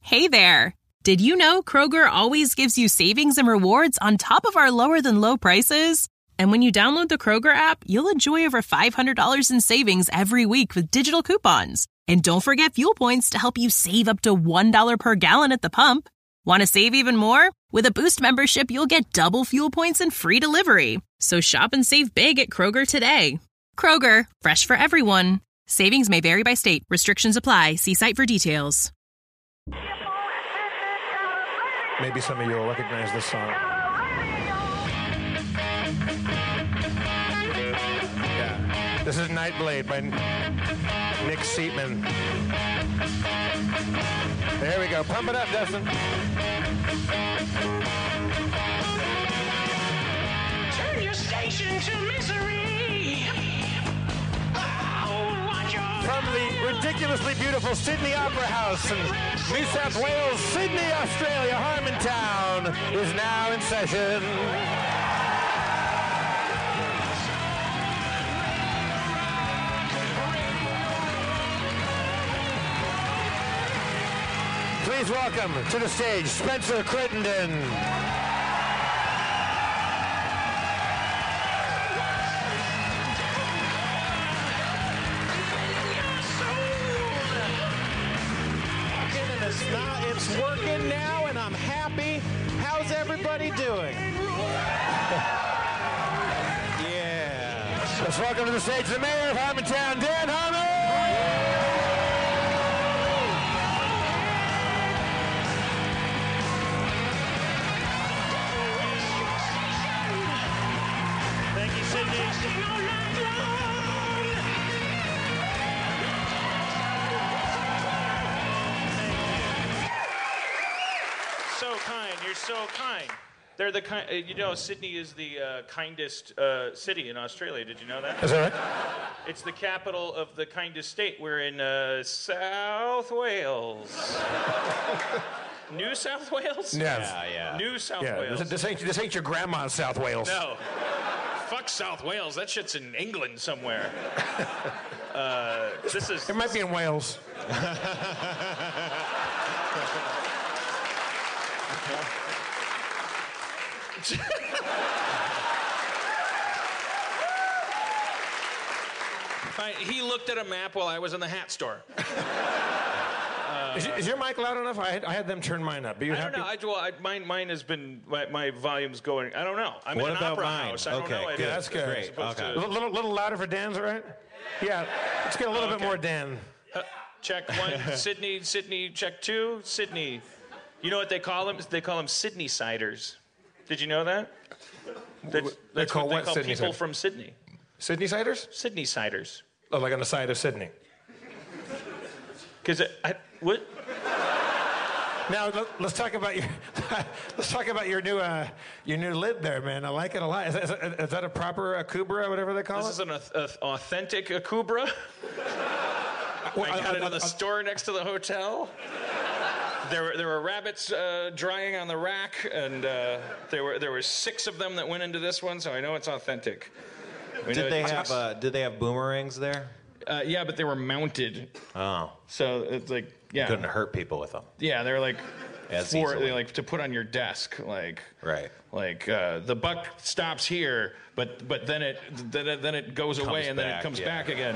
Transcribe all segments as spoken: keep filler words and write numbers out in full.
Hey there! Did you know Kroger always gives you savings and rewards on top of our lower-than-low prices? And when you download the Kroger app, you'll enjoy over five hundred dollars in savings every week with digital coupons. And don't forget fuel points to help you save up to one dollar per gallon at the pump. Want to save even more? With a Boost membership, you'll get double fuel points and free delivery. So shop and save big at Kroger today. Kroger, fresh for everyone. Savings may vary by state. Restrictions apply. See site for details. Maybe some of you will recognize this song. Yeah. This is Nightblade by Nick Seatman. There we go. Pump it up, Dustin. Turn your station to misery. Oh, watch your From the ridiculously beautiful Sydney Opera House in New South Wales, Sydney, Australia, Harmontown is now in session. Please welcome to the stage Spencer Crittenden. It's not, it's working now, and I'm happy. How's everybody doing? Yeah. Let's welcome to the stage the mayor of Harmontown, Dan Harmon. Thank you, Sydney. So kind. You're so kind. They're the kind. Uh, you know, Sydney is the uh, kindest uh, city in Australia. Did you know that? Is that right? It's the capital of the kindest state. We're in uh, South Wales. New South Wales? Yes. Yeah, yeah. New South Yeah, Wales. this, this, ain't, this ain't your grandma's South Wales. No. Fuck South Wales. That shit's in England somewhere. Uh, this is. It might be in Wales. I, he looked at a map while I was in the hat store. Uh, is, is your mic loud enough? I had, I had them turn mine up. Are you I don't happy? know. I, well, I, mine, mine has been my, my volume's going. I don't know. I'm What in an about opera mine? house. I Okay, don't know. good. Yeah, that's good. Great. Supposed Okay. A little, little, little louder for Dan's, all right? Yeah, let's get a little bit Okay. more Dan. Uh, check one. Sydney. Sydney. Check two. Sydney. You know what they call them? They call them Sydney siders. Did you know that? That's, that's call what they what call Sydney people cider? from Sydney. Sydney ciders? Sydney siders. Oh, like on the side of Sydney. Because I what? Now let, let's talk about your let's talk about your new uh, your new lid there, man. I like it a lot. Is, is, is that a proper Akubra, whatever they call This it? is an uh, authentic Akubra. Well, I got it I- in the I- store next to the hotel. There were there were rabbits uh, drying on the rack, and uh, there were there were six of them that went into this one, so I know it's authentic. We know Did they it's- have uh, Did they have boomerangs there? Uh, yeah, but they were mounted, Oh, so it's like yeah, couldn't hurt people with them. yeah, they're like As for easily. they like to put on your desk, like Right. like uh, the buck stops here, but but then it then it, then it goes Comes away and then it back, comes yeah. back again.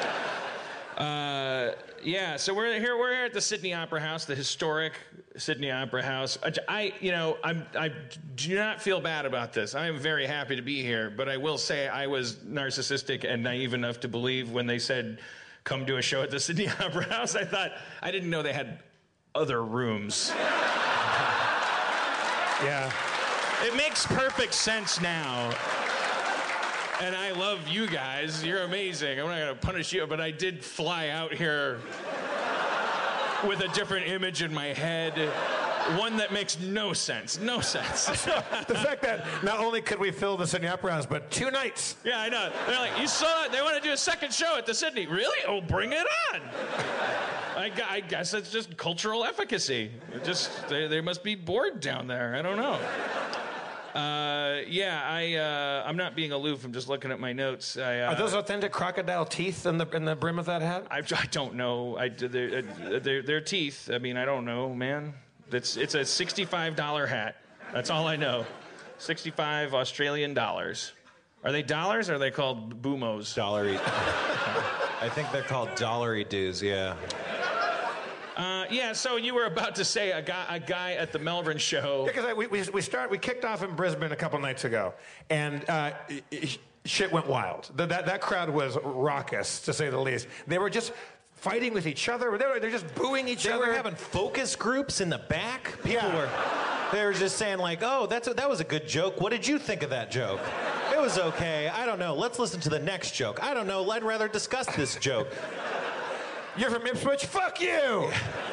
Uh, yeah, so we're here. We're here at the Sydney Opera House, the historic Sydney Opera House. I, I you know, I'm, I do not feel bad about this. I am very happy to be here, but I will say I was narcissistic and naive enough to believe when they said, "Come do a show at the Sydney Opera House." I thought I didn't know they had other rooms. Yeah. It makes perfect sense now. And I love you guys. You're amazing. I'm not going to punish you, but I did fly out here with a different image in my head. One that makes no sense. No sense. The fact that not only could we fill the Sydney Opera House, but two nights. Yeah, I know. They're like, you saw it. They want to do a second show at the Sydney. Really? Oh, bring it on. I, gu- I guess it's just cultural efficacy. It just they, they must be bored down there. I don't know. Uh, yeah, I, uh, I'm not being aloof. I'm just looking at my notes. I, uh, Are those authentic crocodile teeth in the in the brim of that hat? I, I don't know. I, they're, they're, they're teeth. I mean, I don't know, man. It's, it's a sixty-five dollars hat. That's all I know. sixty-five Australian dollars. Are they dollars or are they called boomos? Dollary. I think they're called dollary dues, yeah. Uh, yeah, so you were about to say a guy, a guy at the Melbourne show. Because yeah, we, we we start we kicked off in Brisbane a couple nights ago, and uh, shit went wild. The, that that crowd was raucous, to say the least. They were just fighting with each other. They were they're just booing each they other. They were having focus groups in the back. People yeah. were they were just saying like, "Oh, that's a, that was a good joke. What did you think of that joke?" It was okay. I don't know. Let's listen to the next joke. I don't know. I'd rather discuss this joke. You're from Ipswich? Fuck you!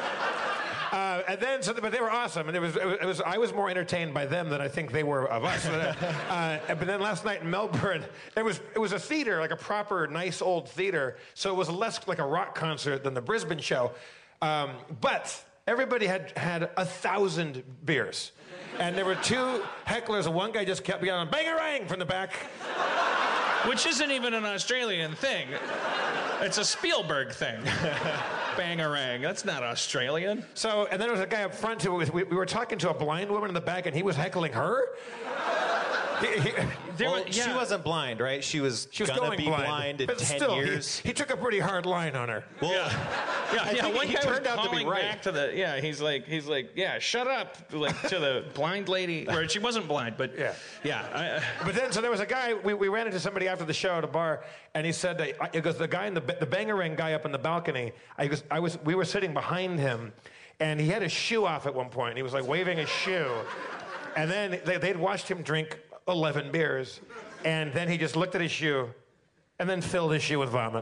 Uh, and then, so, but they were awesome, and it was, it was, it was. I was more entertained by them than I think they were of us. But, uh, but then last night in Melbourne, it was it was a theater, like a proper, nice old theater. So it was less like a rock concert than the Brisbane show. Um, but everybody had had a thousand beers, and there were two hecklers, and one guy just kept yelling "Bangarang" from the back. Which isn't even an Australian thing. It's a Spielberg thing. Bangarang. That's not Australian. So, and then there was a guy up front who was, we, we were talking to a blind woman in the back, and he was heckling her. He, he, well, were, yeah. She wasn't blind, right? She was, she was gonna going be blind, blind in but ten still, years. He, he took a pretty hard line on her. Well, yeah, yeah. I yeah think one he guy turned was out to be calling right. back to the yeah. He's like he's like yeah. Shut up, like to the blind lady. Or she wasn't blind, but yeah, yeah. I, uh, but then, so there was a guy. We, we ran into somebody after the show at a bar, and he said that it goes the guy in the the Bangarang guy up in the balcony. I was I was we were sitting behind him, and he had his shoe off at one point. He was like waving his shoe, and then they, they'd watched him drink eleven beers. And then he just looked at his shoe and then filled his shoe with vomit.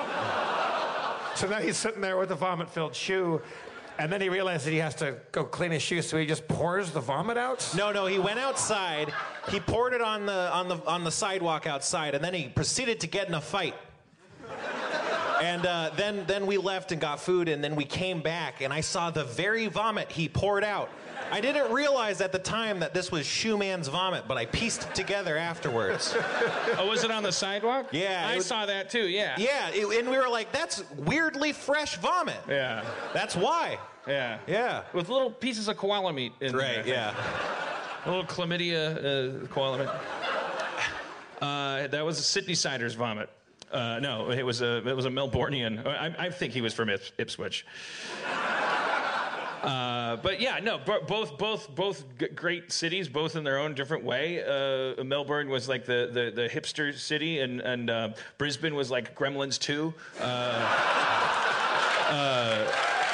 So now he's sitting there with a vomit-filled shoe. And then he realized that he has to go clean his shoes, so he just pours the vomit out? No, no, he went outside. He poured it on the on the on the sidewalk outside, and then he proceeded to get in a fight. And uh, then then we left and got food, and then we came back, and I saw the very vomit he poured out. I didn't realize at the time that this was Shoe Man's vomit, but I pieced it together afterwards. Oh, was it on the sidewalk? Yeah. I was, saw that too, yeah. Yeah, it, and we were like, that's weirdly fresh vomit. Yeah. That's why. Yeah. Yeah. With little pieces of koala meat in right, there. yeah. A little chlamydia uh, koala meat. Uh, that was a Sydney Sider's vomit. Uh, no, it was a it was a Melbourneian. I, I think he was from Ips- Ipswich. Uh, but yeah, no, b- both both both g- great cities, both in their own different way. Uh, Melbourne was like the, the, the hipster city, and and uh, Brisbane was like Gremlins two. Uh, uh,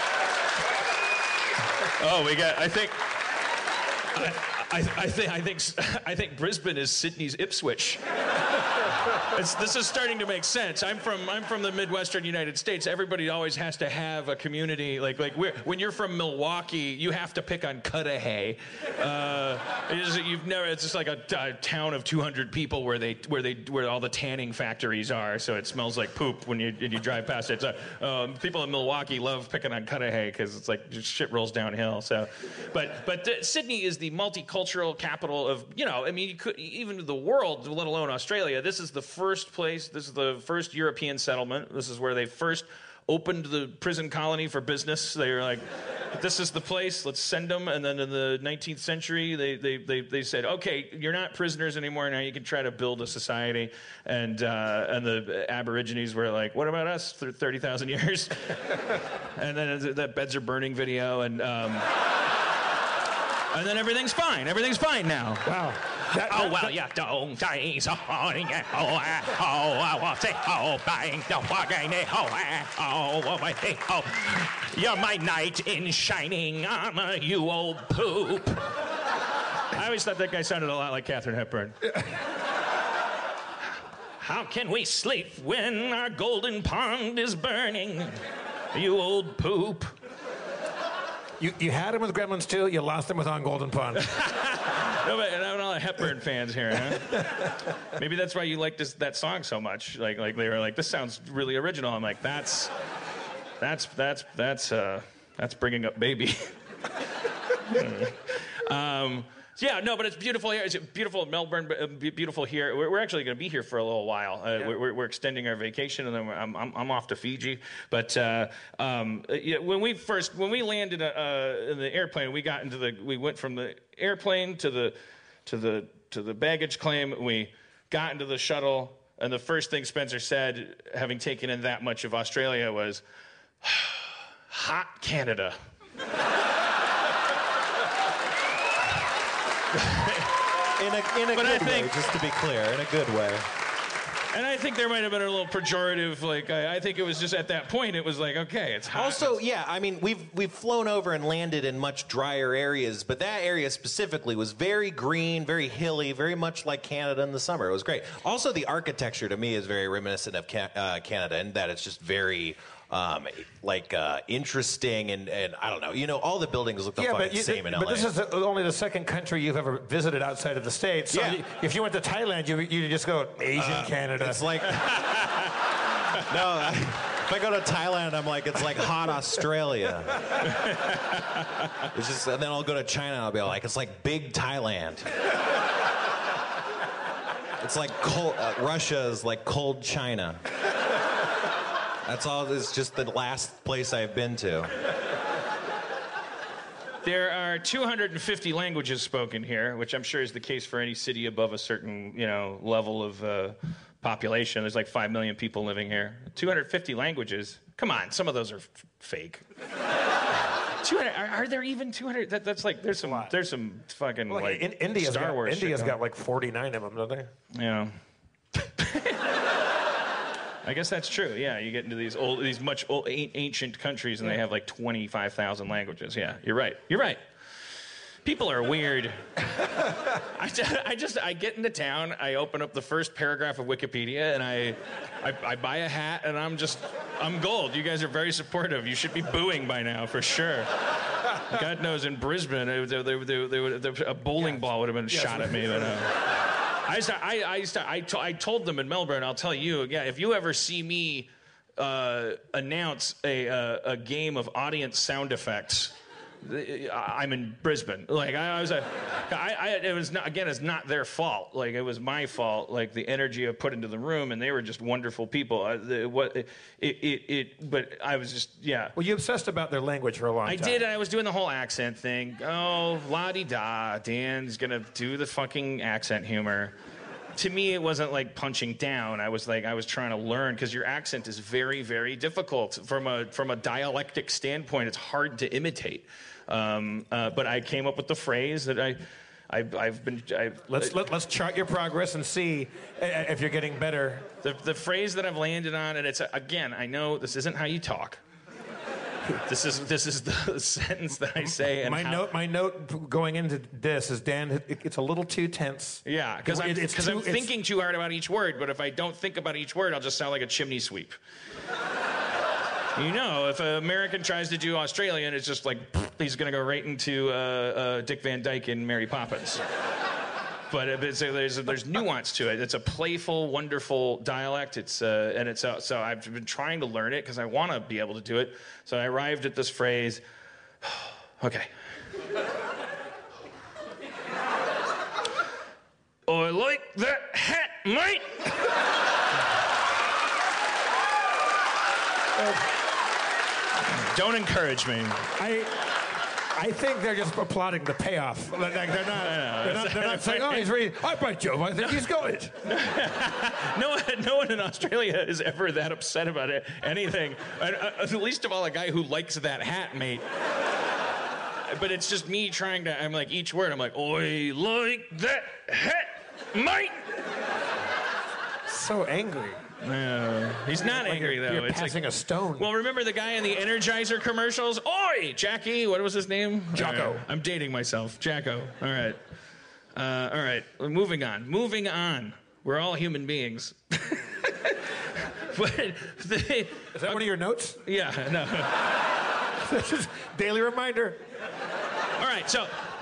oh, we got. I think. I, I, I think I think I think Brisbane is Sydney's Ipswich. It's, this is starting to make sense. I'm from I'm from the Midwestern United States. Everybody always has to have a community like like we're, when you're from Milwaukee, you have to pick on Cudahy. Uh, it's, you've never. It's just like a, a town of two hundred people where they where they where all the tanning factories are. So it smells like poop when you when you drive past it. So, um, people in Milwaukee love picking on Cudahy because it's like just shit rolls downhill. So, but but uh, Sydney is the multicultural capital of you know I mean you could, even the world, let alone Australia. This is the first place, this is the first European settlement. This is where they first opened the prison colony for business. They were like, this is the place, let's send them. And then in the nineteenth century, they they they, they said, okay, you're not prisoners anymore, now you can try to build a society. And uh, and the Aborigines were like, what about us for thirty thousand years? And then that Beds Are Burning video, and um, and then everything's fine. Everything's fine now. Wow. That, Oh, that, well, that, yeah, don't say so. Oh, I want to say, oh, bang, the fucking, oh, oh, oh, oh, you're my knight in shining armor, you old poop. I always thought that guy sounded a lot like Katharine Hepburn. How can we sleep when our golden pond is burning, you old poop? you, you had him with Gremlins two, you lost him with On Golden Pond. No, but I'm not Hepburn fans here, huh? Maybe that's why you like this that song so much. Like, like they were like, this sounds really original. I'm like, that's, that's, that's, that's, uh, that's Bringing Up Baby. um, So yeah, no, but it's beautiful here. It's beautiful in Melbourne, but uh, be- beautiful here. We're, we're actually going to be here for a little while. Uh, Yeah. we're, we're extending our vacation, and then we're, I'm, I'm I'm off to Fiji. But uh, um, uh, yeah, when we first when we landed uh, uh, in the airplane, we got into the we went from the airplane to the to the to the baggage claim. We got into the shuttle, and the first thing Spencer said, having taken in that much of Australia, was, "Hot Canada." In a, in a But I good think- way, just to be clear, in a good way. And I think there might have been a little pejorative, like, I, I think it was just at that point, it was like, okay, it's hot. Also, yeah, I mean, we've we've flown over and landed in much drier areas, but that area specifically was very green, very hilly, very much like Canada in the summer. It was great. Also, the architecture to me is very reminiscent of Ca- uh, Canada in that it's just very. Um, like uh, interesting and, and I don't know, you know, all the buildings look the Yeah, fucking but, you, same in L A. but this is the, only the second country you've ever visited outside of the States. So Yeah. you, if you went to Thailand, you you just go Asian Uh, Canada. It's like no. I, if I go to Thailand, I'm like it's like hot Australia. It's just, and then I'll go to China, and I'll be like it's like big Thailand. It's like cold, uh, Russia is like cold China. That's all. It's just the last place I've been to. There are two hundred fifty languages spoken here, which I'm sure is the case for any city above a certain, you know, level of uh, population. There's like five million people living here. two hundred fifty languages. Come on, some of those are f- fake. two hundred, are, are there even two hundred? That, that's like there's some there's some fucking Well, like in, India's Star got, Wars. India's shit got like forty-nine of them, don't they? Yeah. I guess that's true. Yeah, you get into these old, these much old, ancient countries, and they have like twenty-five thousand languages. Yeah, you're right. You're right. People are weird. I just, I just, I get into town, I open up the first paragraph of Wikipedia, and I, I, I buy a hat, and I'm just, I'm gold. You guys are very supportive. You should be booing by now, for sure. God knows, in Brisbane, they, they, they, they, they would, a bowling ball would have been shot at me. But, uh, I, used to, I, I, used to, I, to, I told them in Melbourne, I'll tell you, yeah, if you ever see me uh, announce a, uh, a game of audience sound effects, I'm in Brisbane. Like I, I was, a, I, I, it was not, again, it's not their fault. Like it was my fault. Like the energy I put into the room, and they were just wonderful people. I, the, what, it, it, it, but I was just, yeah. Well, you obsessed about their language for a long I time. did, and I was doing the whole accent thing. Oh, la-di-da, Dan's gonna do the fucking accent humor. To me, it wasn't like punching down. I was like, I was trying to learn, because your accent is very, very difficult. From a, from a dialectic standpoint, it's hard to imitate. Um, uh, but I came up with the phrase that I, I I've been. I've, Let's let, let's chart your progress and see uh, if you're getting better. The, the phrase that I've landed on, and it's, again, I know this isn't how you talk. This is this is the sentence that I say. And my how, note, my note going into this is, Dan, it, it's a little too tense. Yeah, because I'm, It- it's 'cause too- I'm it's- thinking too hard about each word, but if I don't think about each word, I'll just sound like a chimney sweep. You know, if an American tries to do Australian, it's just like, he's going to go right into uh, uh, Dick Van Dyke and Mary Poppins. But it's, there's, there's nuance to it. It's a playful, wonderful dialect. It's uh, and it's uh, so I've been trying to learn it because I want to be able to do it. So I arrived at this phrase. Okay. I like that hat, mate. Don't encourage me. I, I think they're just applauding the payoff. Like they're not, they're not, they're not saying, "Oh, he's reading." I by Jove, I think he's got it. No one, no one in Australia is ever that upset about it, anything. And, uh, least of all, a guy who likes that hat, mate. But it's just me trying to. I'm like each word. I'm like, "I like that hat, mate." So angry. Uh, he's not Like angry you're, though. You're It's passing like, a stone. well, remember the guy in the Energizer commercials? Oi, Jackie. What was his name? Jocko. All right. I'm dating myself. Jacko. All right. Uh, all right. We're moving on. Moving on. We're all human beings. But they, Is that one of your notes? yeah, no. This is daily reminder. All right, so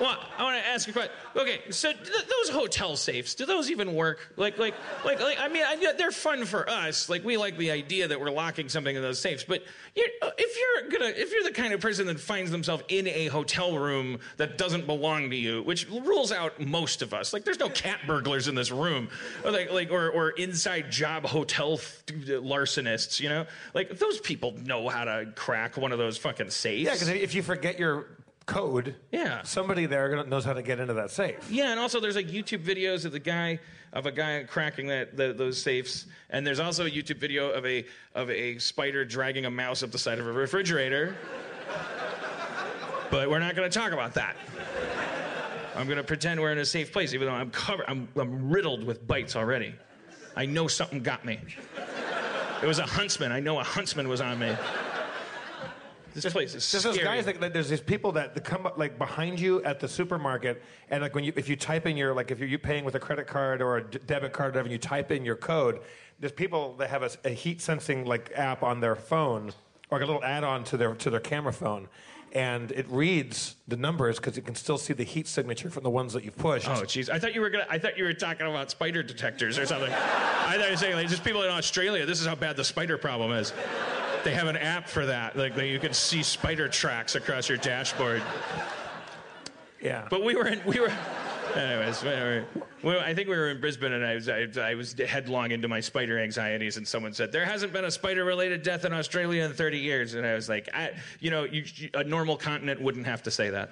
Well, I want to ask you a question. Okay, so th- those hotel safes, do those even work? Like, like, like, like I mean, I, they're fun for us. Like, we like the idea that we're locking something in those safes. But you're, if you're gonna, if you're the kind of person that finds themselves in a hotel room that doesn't belong to you, which rules out most of us. Like, there's no cat burglars in this room, or like, like, or, or inside job hotel larcenists. You know, like those people know how to crack one of those fucking safes. Yeah, because if you forget your code, yeah, somebody there knows how to get into that safe. Yeah, and also there's like YouTube videos of the guy of a guy cracking that the, those safes, and there's also a YouTube video of a of a spider dragging a mouse up the side of a refrigerator. But we're not going to talk about that. I'm going to pretend we're in a safe place, even though I'm covered. I'm, I'm riddled with bites already. I know something got me. It was a huntsman. I know a huntsman was on me. This place is There's scary. those guys that, that there's these people that, that come up like behind you at the supermarket, and like when you if you type in your like if you're you paying with a credit card or a d- debit card or whatever, and you type in your code, there's people that have a, a heat sensing like app on their phone or like a little add-on to their to their camera phone, and it reads the numbers because it can still see the heat signature from the ones that you've pushed. Oh, jeez. I thought you were gonna. I thought you were talking about spider detectors or something. I thought you were saying like just people in Australia. This is how bad the spider problem is. They have an app for that. Like you can see spider tracks across your dashboard. Yeah. But we were in. We were. Anyways, whatever. We, I think we were in Brisbane, and I was I, I was headlong into my spider anxieties, and someone said there hasn't been a spider-related death in Australia in thirty years, and I was like, I, you know, you, a normal continent wouldn't have to say that.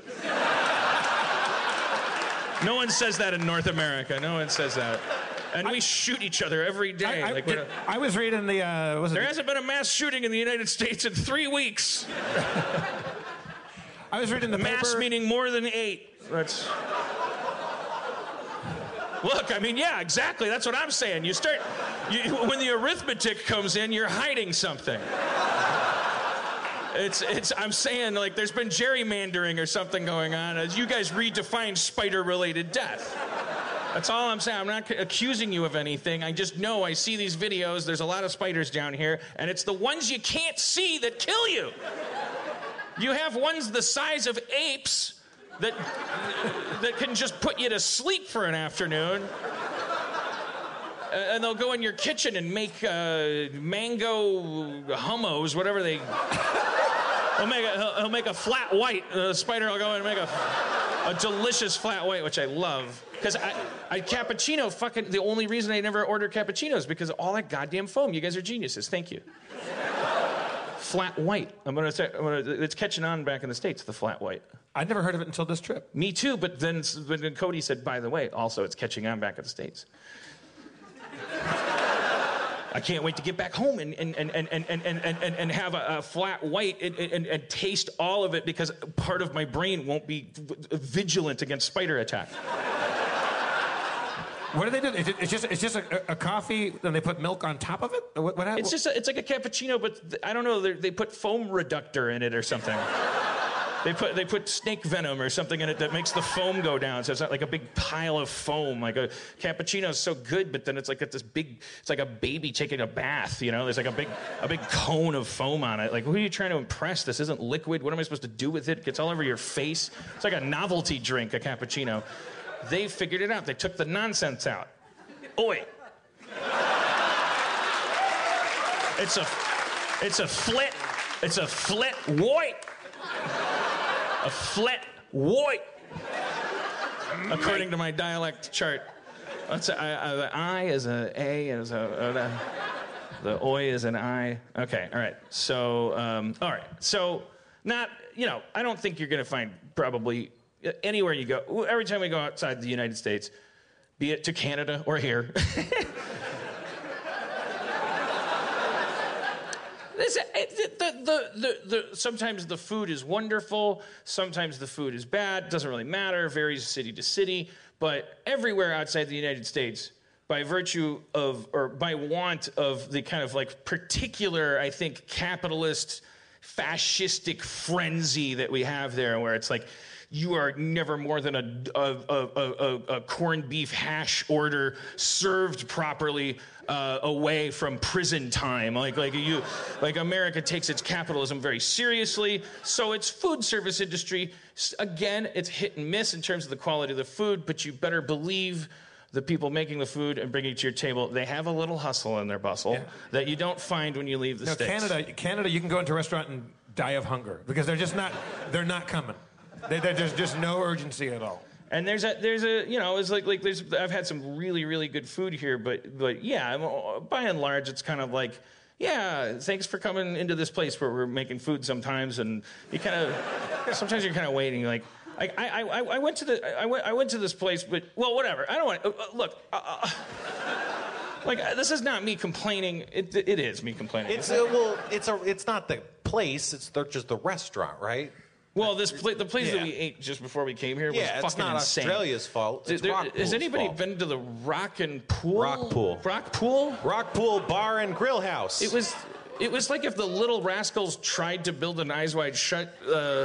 No one says that in North America. No one says that. And we shoot each other every day. I, I, like, did, I was reading the. Uh, was it there the, hasn't been a mass shooting in the United States in three weeks. I was reading the Mass paper. meaning more than eight. That's. Look, I mean, yeah, exactly. That's what I'm saying. You start, you, when the arithmetic comes in, you're hiding something. It's, it's. I'm saying, like, there's been gerrymandering or something going on as you guys redefine spider-related death. That's all I'm saying. I'm not accusing you of anything. I just know I see these videos. There's a lot of spiders down here, and it's the ones you can't see that kill you. You have ones the size of apes that that can just put you to sleep for an afternoon. Uh, and they'll go in your kitchen and make uh, mango hummos, whatever they... He'll make a, he'll, he'll make a flat white. The spider will go in and make a, a delicious flat white, which I love. Because I, I, cappuccino, fucking, the only reason I never order cappuccino is because of all that goddamn foam. You guys are geniuses. Thank you. Flat white. I'm gonna say, I'm gonna, it's catching on back in the States, the flat white. I'd never heard of it until this trip. Me too, but then, but then Cody said, by the way, also it's catching on back in the States. I can't wait to get back home and and and and and and and, and, and have a, a flat white and, and, and taste all of it because part of my brain won't be vigilant against spider attack. What do they do? It's just it's just a, a coffee, and they put milk on top of it. What, what It's just a, it's like a cappuccino, but th- I don't know. They put foam reductor in it or something. They put they put snake venom or something in it that makes the foam go down, so it's not like a big pile of foam. Like a cappuccino is so good, but then it's like got this big. It's like a baby taking a bath. You know, there's like a big a big cone of foam on it. Like, who are you trying to impress? This isn't liquid. What am I supposed to do with it? It gets all over your face. It's like a novelty drink, a cappuccino. They figured it out. They took the nonsense out. Oi. It's a, it's a flit. It's a flit white. A flat white, according to my dialect chart. That's a, I, I, the I is a A, is a, a, the oi is an I. Okay, all right. So, um, all right. So, not, you know, I don't think you're going to find probably anywhere you go. Every time we go outside the United States, be it to Canada or here. The, the, the, the, sometimes the food is wonderful, sometimes the food is bad, doesn't really matter, varies city to city, but everywhere outside the United States, by virtue of, or by want of the kind of like particular, I think, capitalist, fascistic frenzy that we have there, where it's like, you are never more than a, a, a, a, a corned beef hash order served properly uh, away from prison time. Like, like you, like America takes its capitalism very seriously. So its food service industry, again, it's hit and miss in terms of the quality of the food, but you better believe the people making the food and bringing it to your table, they have a little hustle in their bustle yeah. that you don't find when you leave the no, States. Canada, Canada, you can go into a restaurant and die of hunger because they're just not, they're not coming. They, there's just no urgency at all. And there's a, there's a, you know, it's like, like there's, I've had some really, really good food here, but, but yeah, by and large, it's kind of like, yeah, thanks for coming into this place where we're making food sometimes, and you kind of, sometimes you're kind of waiting, like, I, I, I, I went to the, I went, I went to this place, but, well, whatever, I don't want, uh, look, uh, uh, like, this is not me complaining, it, it is me complaining. It's, uh, well, it's a, it's not the place, it's the, just the restaurant, right? Well, this pla- the place yeah. that we ate just before we came here was yeah, fucking it's not insane. Australia's fault. It's there, Rockpool's has anybody fault. been to the Rock and Pool? Rock Pool. Rock Pool? Rock Pool Bar and Grill House. It was, it was like if the Little Rascals tried to build an Eyes Wide Shut. Uh,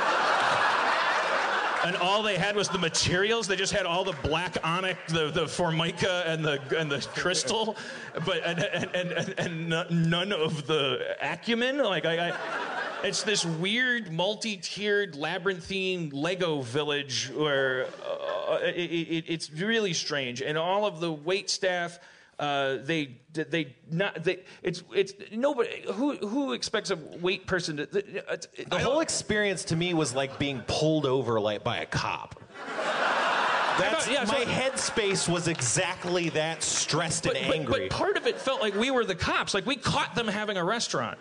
And all they had was the materials. They just had all the black onyx, the, the formica, and the and the crystal, but and and and, and none of the acumen. Like I, I, it's this weird, multi-tiered, labyrinthine Lego village where uh, it, it, it's really strange, and all of the wait staff. Uh, they they not they it's it's nobody who who expects a wait person to the whole experience to me was like being pulled over like by a cop. That's yeah, my so, headspace was exactly that stressed but, and but, angry. But part of it felt like we were the cops, like we caught them having a restaurant.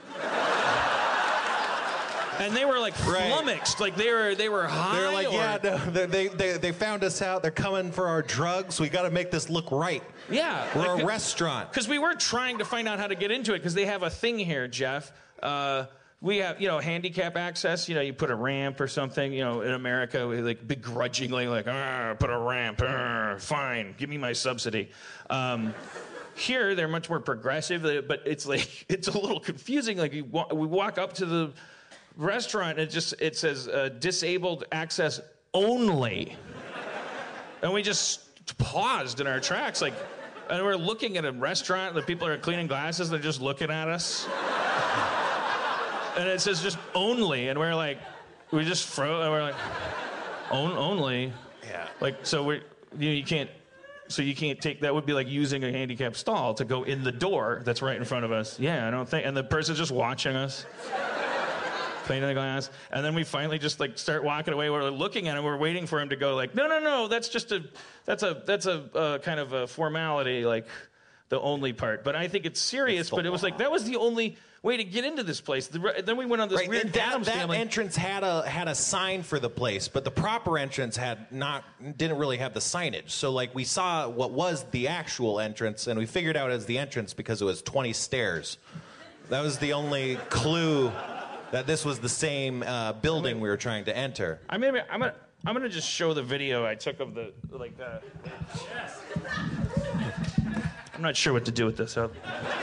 And they were like flummoxed, right. like they were they were high. They're like, or... yeah, no, they, they they found us out. They're coming for our drugs. We got to make this look right. Yeah, we're like, a restaurant. Because we were trying to find out how to get into it because they have a thing here, Jeff. Uh, we have, you know, handicap access. You know, you put a ramp or something. You know, in America, we like begrudgingly like, ah, put a ramp. Ah, fine, give me my subsidy. Um, here, they're much more progressive, but it's like it's a little confusing. Like we wa- we walk up to the restaurant, and it just it says uh, disabled access only, and we just paused in our tracks, like, and we're looking at a restaurant. The people are cleaning glasses. They're just looking at us, and it says just only, and we're like, we just froze, and we're like, On, only, yeah, like so we you, you can't. So you can't take, that would be like using a handicapped stall to go in the door that's right in front of us. Yeah, I don't think, and the person's just watching us. Painting the glass, and then we finally just like start walking away. We're looking at him. We're waiting for him to go like, no, no, no. That's just a, that's a, that's a uh, kind of a formality, like the only part. But I think it's serious. It's but it was like that was the only way to get into this place. The, then we went on this right, weird that, Addams that family. entrance had a had a sign for the place, but the proper entrance had not didn't really have the signage. So like we saw what was the actual entrance, and we figured out as the entrance because it was twenty stairs. That was the only clue. That this was the same uh, building we were trying to enter. I mean, I'm gonna, I'm gonna just show the video I took of the, like, uh, I'm not sure what to do with this. So,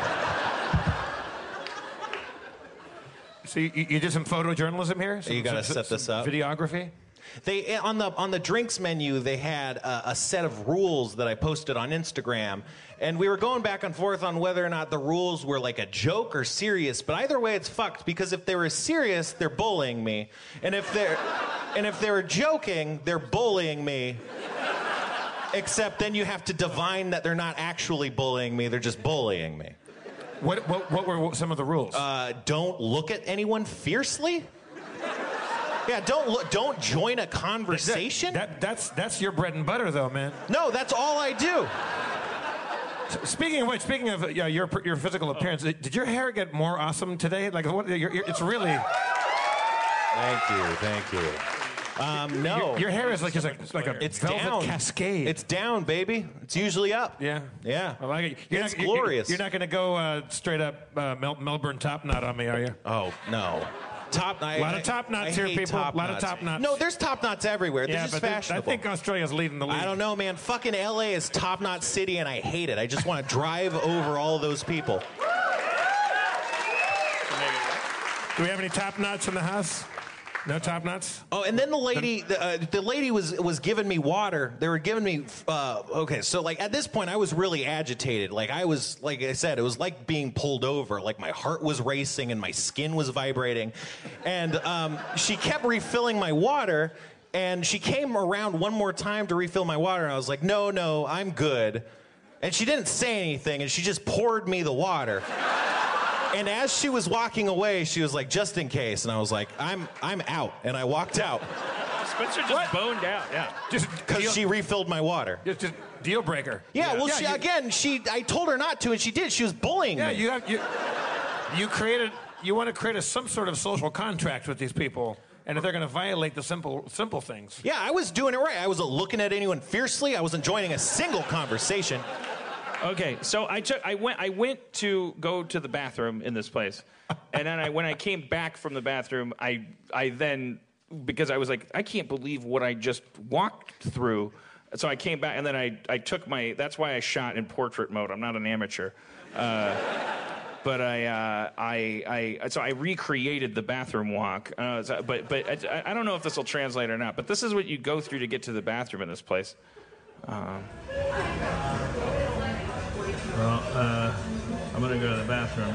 so you, you did some photojournalism here? Some, you got to some, set some this up. Videography? They on the on the drinks menu they had a, a set of rules that I posted on Instagram, and we were going back and forth on whether or not the rules were like a joke or serious. But either way, it's fucked because if they were serious, they're bullying me, and if they're and if they were joking, they're bullying me. Except then you have to divine that they're not actually bullying me; they're just bullying me. What what, what were some of the rules? Uh, don't look at anyone fiercely. Yeah, don't look, don't join a conversation. That, that, that's that's your bread and butter, though, man. No, that's all I do. So, speaking of which, speaking of yeah, your your physical appearance, did your hair get more awesome today? Like, what, you're, you're, it's really. Thank you, thank you. Um, no, your, your hair is like just like, like a it's velvet down. cascade. It's down, baby. It's usually up. Yeah, yeah. I like it. You're it's not, glorious. You're, you're not going to go uh, straight up uh, Mel- Melbourne top knot on me, are you? Oh no. Top, a lot of top knots here, people. A lot of top knots. No, there's top knots everywhere. They're yeah, just but fashionable. I think Australia's leading the league. I don't know, man. Fucking L A is top knot city, and I hate it. I just want to drive over all those people. Do we have any top knots in the house? No top knots? Oh, and then the lady, the, uh, the lady was was giving me water. They were giving me, uh, okay, so like at this point I was really agitated. Like I was, like I said, it was like being pulled over. Like my heart was racing and my skin was vibrating. And um, she kept refilling my water, and she came around one more time to refill my water, and I was like, no, no, I'm good. And she didn't say anything, and she just poured me the water. And as she was walking away, she was like, just in case. And I was like, I'm I'm out. And I walked out. Spencer just what? boned out, yeah. Just because she refilled my water. Just, just deal breaker. Yeah, yeah. well, yeah, she, you, again, she I told her not to, and she did. She was bullying yeah, me. you have you, you created, you want to create a, some sort of social contract with these people. And if they're going to violate the simple simple things. Yeah, I was doing it right. I wasn't looking at anyone fiercely. I wasn't joining a single conversation. Okay, so I took, I went, I went to go to the bathroom in this place, and then I, when I came back from the bathroom, I, I then, because I was like, I can't believe what I just walked through, so I came back, and then I, I took my, that's why I shot in portrait mode. I'm not an amateur, uh, but I, uh, I, I, so I recreated the bathroom walk. Uh, so, but, but I, I don't know if this will translate or not. But this is what you go through to get to the bathroom in this place. Um, Well, uh, I'm gonna go to the bathroom.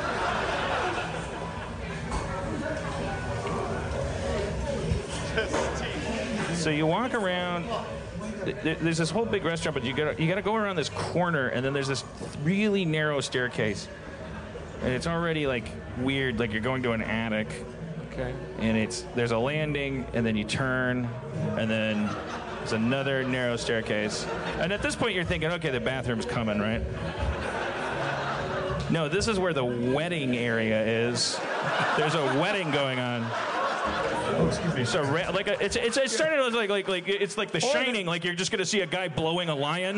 So you walk around. There's this whole big restaurant, but you gotta you gotta go around this corner, and then there's this really narrow staircase, and it's already like weird, like you're going to an attic. Okay. And it's there's a landing, and then you turn, and then there's another narrow staircase. And at this point, you're thinking, okay, the bathroom's coming, right? No, this is where the wedding area is. There's a wedding going on. Oh, excuse me. So, like, a, it's it's it's starting to look like like like it's like The Shining. Like you're just gonna see a guy blowing a lion.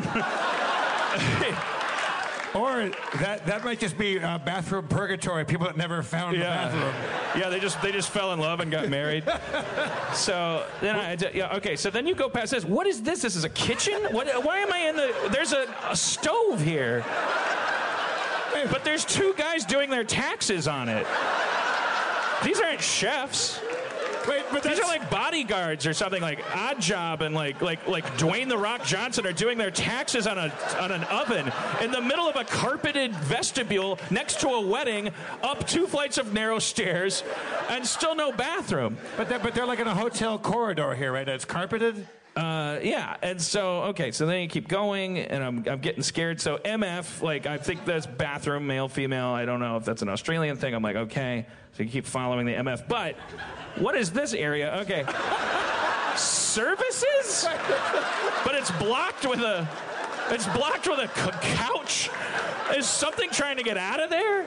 Or that that might just be uh, bathroom purgatory. People that never found yeah. the bathroom. Yeah, they just they just fell in love and got married. So then I yeah okay. So then you go past this. What is this? This is a kitchen. What? Why am I in the? There's a, a stove here. But there's two guys doing their taxes on it. These aren't chefs. Wait, but these are like bodyguards or something, like Odd Job and like like like Dwayne the Rock Johnson are doing their taxes on a on an oven in the middle of a carpeted vestibule next to a wedding, up two flights of narrow stairs, and still no bathroom. But they're, but they're like in a hotel corridor here, right? It's carpeted. Uh, yeah, and so, okay, so then you keep going, and I'm, I'm getting scared. So M F, like, I think that's bathroom, male, female. I don't know if that's an Australian thing. I'm like, okay. So you keep following the M F. But what is this area? Okay. Services? But it's blocked with a, it's blocked with a c- couch. Is something trying to get out of there?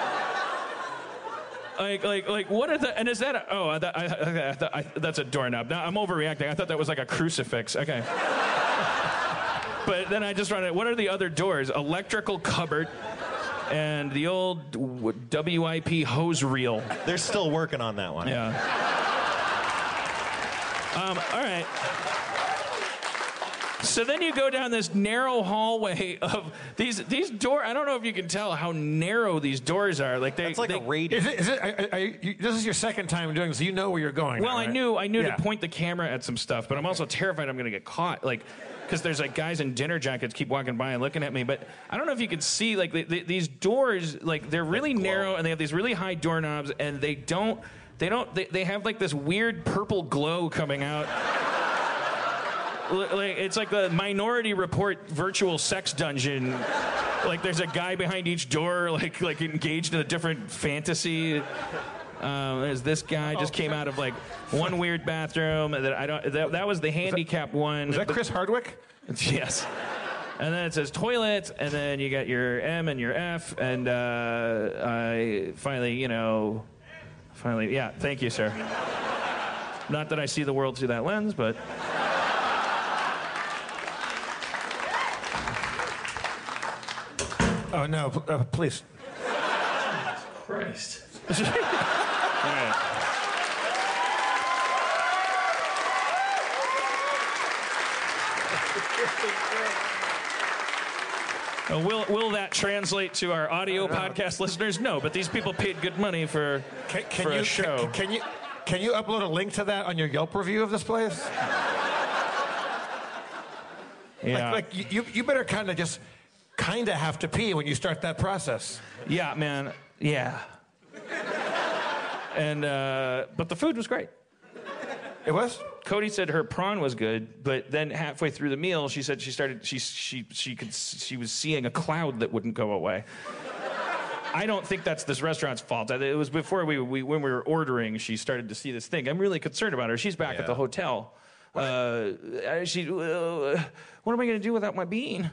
Like, like, like, what are the, and is that, a, oh, I, I, I, I, that's a doorknob. Now, I'm overreacting. I thought that was like a crucifix. Okay. But then I just run it. What are the other doors? Electrical cupboard and the old W I P hose reel. They're still working on that one. Yeah. Um, all right. So then you go down this narrow hallway of these these doors. I don't know if you can tell how narrow these doors are. Like they, That's like they, a radius. Is it? Is it I, I, you, this is your second time doing this. So you know where you're going. Well, now, right? I knew I knew yeah. to point the camera at some stuff, but I'm also terrified I'm going to get caught. Like, because there's like guys in dinner jackets keep walking by and looking at me. But I don't know if you can see like the, the, these doors. Like they're really narrow and they have these really high doorknobs, and they don't they don't they, they have like this weird purple glow coming out. Like, it's like the Minority Report virtual sex dungeon. Like there's a guy behind each door, like like engaged in a different fantasy. Um, there's this guy just came out of like one weird bathroom that I don't. That, that was the handicapped one. Is that Chris Hardwick? Yes. And then it says toilet, and then you got your M and your F, and uh, I finally, you know, finally, yeah. Thank you, sir. Not that I see the world through that lens, but. Oh, no, uh, please. Christ. All right. Uh, will will that translate to our audio podcast listeners? No, but these people paid good money for, Can, can for you, a show. Can, can you Can you upload a link to that on your Yelp review of this place? Yeah. Like, like you, you better kind of just kind of have to pee when you start that process. Yeah, man. Yeah. And uh, but the food was great. It was? Cody said her prawn was good, but then halfway through the meal, she said she started she she she could she was seeing a cloud that wouldn't go away. I don't think that's this restaurant's fault. It was before we, we when we were ordering, she started to see this thing. I'm really concerned about her. She's back Yeah. at the hotel. Uh, she, uh, what am I going to do without my bean?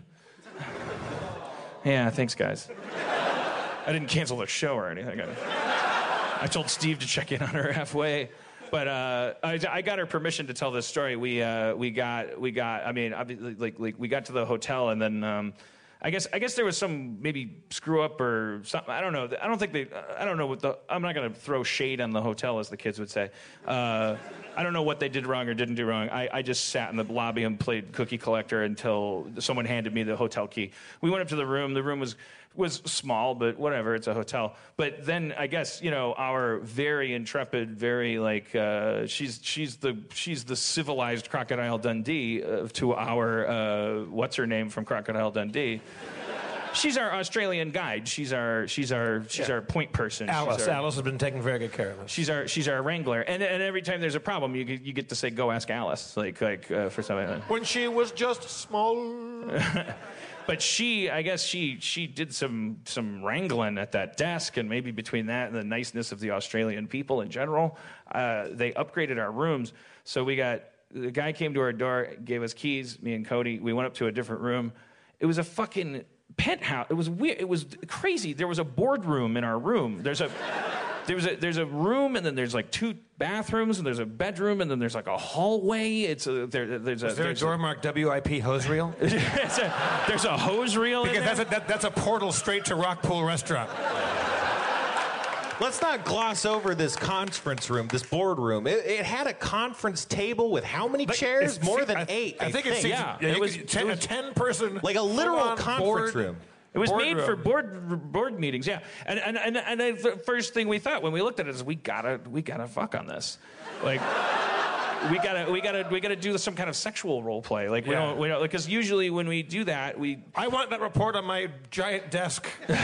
Yeah, thanks, guys. I didn't cancel the show or anything. I, I told Steve to check in on her halfway. But uh, I, I got her permission to tell this story. We uh, we got we got. I mean, obviously, like like we got to the hotel and then um, I guess I guess there was some maybe screw up or something. I don't know. I don't think they. I don't know what the. I'm not going to throw shade on the hotel, as the kids would say. Uh, I don't know what they did wrong or didn't do wrong. I, I just sat in the lobby and played cookie collector until someone handed me the hotel key. We went up to the room. The room was. was small, but whatever, it's a hotel. But then I guess, you know, our very intrepid, very like, uh, she's she's the she's the civilized Crocodile Dundee uh, to our, uh, what's her name from Crocodile Dundee? She's our Australian guide. She's our she's our she's Yeah. our point person. Alice. She's our, Alice has been taking very good care of us. She's our she's our wrangler. And and every time there's a problem, you get- you get to say, "Go ask Alice," like like uh, for something. When she was just small. But she, I guess she she did some some wrangling at that desk, and maybe between that and the niceness of the Australian people in general, uh, they upgraded our rooms. So we got, the guy came to our door, gave us keys, me and Cody. We went up to a different room. It was a fucking penthouse. It was weird. It was crazy. There was a boardroom in our room. There's a there's a there's a room, and then there's like two bathrooms, and there's a bedroom, and then there's like a hallway. It's a there, there's a Is there a there's door marked W I P hose reel? a, there's a there's a hose reel in Because there. that's a, that, that's a portal straight to Rockpool Restaurant. Let's not gloss over this conference room, this boardroom. It, it had a conference table with how many chairs? It's- More than I, eight. I, think it's Yeah, yeah, it you was- could- ten, it was- a ten-person, Like a literal full-on conference board- room. It was made for boardroom. board board meetings, yeah. And and and, and the first thing we thought when we looked at it is we gotta we gotta fuck on this, like we gotta we gotta we gotta do some kind of sexual role play. Like we Yeah. don't we don't because usually when we do that we I want that report on my giant desk.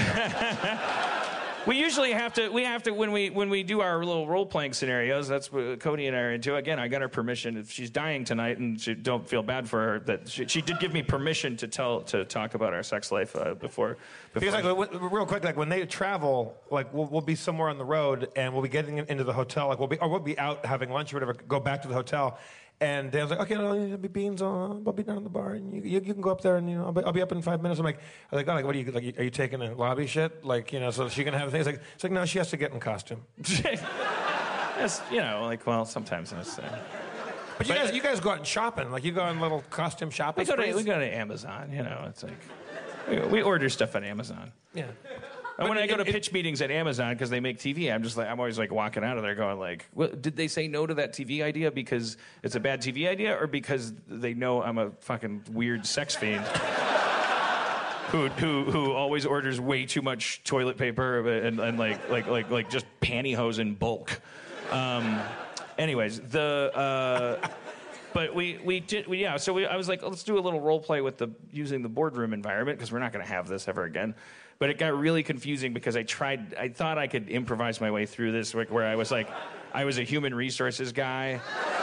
we usually have to we have to when we when we do our little role playing scenarios. That's what Cody and I are into. Again, I got her permission. If she's dying tonight and she, don't feel bad for her, that she, she did give me permission to tell to talk about our sex life uh, before. before Because like, w- real quick, like when they travel, like we'll, we'll be somewhere on the road and we'll be getting into the hotel, like we'll be or we'll be out having lunch or whatever, go back to the hotel. And Dan's like, okay, no, there'll be beans. Uh, I'll be down in the bar, and you, you, you can go up there, and you know, I'll be, I'll be up in five minutes. I'm like, I'm like, oh, like, what are you like? Are you taking a lobby shit? Like, you know, so she can have things. Like, it's like, no, she has to get in costume. Yes, you know, like well, sometimes it's. Uh, But you guys, you guys go out and shopping. Like, you go on little costume shopping. We go to sprees? we go to Amazon. You know, it's like we, we order stuff on Amazon. Yeah. And when But I go to it- it- pitch meetings at Amazon because they make T V, I'm just like I'm always like walking out of there going like, well, did they say no to that T V idea because it's a bad T V idea or because they know I'm a fucking weird sex fiend who who who always orders way too much toilet paper and, and like like like like just pantyhose in bulk. Um, anyways, the. Uh, But we, we did, we, yeah, so we, I was like, let's do a little role play with the using the boardroom environment because we're not going to have this ever again. But it got really confusing because I tried, I thought I could improvise my way through this like, where I was like, I was a human resources guy.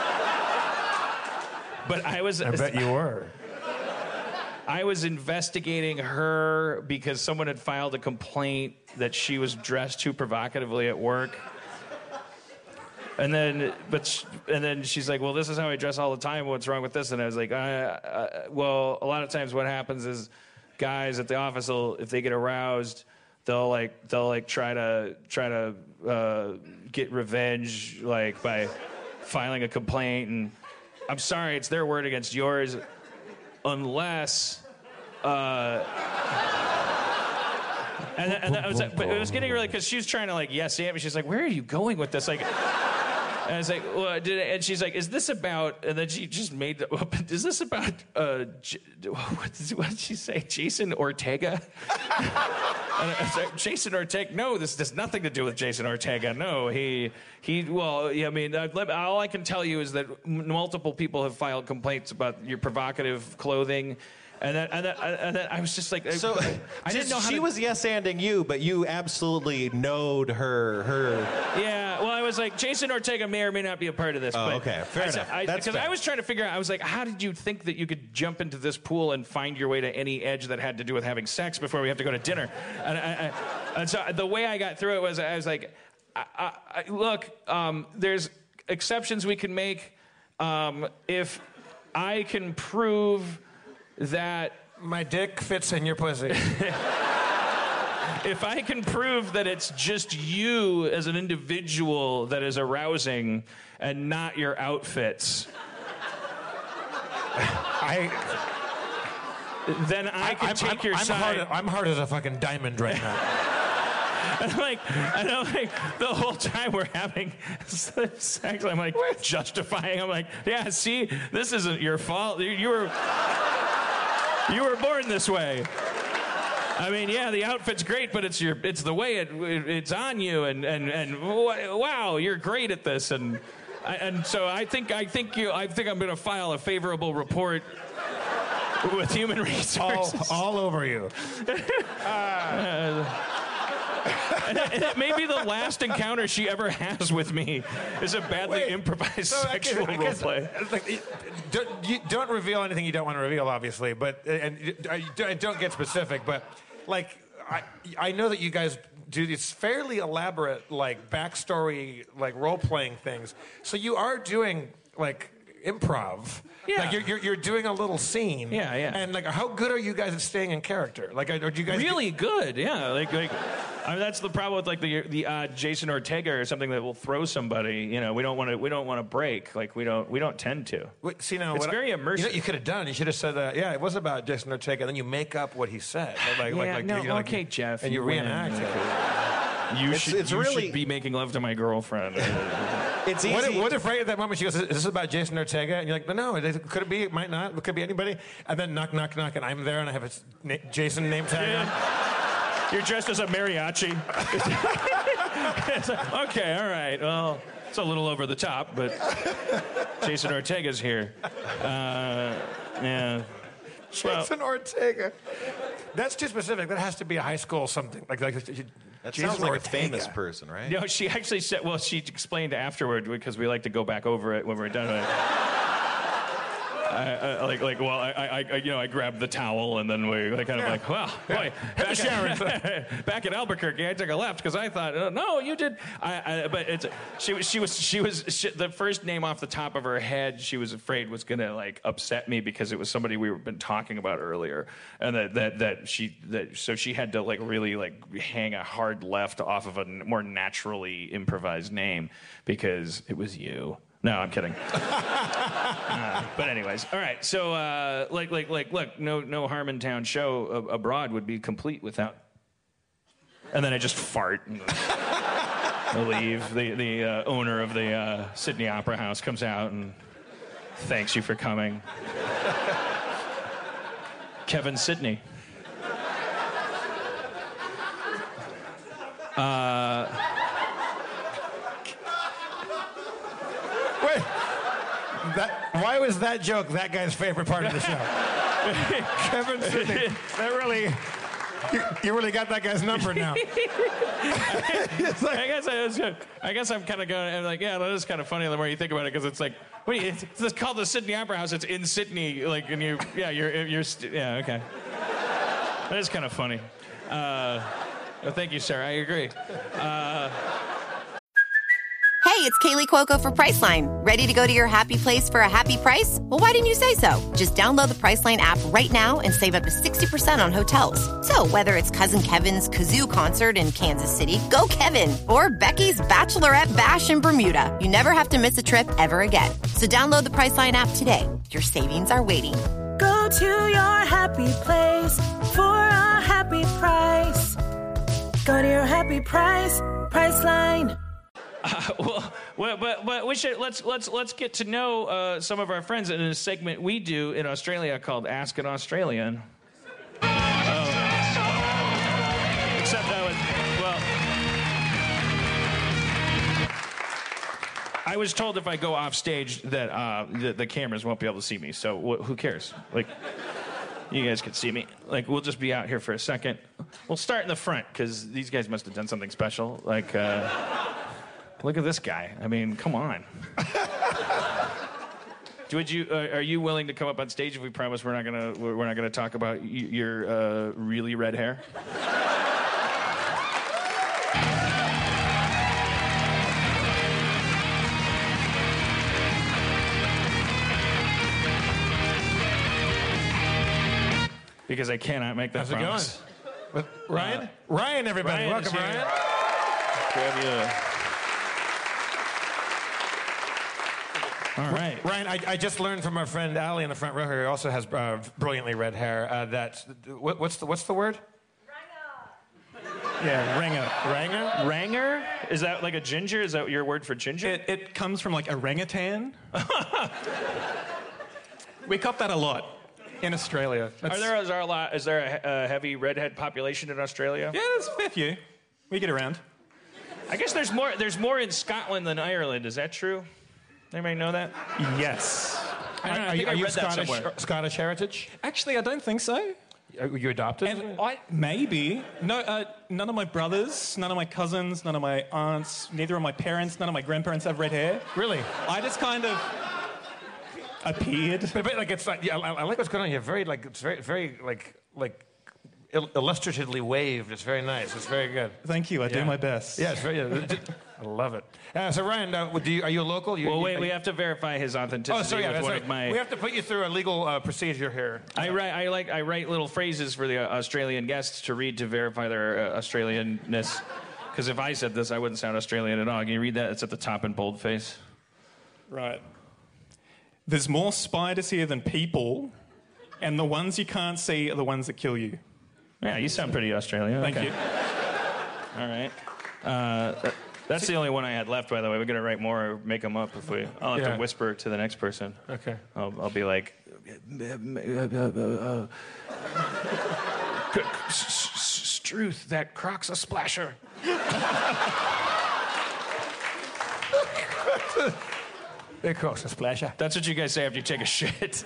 But I was... I bet you were. I was investigating her because someone had filed a complaint that she was dressed too provocatively at work. And then, but, sh- and then she's like, well, this is how I dress all the time. What's wrong with this? And I was like, uh, uh, well, a lot of times what happens is guys at the office will, if they get aroused, they'll like, they'll like try to, try to uh, get revenge, like by filing a complaint. And I'm sorry, it's their word against yours, unless, uh, and, and I was like, but it was getting really, because she was trying to like, yes, yeah, but she's like, where are you going with this? Like, I was like, well, did it, and she's like, is this about, and then she just made, the, is this about, uh, J- what, did, what did she say, Jason Ortega? And I was like, Jason Ortega, no, this has nothing to do with Jason Ortega, no, he, he, well, yeah, I mean, uh, all I can tell you is that m- multiple people have filed complaints about your provocative clothing. And then, and, then, and then I was just like, so I didn't know how she to... was yes-anding you, but you absolutely knowed her. Her. Yeah, well, I was like, Jason Ortega may or may not be a part of this. Oh, but okay, fair I, enough. I, That's Because fair. I was trying to figure out, I was like, how did you think that you could jump into this pool and find your way to any edge that had to do with having sex before we have to go to dinner? And, I, I, and so the way I got through it was, I was like, I, I, I, look, um, there's exceptions we can make um, if I can prove that my dick fits in your pussy. If I can prove that it's just you as an individual that is arousing and not your outfits, I, then I can I'm, take I'm, your I'm side. Hard, I'm hard as a fucking diamond right now. And I'm like, and I'm like, the whole time we're having sex, I'm like justifying. I'm like, yeah, see, this isn't your fault. You, you were, you were born this way. I mean, yeah, the outfit's great, but it's your, it's the way it, it it's on you, and and and wow, you're great at this, and and so I think I think you, I think I'm going to file a favorable report with Human Resources all, all over you. uh, and, it, and it may be the last encounter she ever has with me is a badly Wait, improvised so I guess- sexual I guess, roleplay. Like, don't, you don't reveal anything you don't want to reveal, obviously, but and don't, don't get specific. But like, I I know that you guys do these fairly elaborate like backstory like role playing things. So you are doing like improv. Yeah. Like you're, you're you're doing a little scene. Yeah, yeah. And like, how good are you guys at staying in character? Like, are you guys Really good, yeah. Like, like, I mean, that's the problem with like the the uh, Jason Ortega or something that will throw somebody. You know, we don't want to we don't want to break. Like, we don't we don't tend to. Wait, see now, It's what very I, immersive. You know what you could have done? You should have said that. Yeah, it was about Jason Ortega. Then you make up what he said. Like, like, Yeah, like, no, you know, like, okay, Jeff, and you, you win. reenact it. You It's- should it's you really- should be making love to my girlfriend. It's easy. What if, what if right at that moment she goes, "Is this about Jason Ortega?" And you're like, "No, no. It, could it be? It might not. It could be anybody." And then knock, knock, knock, and I'm there, and I have a s- na- Jason name tag on. You're dressed as a mariachi. It's like, okay, all right. Well, it's a little over the top, but Jason Ortega's here. Uh, yeah. Jason Ortega. That's too specific. That has to be a high school something. Like, like That Jason sounds like Ortega. a famous person, right? No, she actually said, well, she explained afterward because we like to go back over it when we're done with it. I, I, like, like, well, I, I, I, you know, I grabbed the towel and then we like, kind of Yeah. like, well, boy, back at, back at Albuquerque, I took a left because I thought, oh, no, you did. I, I, but it's she was, she was, she was she, the first name off the top of her head. She was afraid was gonna like upset me because it was somebody we were been talking about earlier, and that that that she that so she had to like really like hang a hard left off of a n- more naturally improvised name because it was you. No, I'm kidding. uh, but anyways, all right. So, uh, like, like, like, look, no, no Harmontown show uh, abroad would be complete without. And then I just fart and leave. The the uh, owner of the uh, Sydney Opera House comes out and thanks you for coming. Kevin Sidney. Uh. Wait. That, why was that joke that guy's favorite part of the show? Kevin Sidney. That really... You, you really got that guy's number now. It's like, I guess I was. I guess I'm kind of going. I'm like, yeah, that is kind of funny the more you think about it, because it's like, what do you, it's, it's called the Sydney Opera House. It's in Sydney, like, and you, yeah, you're, you're, st- yeah, okay. That is kind of funny. Uh, well, thank you, sir. I agree. Uh, Hey, it's Kaylee Cuoco for Priceline. Ready to go to your happy place for a happy price? Well, why didn't you say so? Just download the Priceline app right now and save up to sixty percent on hotels. So whether it's Cousin Kevin's Kazoo Concert in Kansas City, go Kevin, or Becky's Bachelorette Bash in Bermuda, you never have to miss a trip ever again. So download the Priceline app today. Your savings are waiting. Go to your happy place for a happy price. Go to your happy price, Priceline. Uh, well, well, but but we should let's let's let's get to know uh, some of our friends in a segment we do in Australia called Ask an Australian. Oh. Except I was well. I was told if I go off stage that uh, the, the cameras won't be able to see me. So wh- who cares? Like, you guys can see me. Like, we'll just be out here for a second. We'll start in the front because these guys must have done something special. Like. Uh, Look at this guy. I mean, come on. Would you? Uh, are you willing to come up on stage if we promise we're not gonna we're not gonna talk about y- your uh, really red hair? Because I cannot make that How's promise. it going? With Ryan? Uh, Ryan, everybody. Ryan Welcome, Ryan. Grab you. All right. Ryan, I, I just learned from our friend Allie in the front row here, who also has uh, brilliantly red hair, uh, that, what, what's, the, what's the word? Yeah, ranger. Ranger? Ranger? Is that like a ginger? Is that your word for ginger? It, it comes from like orangutan. We cop that a lot in Australia. That's, Are there, is there a lot? Is there a, a heavy redhead population in Australia? Yeah, there's a fair few. We get around. I guess there's more. There's more in Scotland than Ireland. Is that true? Anybody know that? Yes. I, don't know, I Are think you, I are you read that Scottish, somewhere. Scottish heritage? Actually, I don't think so. Are you adopted? And I maybe no. Uh, none of my brothers, none of my cousins, none of my aunts, neither of my parents, none of my grandparents have red hair. Really? I just kind of appeared. But, but like it's like yeah, I, I like what's going on here. Very like it's very very like like il- illustratively waved. It's very nice. It's very good. Thank you. I Yeah. do my best. Yeah, it's very. Yeah, I love it. Uh, so Ryan, uh, do you, are you a local? You, Well, you, wait. are We you- have to verify his authenticity Oh, sorry. Yeah, with that's one right. of my. We have to put you through a legal uh, procedure here. I write. I like. I write little phrases for the uh, Australian guests to read to verify their uh, Australianness. Because if I said this, I wouldn't sound Australian at all. Can you read that? It's at the top in boldface. Right. There's more spiders here than people, and the ones you can't see are the ones that kill you. Yeah, you sound pretty Australian. Thank Okay. you. All right. Uh, that- that's the only one I had left, by the way. We're gonna write more or make them up if we. I'll have Yeah. to whisper to the next person. Okay. I'll, I'll be like. Struth, that Croc's a splasher. It costs a splasher. That's what you guys say after you take a shit.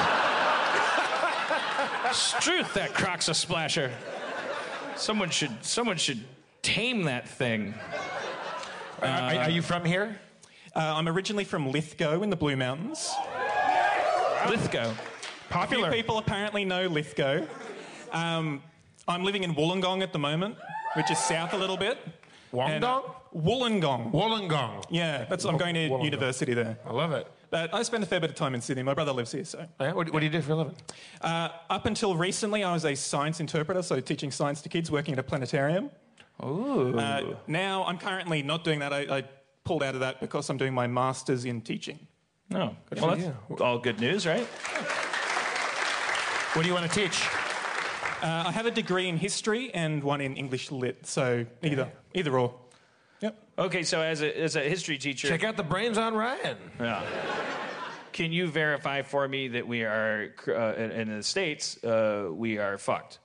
Struth, that Croc's a splasher. Someone should. Someone should tame that thing. Uh, are, are you from here? Uh, I'm originally from Lithgow in the Blue Mountains. Lithgow. A few people apparently know Lithgow. Um, I'm living in Wollongong at the moment, which is south a little bit. And- Wollongong? Wollongong. Wollongong. Yeah, that's. I'm going to Wollongong. university there. I love it. But I spend a fair bit of time in Sydney. My brother lives here, so. Yeah, what, what do you do for a living? Uh, up until recently, I was a science interpreter, so teaching science to kids, working at a planetarium. Ooh. Uh, now, I'm currently not doing that. I, I pulled out of that because I'm doing my master's in teaching. No. Good Well, for that's you. all good news, right? What do you want to teach? Uh, I have a degree in history and one in English lit, so either, either or. Yep. Okay, so as a as a history teacher, Check out the brains on Ryan. yeah. Can you verify for me that we are uh, in, in the States uh, we are fucked?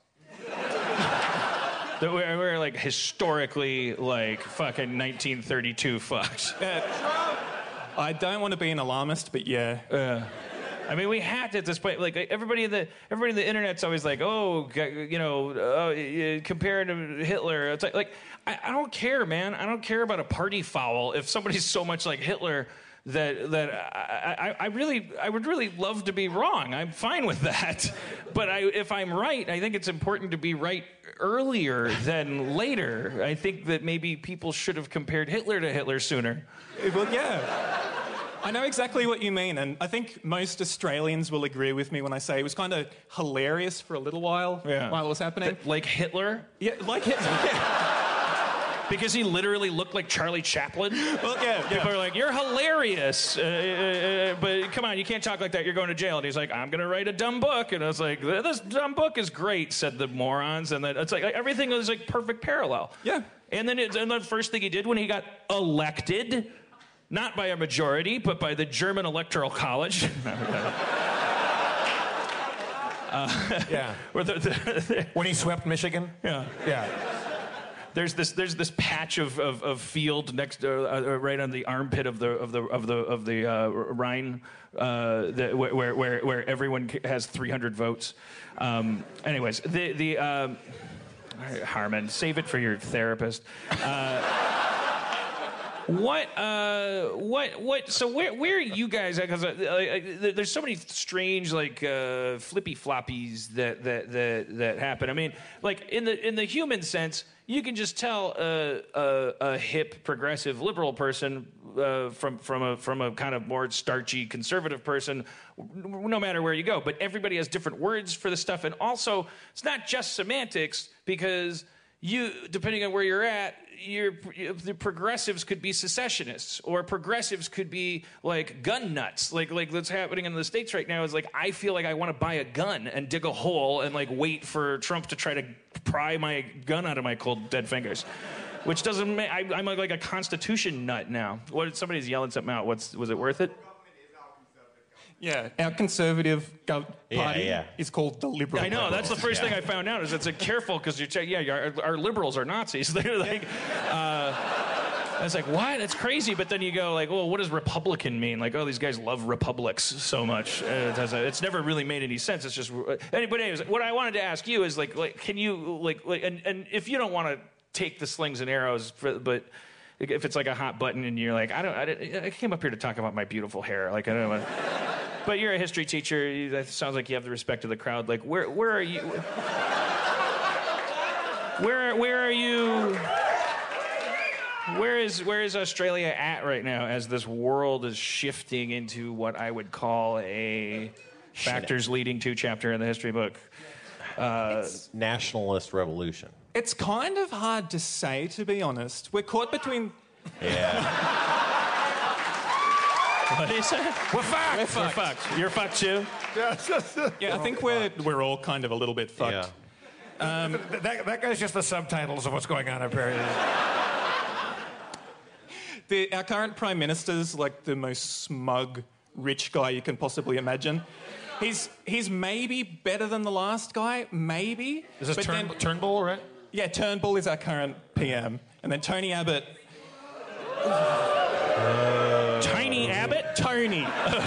That we're, we're like historically like fucking nineteen thirty-two fucked. Uh, I don't want to be an alarmist, but yeah. Uh, I mean, we had to at this point. Like everybody in the everybody in the internet's always like, oh, g- you know, uh, compared to Hitler. It's like, like I, I don't care, man. I don't care about a party foul if somebody's so much like Hitler that that I, I, I really I would really love to be wrong. I'm fine with that. But I, if I'm right, I think it's important to be right earlier than later. I think that maybe people should have compared Hitler to Hitler sooner. Well, yeah. I know exactly what you mean, and I think most Australians will agree with me when I say it was kind of hilarious for a little while Yeah. while it was happening. Like Hitler? Yeah, like Hitler, yeah. because he literally looked like Charlie Chaplin. Well, yeah, People yeah. are like, you're hilarious, uh, uh, but come on, you can't talk like that. You're going to jail. And he's like, I'm going to write a dumb book. And I was like, this dumb book is great, said the morons. And then it's like everything was like perfect parallel. Yeah. And then it, and the first thing he did when he got elected, not by a majority, but by the German Electoral College. uh, Yeah. where the, the, the, When he swept Michigan? yeah. Yeah. There's this there's this patch of, of, of field next uh, uh, right on the armpit of the of the of the of the uh, Rhine uh, the, where where where everyone has three hundred votes. Um, anyways, the the um, Harmon, save it for your therapist. Uh, What, uh, what, what, so where, where are you guys at? Because uh, uh, there's so many strange, like, uh, flippy floppies that, that, that, that happen. I mean, like, in the, in the human sense, you can just tell a, a, a hip, progressive, liberal person uh, from, from, a, from a kind of more starchy, conservative person, no matter where you go. But everybody has different words for the stuff. And also, it's not just semantics, because you, depending on where you're at, You're, the progressives could be secessionists, or progressives could be like gun nuts. Like like what's happening in the States right now is like I feel like I want to buy a gun and dig a hole and like wait for Trump to try to pry my gun out of my cold dead fingers, which doesn't make I, I'm like a Constitution nut now. What somebody's yelling something out? What's was it worth it? Yeah, our conservative gov- party yeah. is called the Liberal. I know, Party. that's the first Yeah. thing I found out is it's a careful because you're check, yeah, our, our liberals are Nazis. They're like, uh, I was like, what? That's crazy. But then you go like, well, what does Republican mean? Like, oh, these guys love republics so much. Uh, it has a, it's never really made any sense. It's just, uh, but anyways, what I wanted to ask you is like, like, can you like, like and, and if you don't want to take the slings and arrows, for, but if it's like a hot button and you're like, I don't, I, didn't, I came up here to talk about my beautiful hair. Like, I don't know. But you're a history teacher. You, that sounds like you have the respect of the crowd. Like, where, where are you? Where, where are you? Where is, where is Australia at right now as this world is shifting into what I would call a factors leading to chapter in the history book? Uh, Nationalist revolution. It's kind of hard to say, to be honest. We're caught between. Yeah. What do you say? We're fucked. We're fucked. We're fucked. You're fucked too. Yeah, I think we're we're all kind of a little bit fucked. Yeah. Um, that, that guy's just the subtitles of what's going on up here. The, our current prime minister's like the most smug, rich guy you can possibly imagine. He's he's maybe better than the last guy, maybe. Is this but Turn, then- Turnbull, right? Yeah, Turnbull is our current P M, and then Tony Abbott. Tiny Abbott? Tony.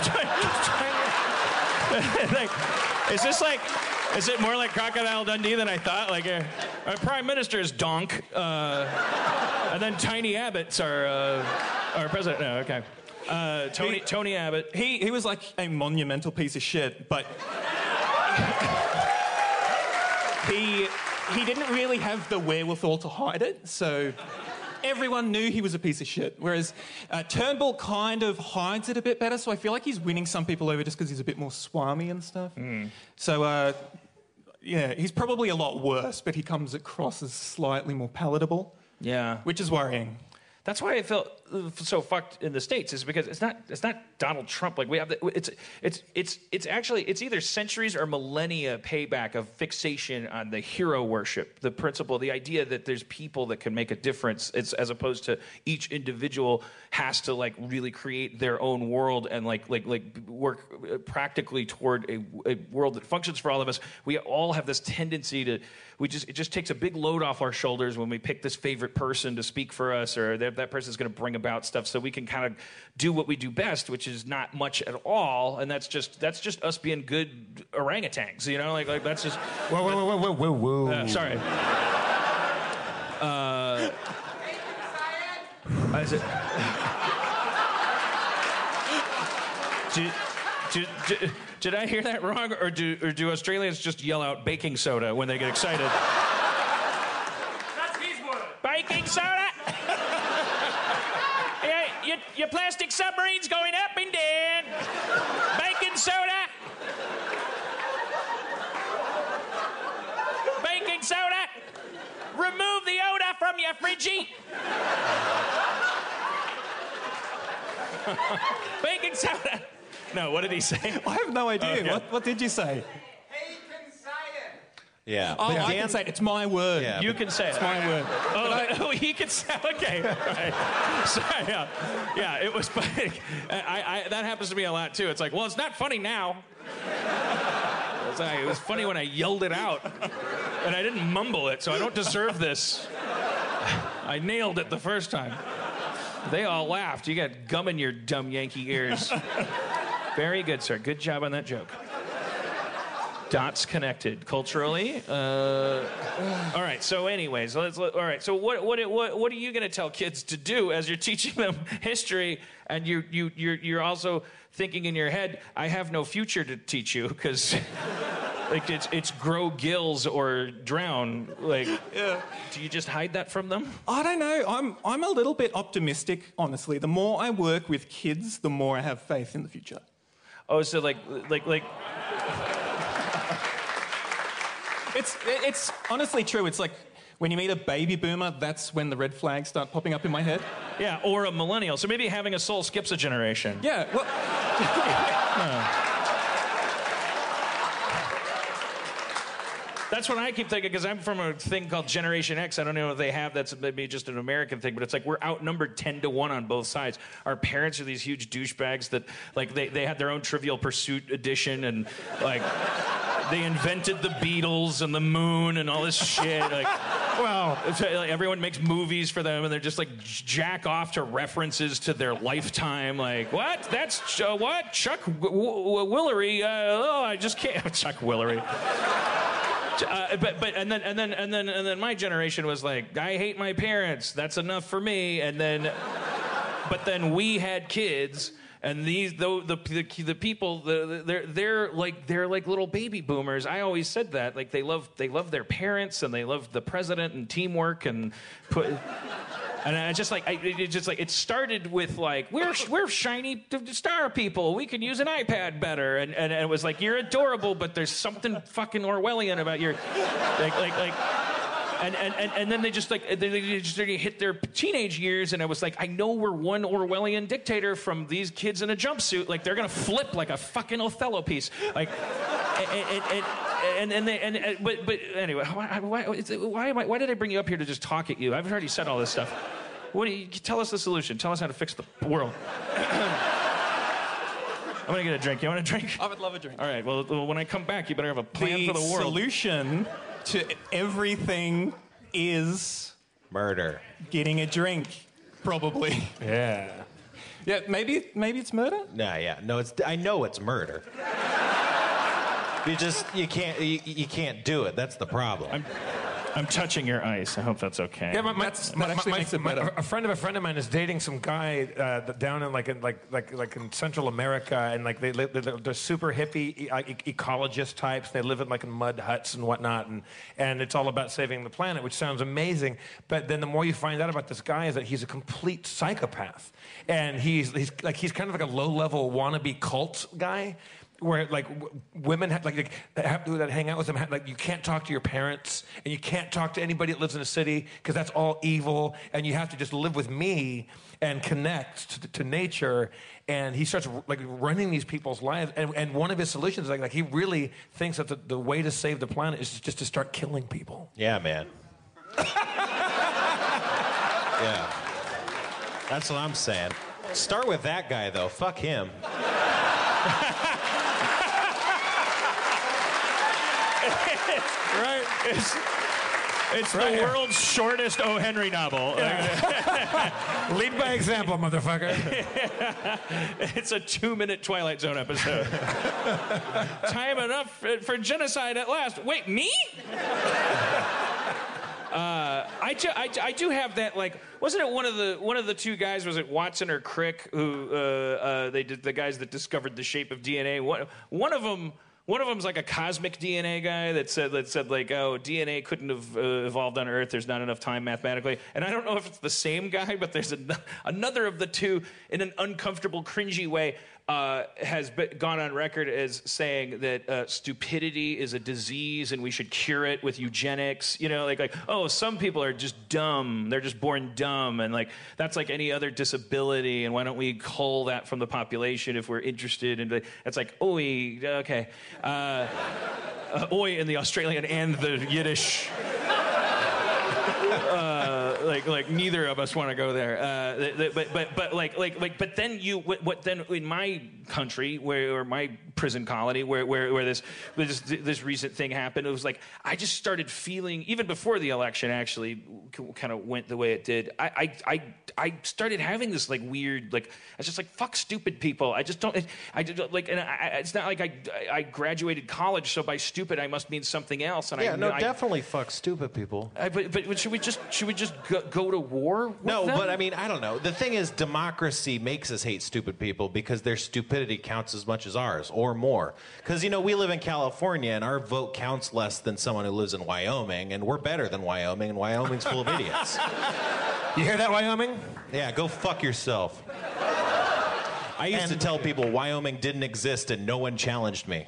Like, is this like, is it more like Crocodile Dundee than I thought? Like, uh, our prime minister is Donk, uh, and then Tiny Abbott's our, uh, our president. No, okay. Uh, Tony, He- Tony Abbott. He he was like a monumental piece of shit, but he he didn't really have the wherewithal to hide it, so everyone knew he was a piece of shit. Whereas uh, Turnbull kind of hides it a bit better, so I feel like he's winning some people over just because he's a bit more swami and stuff. Mm. So uh, yeah, he's probably a lot worse, but he comes across as slightly more palatable, Yeah. which is worrying. That's why I felt so fucked in the States, is because it's not it's not Donald Trump. Like we have the, it's it's it's it's actually it's either centuries or millennia payback of fixation on the hero worship, the principle, the idea that there's people that can make a difference. It's as opposed to each individual has to like really create their own world and like like like work practically toward a, a world that functions for all of us. We all have this tendency to we just it just takes a big load off our shoulders when we pick this favorite person to speak for us, or that that person's going to bring about stuff, so we can kind of do what we do best, which is not much at all, and that's just that's just us being good orangutans, you know, like like that's just. Whoa, whoa, whoa, whoa, whoa, whoa. Uh, sorry. Uh, is it? do, do, do, did I hear that wrong, or do or do Australians just yell out baking soda when they get excited? That's his word. Baking soda. Yeah, your, your plastic submarine's going up and down. Baking soda. Baking soda. Remove the odor from your Fridgie? Baking soda. No, what did he say? I have no idea. Okay. What, what did you say? He can say it. Yeah. Oh, But I Dan- can say it. It's my word. Yeah, You but- can say it. It's my word. Oh, oh, he could say. Okay, right. Sorry. Yeah, yeah. It was funny. I, I, that happens to me a lot too. It's like, well, it's not funny now. It's like, it was funny when I yelled it out, and I didn't mumble it, so I don't deserve this. I nailed it the first time. They all laughed. You got gum in your dumb Yankee ears. Very good, sir. Good job on that joke. Dots connected culturally. Uh, all right. So, anyways, let's. All right. So, what what what what are you going to tell kids to do as you're teaching them history, and you you you're you're also thinking in your head, I have no future to teach you because, like, it's it's grow gills or drown. Like, Yeah. do you just hide that from them? I don't know. I'm I'm a little bit optimistic, honestly. The more I work with kids, the more I have faith in the future. Oh, so like like like. It's it's honestly true. It's like when you meet a baby boomer, that's when the red flags start popping up in my head. Yeah, or a millennial. So maybe having a soul skips a generation. Yeah. Well, That's what I keep thinking, because I'm from a thing called Generation X. I don't know if they have, that's maybe just an American thing, but it's like we're outnumbered ten to one on both sides. Our parents are these huge douchebags that, like, they, they had their own Trivial Pursuit edition, and, like, they invented the Beatles and the moon and all this shit. Like, well, it's, like, everyone makes movies for them, and they're just, like, jack off to references to their lifetime. Like, what? That's, uh, what? Chuck w- w- Willery? Uh, oh, I just can't. Chuck Willery. Uh, but but and then and then and then and then my generation was like, I hate my parents. That's enough for me. And then, but then we had kids, and these the the the, the people the, they're they're like they're like little baby boomers. I always said that, like, they love they love their parents, and they love the president and teamwork and put. And I just like, I, it just like, it started with like, we're we're shiny star people. We can use an iPad better, and, and, and it was like, you're adorable, but there's something fucking Orwellian about your, like like like, and and, and, and then they just like they, they just hit their teenage years, and I was like, I know we're one Orwellian dictator from these kids in a jumpsuit. Like, they're gonna flip like a fucking Othello piece, like, and. and, and And and, they, and and but but anyway, why why, why am I, why did I bring you up here to just talk at you? I've already said all this stuff. What do you tell us the solution? Tell us how to fix the world. I'm gonna get a drink. You want a drink? I would love a drink. All right. Well, when I come back, you better have a plan The for the world. solution to everything is Murder. getting a drink, probably. Yeah. Yeah, maybe maybe it's murder. Nah, yeah. No, it's. I know it's murder. You just you can't you, you can't do it. That's the problem. I'm I'm touching your ice. I hope that's okay. Yeah, but my, That's- my, that actually my- makes it my- better. a friend of a friend of mine is dating some guy uh, that down in like in like like like in Central America, and like they live, they're, they're super hippie e- e- ecologist types. They live in like in mud huts and whatnot, and and it's all about saving the planet, which sounds amazing. But then the more you find out about this guy is that he's a complete psychopath, and he's he's like he's kind of like a low level wannabe cult guy. Where like w- women have, like, like that, have, that hang out with them, have, like, you can't talk to your parents, and you can't talk to anybody that lives in a city because that's all evil, and you have to just live with me and connect to, to nature. And he starts like running these people's lives, and, and one of his solutions is like, like he really thinks that the, the way to save the planet is just to start killing people. Yeah, man. Yeah. That's what I'm saying. Start with that guy though. Fuck him. Right? It's, it's the world's shortest O. Henry novel. Lead by example, motherfucker. It's a two-minute Twilight Zone episode. Time enough for, for genocide at last. Wait, me? Uh, I, do, I, I do have that, like, wasn't it one of the one of the two guys, was it Watson or Crick, who uh, uh, they did, the guys that discovered the shape of D N A? One, one of them. One of them's like a cosmic D N A guy that said that said like, oh, D N A couldn't have uh, evolved on Earth. There's not enough time mathematically. And I don't know if it's the same guy, but there's an, another of the two in an uncomfortable, cringy way uh, has been, gone on record as saying that uh, stupidity is a disease and we should cure it with eugenics. You know, like, like, oh, some people are just dumb. They're just born dumb. And, like, that's like any other disability. And why don't we cull that from the population if we're interested? And it's like, oi, okay. Uh, uh, oi in the Australian and the Yiddish. Uh, like, like neither of us want to go there. Uh, but, but, but, like, like, like, but then you, what, what then in my country, where, or my prison colony, where, where, where this, this, this recent thing happened, it was like I just started feeling, even before the election actually kind of went the way it did. I, I, I, I started having this like weird, like I was just like, fuck stupid people. I just don't, I did like, and I, it's not like I, I graduated college, so by stupid I must mean something else. And yeah, I, no, I, definitely fuck stupid people. I, but, but should we just, should we just go, go to war with No, them? but I mean, I don't know. The thing is, democracy makes us hate stupid people because their stupidity counts as much as ours, or more. Because, you know, we live in California, and our vote counts less than someone who lives in Wyoming, and we're better than Wyoming, and Wyoming's full of idiots. You hear that, Wyoming? Yeah, go fuck yourself. I used And- to tell people Wyoming didn't exist, and no one challenged me.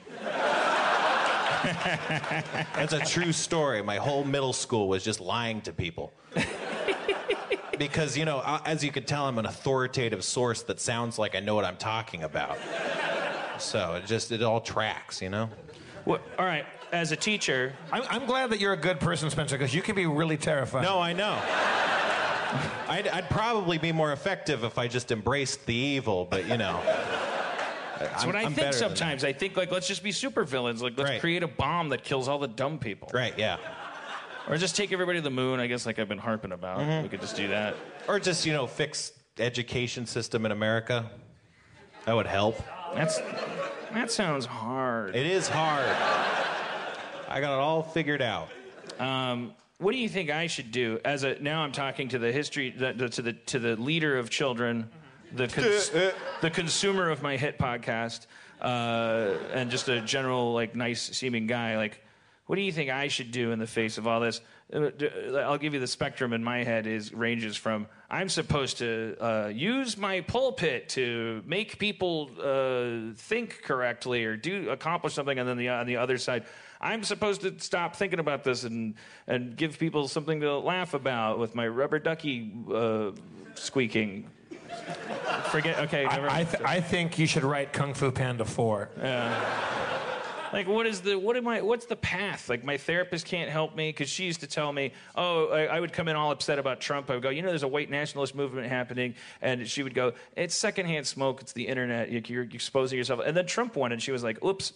That's a true story. My whole middle school was just lying to people. Because, you know, as you can tell, I'm an authoritative source that sounds like I know what I'm talking about. So it just, it all tracks, you know? Well, all right, as a teacher... I'm, I'm glad that you're a good person, Spencer, because you can be really terrifying. No, I know. I'd, I'd probably be more effective if I just embraced the evil, but, you know... That's I'm, what I I'm think better than sometimes. I think, like, let's just be supervillains. Like, let's Right. create a bomb that kills all the dumb people. Right, yeah. Or just take everybody to the moon, I guess, like I've been harping about. Mm-hmm. We could just do that. Or just, you know, fix education system in America. That would help. That's That sounds hard. It is hard. I got it all figured out. Um, what do you think I should do as a? Now I'm talking to the history, the, the, to the to the leader of children, the cons, the consumer of my hit podcast, uh, and just a general like nice seeming guy. Like, what do you think I should do in the face of all this? I'll give you the spectrum in my head is ranges from I'm supposed to uh, use my pulpit to make people uh, think correctly or do accomplish something, and then the, on the other side, I'm supposed to stop thinking about this and and give people something to laugh about with my rubber ducky uh, squeaking. Forget. Okay. Never. I, I, th- I think you should write Kung Fu Panda four. Yeah. Like, what is the, what am I, what's the path? Like, my therapist can't help me because she used to tell me, oh, I, I would come in all upset about Trump. I would go, you know, there's a white nationalist movement happening. And she would go, it's secondhand smoke. It's the internet. You're, you're exposing yourself. And then Trump won, and she was like, oops.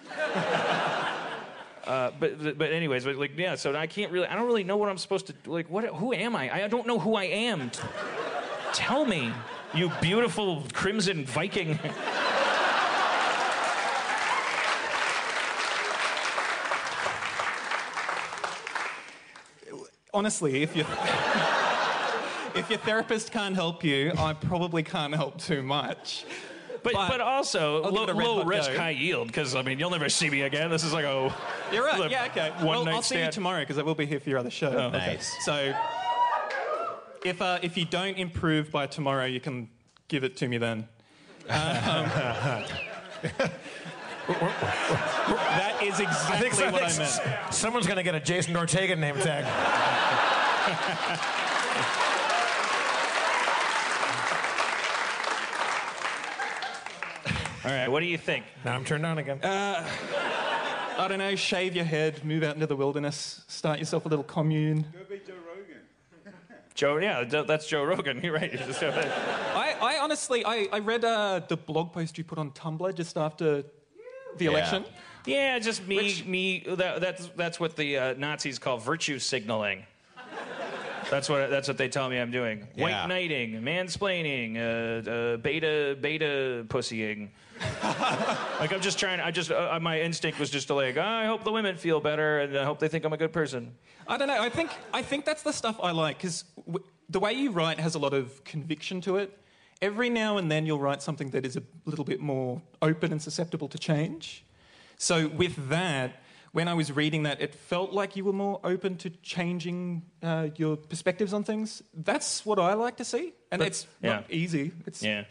uh, but, but anyways, but like, yeah, so I can't really, I don't really know what I'm supposed to, like, what, who am I? I don't know who I am. Tell me, you beautiful crimson Viking. Honestly, if you if your therapist can't help you, I probably can't help too much. But, but, but also, I'll low, give it a red low hot risk, go. high yield, because, I mean, you'll never see me again. This is like a... You're right, a yeah, okay. One Well, night I'll see you stand. tomorrow, because I will be here for your other show. Oh, okay. Nice. So, if, uh, if you don't improve by tomorrow, you can give it to me then. Um, that is exactly what I meant. Someone's going to get a Jason Ortega name tag. All right, what do you think? Now I'm turned on again. Uh, I don't know, shave your head, move out into the wilderness, start yourself a little commune. Go be Joe Rogan. Joe, yeah, th- that's Joe Rogan. You're right. You just have that. I, I honestly, I, I read uh, the blog post you put on Tumblr just after the Yeah. election. Yeah, just me, me. That, that's that's what the uh, Nazis call virtue signaling. That's what that's what they tell me I'm doing. Yeah. White knighting, mansplaining, uh, uh, beta beta pussying. Like I'm just trying. I just uh, my instinct was just to like, oh, I hope the women feel better, and I hope they think I'm a good person. I don't know. I think I think that's the stuff I like because w- the way you write has a lot of conviction to it. Every now and then you'll write something that is a little bit more open and susceptible to change. So with that, when I was reading that, it felt like you were more open to changing uh, your perspectives on things. That's what I like to see, and But- it's yeah. not easy. It's Yeah.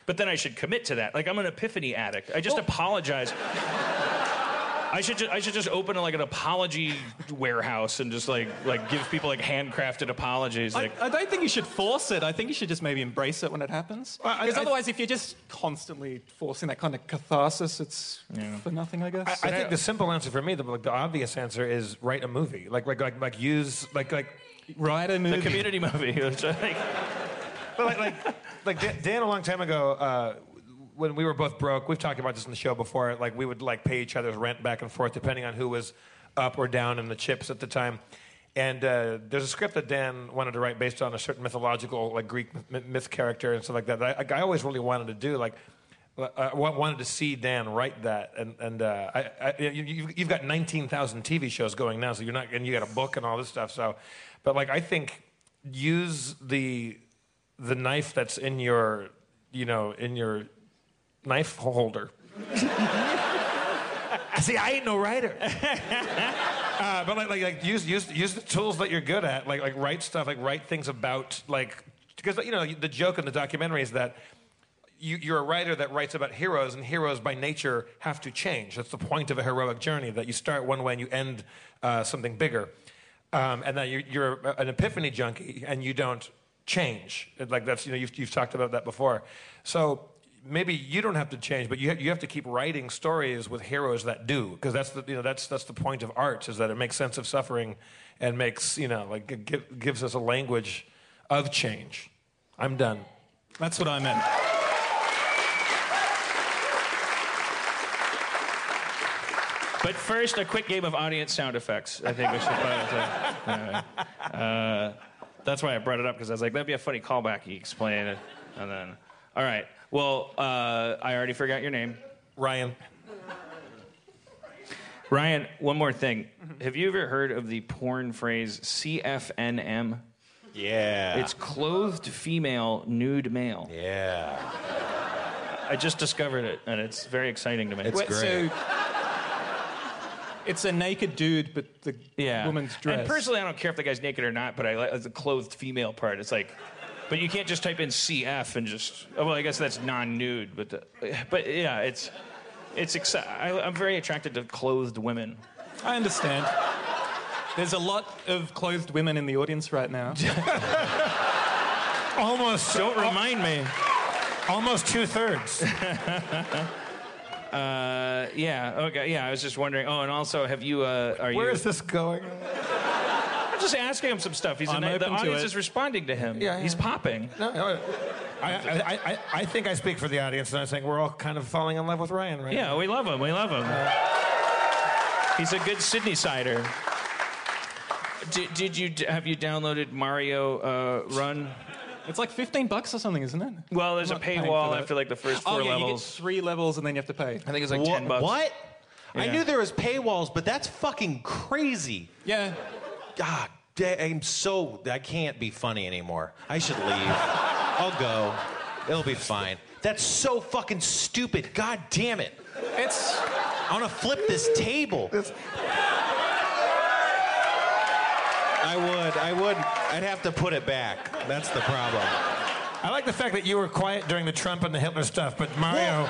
but then I should commit to that. Like, I'm an epiphany addict. I just Well- apologize. I should just, I should just open like an apology warehouse and just like like give people like handcrafted apologies. I, Like, I don't think you should force it. I think you should just maybe embrace it when it happens. Because I- I- otherwise, if you're just constantly forcing that kind of catharsis, it's for nothing, I guess. I, I think the simple answer for me, the, like, the obvious answer, is write a movie. Like like like like use like like Write a movie. the Community movie. Which I think- But like, like, like Dan, Dan a long time ago, uh, when we were both broke, we've talked about this in the show before. Like, we would like pay each other's rent back and forth depending on who was up or down in the chips at the time. And uh, there's a script that Dan wanted to write based on a certain mythological, like Greek myth, myth character and stuff like that. that I, I always really wanted to do. Like, I wanted to see Dan write that. And and uh, I, I, you, you've got nineteen thousand T V shows going now, so you're not, and you got a book and all this stuff. So, but like, I think use the the knife that's in your, you know, in your knife holder. See, I ain't no writer. uh, but like, like, like, use use use the tools that you're good at. Like, like, write stuff. Like, write things about, like, because you know the joke in the documentary is that you, you're a writer that writes about heroes, and heroes by nature have to change. That's the point of a heroic journey, that you start one way and you end uh, something bigger. Um, and that you're, you're an epiphany junkie, and you don't change. Like, that's, you know, you've, you've talked about that before. So maybe you don't have to change, but you have, you have to keep writing stories with heroes that do, because that's the, you know, that's that's the point of art, is that it makes sense of suffering and makes, you know, like, it give, gives us a language of change. I'm done. That's what I meant. But first, a quick game of audience sound effects. I think we should play. Anyway. Uh, that's why I brought it up, because I was like, that'd be a funny callback. You explain it, and then, all right. Well, uh, I already forgot your name, Ryan. Ryan. One more thing. Have you ever heard of the porn phrase C F N M? Yeah. It's clothed female, nude male. Yeah. I just discovered it, and it's very exciting to me. It's Wait, great. So it's a naked dude, but the Yeah. woman's dressed. And personally, I don't care if the guy's naked or not, but I like the clothed female part. It's like, but you can't just type in C F and just, oh, well, I guess that's non-nude, but, the, but yeah, it's, it's, exci- I, I'm very attracted to clothed women. I understand. There's a lot of clothed women in the audience right now. Almost. Don't remind me. Almost two-thirds. Uh, yeah, okay, yeah, I was just wondering, oh, and also, have you, uh, are Where you... is this going? I'm just asking him some stuff. He's I'm a, the open to audience it. is responding to him. Yeah, yeah. He's popping. No, no, I, I, I, I think I speak for the audience, and I'm saying we're all kind of falling in love with Ryan right Yeah, now. we love him, we love him. He's a good Sydney-sider. Did, did you, have you downloaded Mario uh, Run? It's like fifteen bucks or something, isn't it? Well, there's I'm a not paying paywall for that. after like the first Oh, four yeah, levels. you get three levels and then you have to pay. I think it's like Wha- ten bucks. What? I Yeah. knew there was paywalls, but that's fucking crazy. Yeah. God, da- I'm so... I can't be funny anymore. I should leave. I'll go. It'll be fine. That's so fucking stupid. God damn it. It's... I want to flip this table. I would. I would. I'd have to put it back. That's the problem. I like the fact that you were quiet during the Trump and the Hitler stuff, but Mario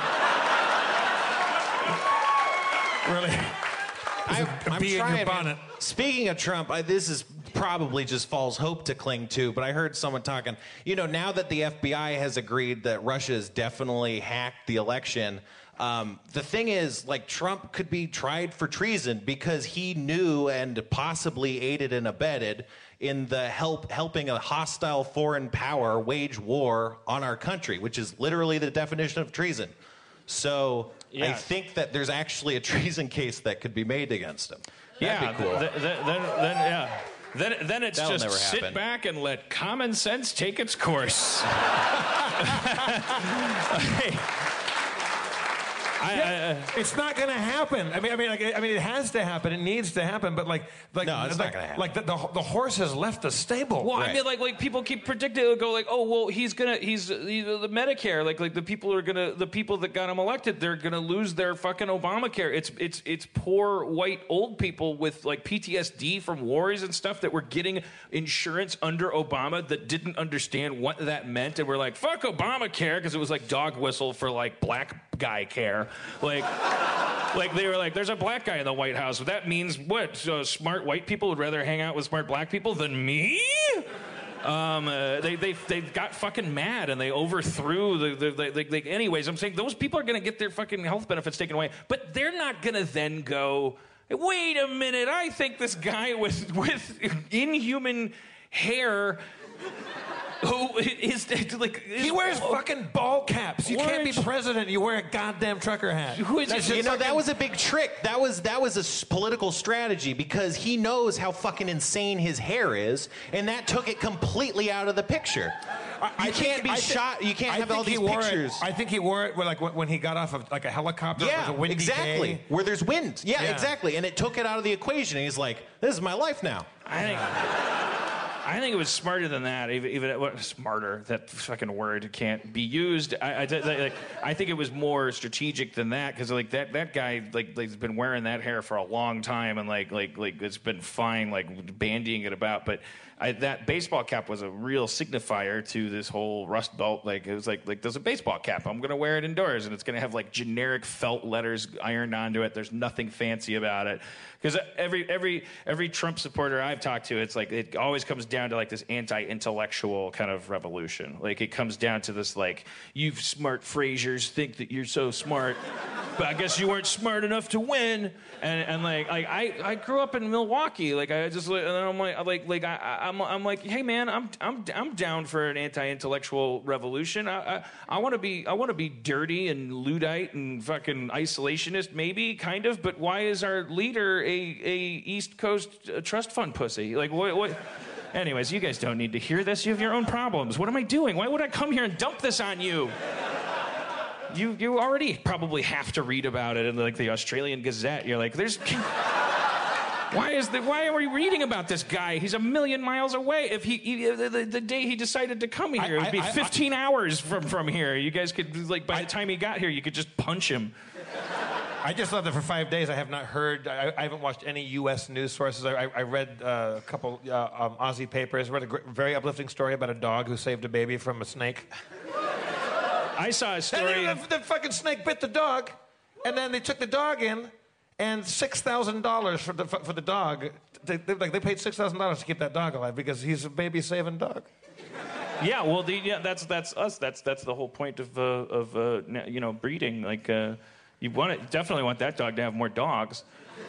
really I, I'm bee in your trying, bonnet. man. Speaking of Trump, I, this is probably just false hope to cling to, but I heard someone talking, you know, now that the F B I has agreed that Russia has definitely hacked the election, um, the thing is, like, Trump could be tried for treason because he knew and possibly aided and abetted in the help helping a hostile foreign power wage war on our country, which is literally the definition of treason. So I Yeah. think that there's actually a treason case that could be made against him. That'd Yeah, be cool. th- th- then, then, yeah. Then, then it's That'll just never sit happen. back and let common sense take its course. Hey. I, Yeah, I, it's not going to happen. I mean, I mean, like, I mean, it has to happen. It needs to happen. But like, like, No, it's not like, gonna happen. like the, the the horse has left the stable. Well, I Right. mean, like, like people keep predicting, they'll go like, oh, well, he's gonna, he's, he's the Medicare, like, like the people are gonna, the people that got him elected, they're gonna lose their fucking Obamacare. It's, it's, it's poor white old people with like P T S D from wars and stuff that were getting insurance under Obama that didn't understand what that meant, and were like, fuck Obamacare, because it was like dog whistle for like black guy care, like. Like, they were like, there's a black guy in the White House. That means what? So smart white people would rather hang out with smart black people than me? Um, uh, they, they, they got fucking mad and they overthrew the, the, the, the, the... Anyways, I'm saying those people are going to get their fucking health benefits taken away, but they're not going to then go, wait a minute, I think this guy with, with inhuman hair... Who is like? Is, He wears fucking ball caps. You can't be Orange. president. You wear a goddamn trucker hat. Who is That's it? You just know, that fucking- was a big trick. That was that was a s- political strategy because he knows how fucking insane his hair is, and that took it completely out of the picture. I You think- can't be I thi- shot. You can't I have think all he these wore it- pictures. I think he wore it when, like when when he got off of like a helicopter. It was Yeah, a windy exactly. day. Where there's wind. Yeah, Yeah. exactly. And it took it out of the equation. And he's like, "This is my life now." I think. I think it was smarter than that. Even, even well, smarter. That fucking word can't be used. I, I, like, I think it was more strategic than that because like that that guy like like has been wearing that hair for a long time and like like like it's been fine like bandying it about. But I, that baseball cap was a real signifier to this whole Rust Belt. Like it was like like there's a baseball cap. I'm gonna wear it indoors and it's gonna have like generic felt letters ironed onto it. There's nothing fancy about it. Because every every every Trump supporter I've talked to, it's like it always comes down to like this anti-intellectual kind of revolution. Like it comes down to this like, you smart Frasers think that you're so smart, but I guess you weren't smart enough to win. And and like like I, I grew up in Milwaukee. Like I just and then I'm like like like I I'm I'm like, hey man, I'm I'm I'm down for an anti-intellectual revolution. I I, I want to be I want to be dirty and Luddite and fucking isolationist maybe kind of. But why is our leader a a East Coast uh, trust fund pussy? Like what what? Anyways, you guys don't need to hear this. You have your own problems. What am I doing? Why would I come here and dump this on you? You you already probably have to read about it in like the Australian Gazette. You're like, there's. Why is the, why are we reading about this guy? He's a million miles away. If he, he the, the, the day he decided to come here, I- it'd be I- I- fifteen hours from from here. You guys could like by the time he got here, you could just punch him. I just love that for five days I have not heard, I, I haven't watched any U S news sources. I, I read uh, a couple uh, um, Aussie papers, read a gr- very uplifting story about a dog who saved a baby from a snake. I saw a And story. then the, the fucking snake bit the dog, and then they took the dog in, and six thousand dollars for the for the dog. They, they, like they paid six thousand dollars to keep that dog alive because he's a baby saving dog. Yeah, well, the, yeah, that's that's us. That's that's the whole point of uh, of uh, you know breeding. Like uh, you want it, definitely want that dog to have more dogs.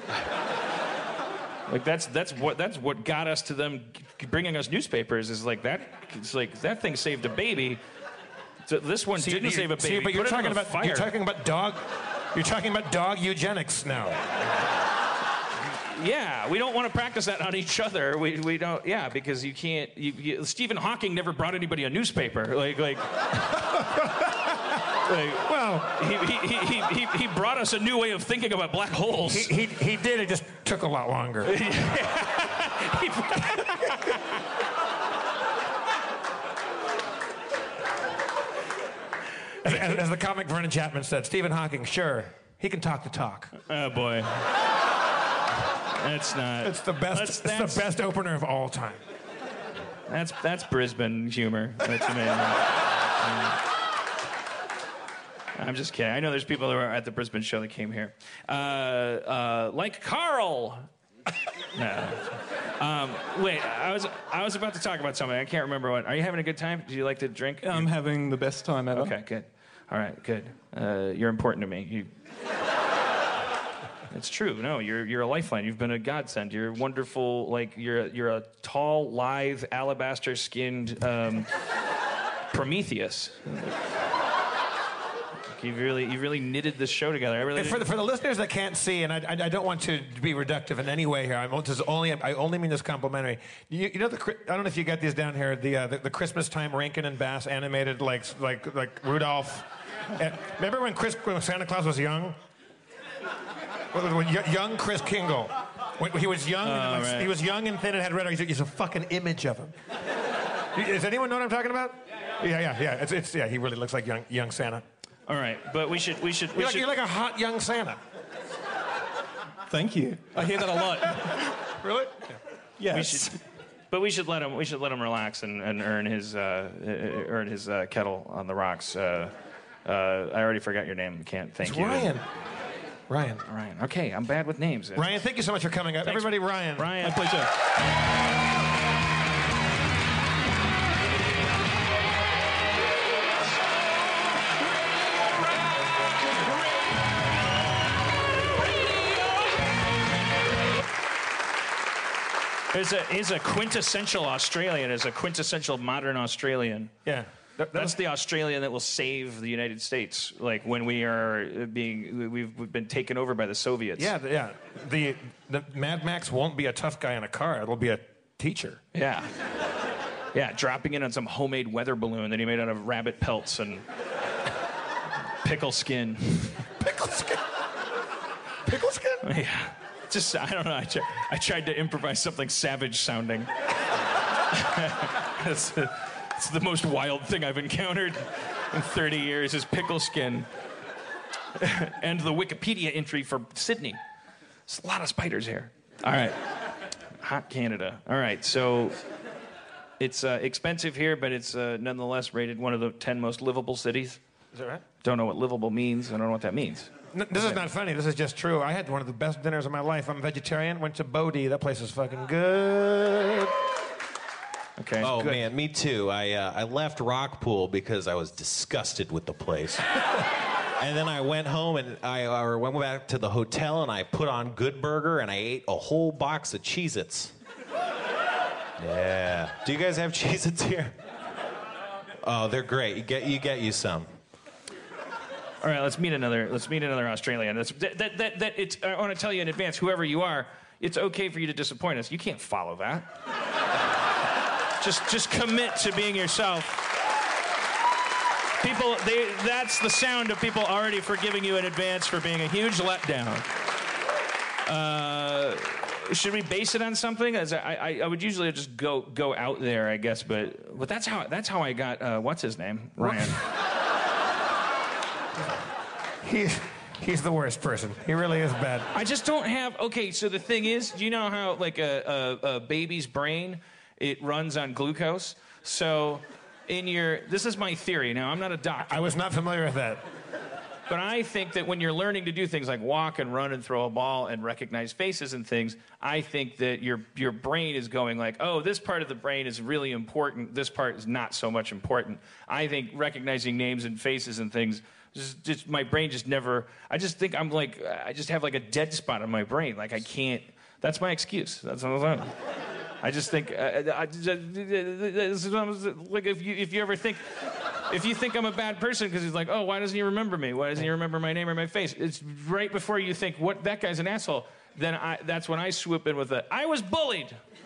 Like that's that's what that's what got us to them g- bringing us newspapers. Is like that. It's like that thing saved a baby. So this one See, didn't you- save a baby. See, but you're Put it in talking the about fire. you're talking about dog. You're talking about dog eugenics now. Yeah, we don't want to practice that on each other. We we don't. Yeah, because you can't. You, you, Stephen Hawking never brought anybody a newspaper. Like like. like Well, he, he, he, he, he, he brought us a new way of thinking about black holes. he, he he did. It just took a lot longer. As, as, as the comic Vernon Chapman said, Stephen Hawking, sure, he can talk the talk. Oh boy, that's not. It's the best. That's, It's that's, the best opener of all time. That's that's Brisbane humor. That's amazing. I'm just kidding. I know there's people that were at the Brisbane show that came here, uh, uh, like Carl. No. Um, wait, I was I was about to talk about something. I can't remember what. Are you having a good time? Do you like to drink? I'm having the best time ever. Okay, good. All right, good. Uh, you're important to me. You... It's true. No, you're you're a lifeline. You've been a godsend. You're wonderful. Like you're you're a tall, lithe, alabaster-skinned um, Prometheus. You've really you really knitted this show together. I really. And for the, for the listeners that can't see, and I, I, I don't want to be reductive in any way here. I'm this is only I only mean this complimentary. You, you know the I don't know if you got these down here. The uh, the, the Christmas time Rankin and Bass animated like like like Rudolph. And remember when Chris, when Santa Claus was young? When, when young Chris Kingle, when he was young, Oh, and right. he was young and thin and had red hair. He's, he's a fucking image of him. Does anyone know what I'm talking about? Yeah, yeah, yeah. It's, it's yeah. He really looks like young, young Santa. All right, but we should, we should, we You're like, should. you're like a hot young Santa. Thank you. I hear that a lot. Really? Yes. We should, but we should let him. We should let him relax and, and earn his uh, earn his uh, kettle on the rocks. Uh, uh, I already forgot your name. Can't thank It's you. Ryan. Ryan. Ryan. Okay, I'm bad with names. Ryan, thank you so much for coming up. Thanks. Everybody, Ryan. Ryan. My pleasure. He's a, he's a quintessential Australian. Is a quintessential modern Australian. Yeah. That, That's the Australian that will save the United States. Like when we are being, we've, we've been taken over by the Soviets. Yeah, yeah. The, the Mad Max won't be a tough guy in a car. It'll be a teacher. Yeah. Yeah, dropping in on some homemade weather balloon that he made out of rabbit pelts and pickle skin. Pickle skin. Pickle skin? Yeah. Just, I don't know. I, tr- I tried to improvise something savage sounding. it's, it's the most wild thing I've encountered in thirty years is pickle skin. And the Wikipedia entry for Sydney. There's a lot of spiders here. All right. Hot Canada. All right, so it's uh, expensive here, but it's uh, nonetheless rated one of the ten most livable cities. Is that right? Don't know what livable means. I don't know what that means. No, this is not funny. This is just true. I had one of the best dinners of my life. I'm a vegetarian. Went to Bodhi. That place is fucking good. Okay. Oh, Good. man, me too. I, uh, I left Rockpool because I was disgusted with the place. And then I went home and I or went back to the hotel and I put on Good Burger and I ate a whole box of Cheez-Its. Yeah. Do you guys have Cheez-Its here? Oh, they're great. You get you get you some. All right, let's meet another. Let's meet another Australian. That's, that, that, that, that it's, I want to tell you in advance, whoever you are, it's okay for you to disappoint us. You can't follow that. just, just commit to being yourself. People, they, that's the sound of people already forgiving you in advance for being a huge letdown. Uh, should we base it on something? As I, I, I would usually just go, go out there, I guess, but, but that's how, that's how I got. Uh, what's his name? Ryan. He's, he's the worst person. He really is bad. I just don't have. Okay, so the thing is, do you know how like a, a, a baby's brain, it runs on glucose? So, in your, this is my theory. Now, I'm not a doctor, I was not familiar with that. but I think that when you're learning to do things like walk and run and throw a ball and recognize faces and things, I think that your your brain is going like, oh, this part of the brain is really important. This part is not so much important. I think recognizing names and faces and things. Just, just my brain just never. I just think I'm like I just have like a dead spot in my brain. Like I can't. That's my excuse. That's what I'm saying. I just think. Uh, I just, like if you if you ever think. If you think I'm a bad person because he's like, oh, why doesn't he remember me? Why doesn't he remember my name or my face? It's right before you think, what, that guy's an asshole. Then I, that's when I swoop in with a, I was bullied.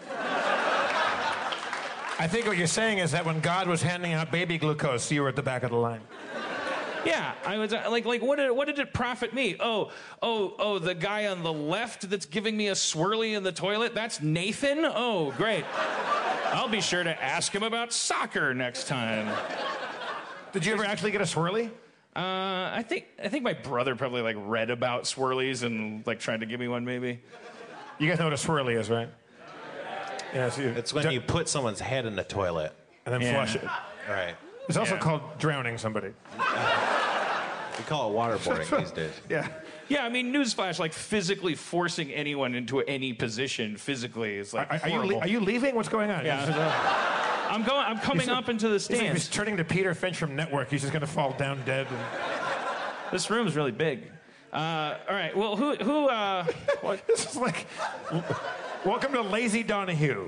I think what you're saying is that when God was handing out baby glucose, you were at the back of the line. Yeah, I was uh, like, like, what did what did it profit me? Oh, oh, oh, the guy on the left that's giving me a swirly in the toilet, that's Nathan? Oh, great. I'll be sure to ask him about soccer next time. Did you ever actually get a swirly? Uh, I think I think my brother probably like read about swirlies and like tried to give me one maybe. You guys know what a swirly is, right? Yeah, so you, It's when you put someone's head in the toilet. and then Yeah. flush it. Right. It's also Yeah. called drowning somebody. We call it waterboarding these days. Yeah. Yeah, I mean, newsflash, like physically forcing anyone into any position physically is like Are, are you horrible. le- are you leaving? What's going on? Yeah. I'm going. I'm coming up into the He's, like, he's stands. turning to Peter Finch from Network. He's just going to fall down dead. And... This room's really big. Uh, all right. Well, who who? Uh, what? This is like, welcome to Lazy Donahue.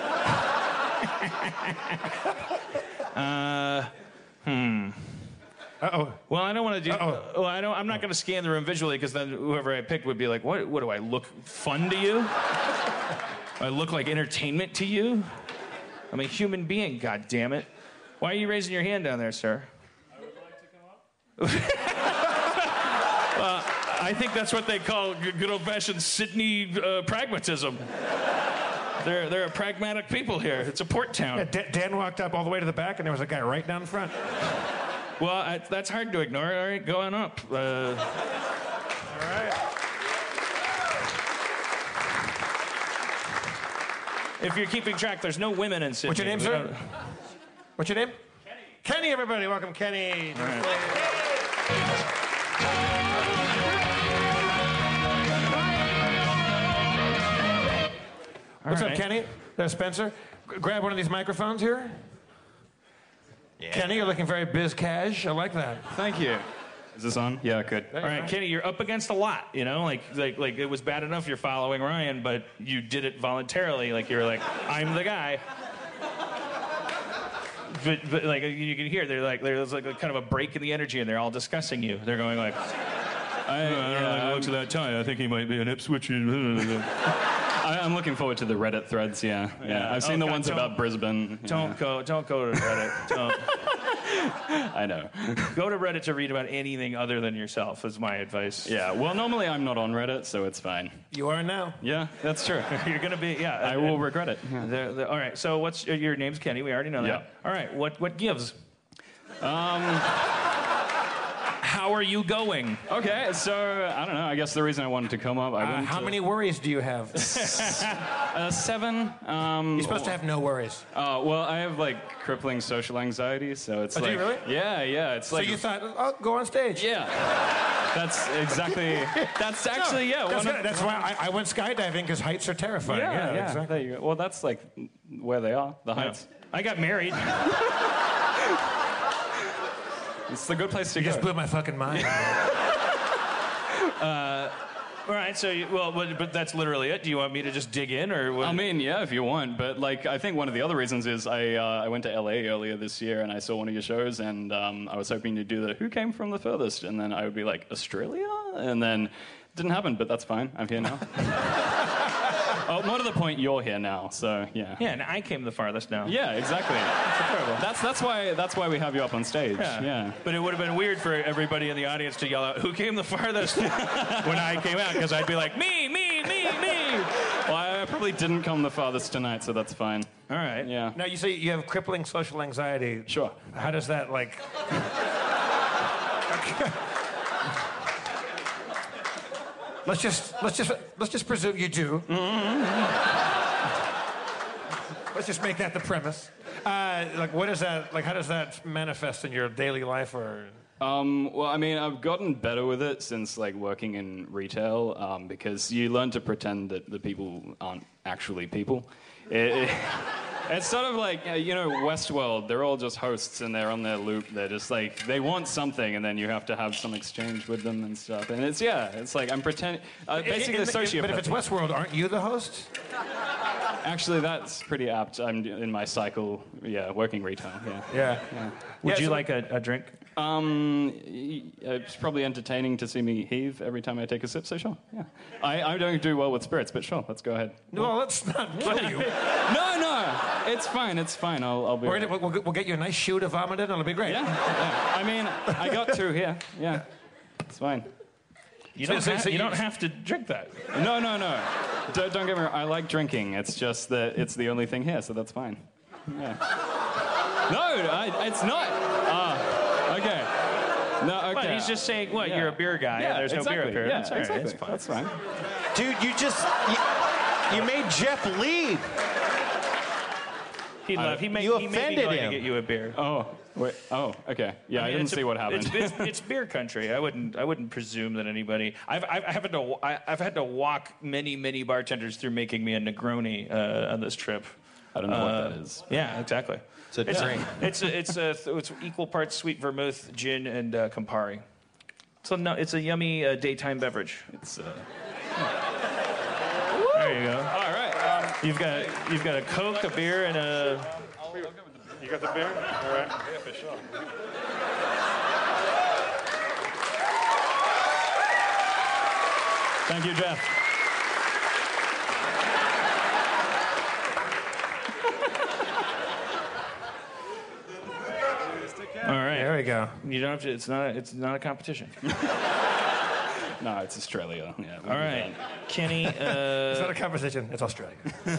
Uh, hmm. Uh-oh. Well, I don't want to do. Uh-oh. Well, I don't. I'm not going to scan the room visually because then whoever I picked would be like, "What? What do I look fun to you? Do I look like entertainment to you? I'm a human being. God damn it! Why are you raising your hand down there, sir? I would like to come up. Well, I think that's what they call good old-fashioned Sydney uh, pragmatism. They're, they're a pragmatic people here. It's a port town. Yeah, D- Dan walked up all the way to the back, and there was a guy right down front. Well, I, that's hard to ignore. All right, go on up. Uh, all right. If you're keeping track, there's no women in Sydney. What's your name, We sir? don't- What's your name? Kenny. Kenny, everybody. Welcome, Kenny. All right. What's All up, right. Kenny? There's Spencer. G- grab one of these microphones here. Yeah. Kenny, you're looking very biz cash. I like that. Thank you. Is this on? Yeah, good. All right, Kenny, you're up against a lot, you know? Like, like, like it was bad enough you're following Ryan, but you did it voluntarily. Like, you were like, I'm the guy. But, but like, you can hear, they're like, there's like a kind of a break in the energy, and they're all discussing you. They're going like, I, I don't know, yeah, looks at that tie. I think he might be an Ipswich. I, I'm looking forward to the Reddit threads, yeah. Yeah, Yeah. I've seen Oh, the God, ones don't- about Brisbane. Don't yeah. go, don't go to Reddit. Don't. I know. Go to Reddit to read about anything other than yourself, is my advice. Yeah, well, normally I'm not on Reddit, so it's fine. You are now. Yeah, that's true. You're gonna be, yeah. I will regret it. Yeah. The, the, all right, so what's, your name's Kenny, we already know that. Yeah. All right, what, what gives? Um, How are you going? okay, so, I don't know, I guess the reason I wanted to come up, I Uh, went how to, many worries do you have? Uh, seven. Um, You're supposed to have no worries. Uh, well, I have, like, crippling social anxiety, so it's Oh, do like... you really? Yeah, yeah, it's So like... you thought, oh, go on stage. Yeah. That's exactly... That's actually, yeah. That's, one good. of- That's why I, I went skydiving, because heights are terrifying. Yeah, Yeah, yeah. exactly. There you go. Well, that's like where they are, the heights. I got married. It's a good place to You go. just blew my fucking mind. uh, all right, so, you, well, but, but that's literally it. Do you want me to just dig in, or what? I mean, yeah, if you want, but like, I think one of the other reasons is I uh, I went to L A earlier this year and I saw one of your shows and um, I was hoping to do the Who Came From the Furthest, and then I would be like, Australia? And then it didn't happen, but that's fine. I'm here now. Oh, more to the point, you're here now, so yeah. Yeah, and I came the farthest now. Yeah, exactly. That's that's why that's why we have you up on stage. Yeah. Yeah. But it would have been weird for everybody in the audience to yell out, "Who came the farthest?" when I came out, because I'd be like, "Me, me, me, me." Well, I probably didn't come the farthest tonight, so that's fine. All right. Yeah. Now, you say you have crippling social anxiety. Sure. How does that, like... Let's just let's just let's just presume you do. Let's just make that the premise. Uh, like, what is that? Like, how does that manifest in your daily life, or? Um, well, I mean, I've gotten better with it since like working in retail um, because you learn to pretend that the people aren't actually people. It, it, it's sort of like, uh, you know, Westworld, they're all just hosts and they're on their loop. They're just like, they want something and then you have to have some exchange with them and stuff. And it's, yeah, it's like, I'm pretending, uh, basically In- a in- sociopath. But if it's Westworld, aren't you the host? Actually, that's pretty apt. I'm in my cycle, yeah, working retail, yeah. Yeah. yeah. Would Yeah, you so- like a, a drink? Um, y- it's probably entertaining to see me heave every time I take a sip, so sure, yeah. I, I don't do well with spirits, but sure, let's go ahead. No, let's not kill you. No, no, it's fine, it's fine, I'll, I'll be We're right. gonna, we'll, we'll get you a nice shoe to vomit in, it'll be great. Yeah, yeah, I mean, I got two here, yeah, it's fine. You So- don't, so- ha- so you you- don't have to drink that. No, no, no, don't, don't get me wrong, I like drinking, it's just that it's the only thing here, so that's fine. Yeah. No, I, it's not. Ah, okay. No, okay. But he's just saying, what, Yeah. you're a beer guy, Yeah, and there's exactly. no beer up here. Yeah, That's all right, exactly. it's fine. That's fine. Dude, you just you, you made Jeff leave. He left. He, may, You he may be offended going him. to get you a beer. Oh, wait. Oh, okay. Yeah, I, mean, didn't it's a- see what happened. It's, it's, it's beer country. I wouldn't. I wouldn't presume that anybody. I've. I've, I've had to. I, I've had to walk many, many bartenders through making me a Negroni uh, on this trip. I don't know Uh, what that is. Yeah, exactly. It's a It's drink. it's a, it's a, it's equal parts sweet vermouth, gin, and uh, Campari. So no, it's a yummy uh, daytime beverage. It's. Uh... There you go. All right. Um, You've got you've got a Coke, a beer, and a. You got the beer? All right. yeah, for sure. Thank you, Jeff. All right. There There we go. You don't have to. It's not. A, it's not a competition. No, it's Australia. Yeah. All right, Kenny. Uh, it's not a competition. It's Australia.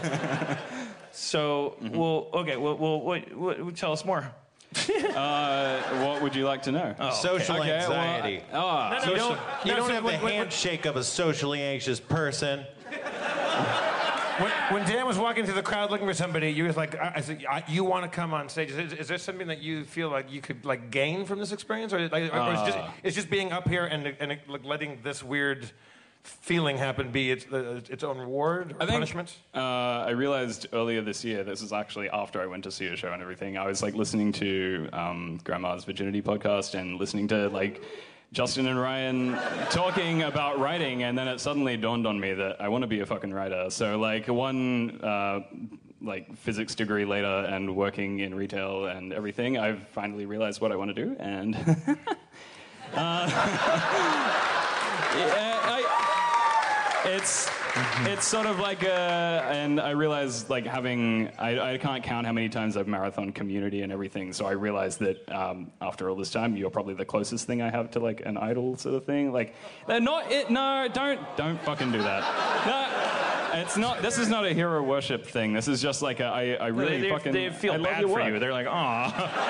So, mm-hmm. well, okay. Well, well what, what, tell us more. uh, what would you like to know? Oh, social okay. anxiety. Well, I, oh. no, no, you don't, you no, don't so have when, the when, handshake of a socially anxious person. When, when Dan was walking through the crowd looking for somebody, you was like, I, I said, I, "You want to come on stage? Is, is there something that you feel like you could like gain from this experience, or, like, or, or it's just it's just being up here and and like, letting this weird feeling happen be its uh, its own reward or I think, punishment?" Uh, I realized earlier this year. This was actually after I went to see a show and everything. I was like listening to um, Grandma's Virginity podcast and listening to like Justin and Ryan talking about writing, and then it suddenly dawned on me that I want to be a fucking writer. So like one uh, like physics degree later and working in retail and everything, I've finally realized what I want to do, and uh, yeah, I, it's it's sort of like a, and I realized like having I, I can't count how many times I've marathon Community and everything, so I realized that um, after all this time you're probably the closest thing I have to like an idol sort of thing. Like they're not it no don't don't fucking do that. No, it's not, this is not a hero worship thing. This is just like a, I, I really they, fucking they feel I love bad your for work. you. They're like, aw.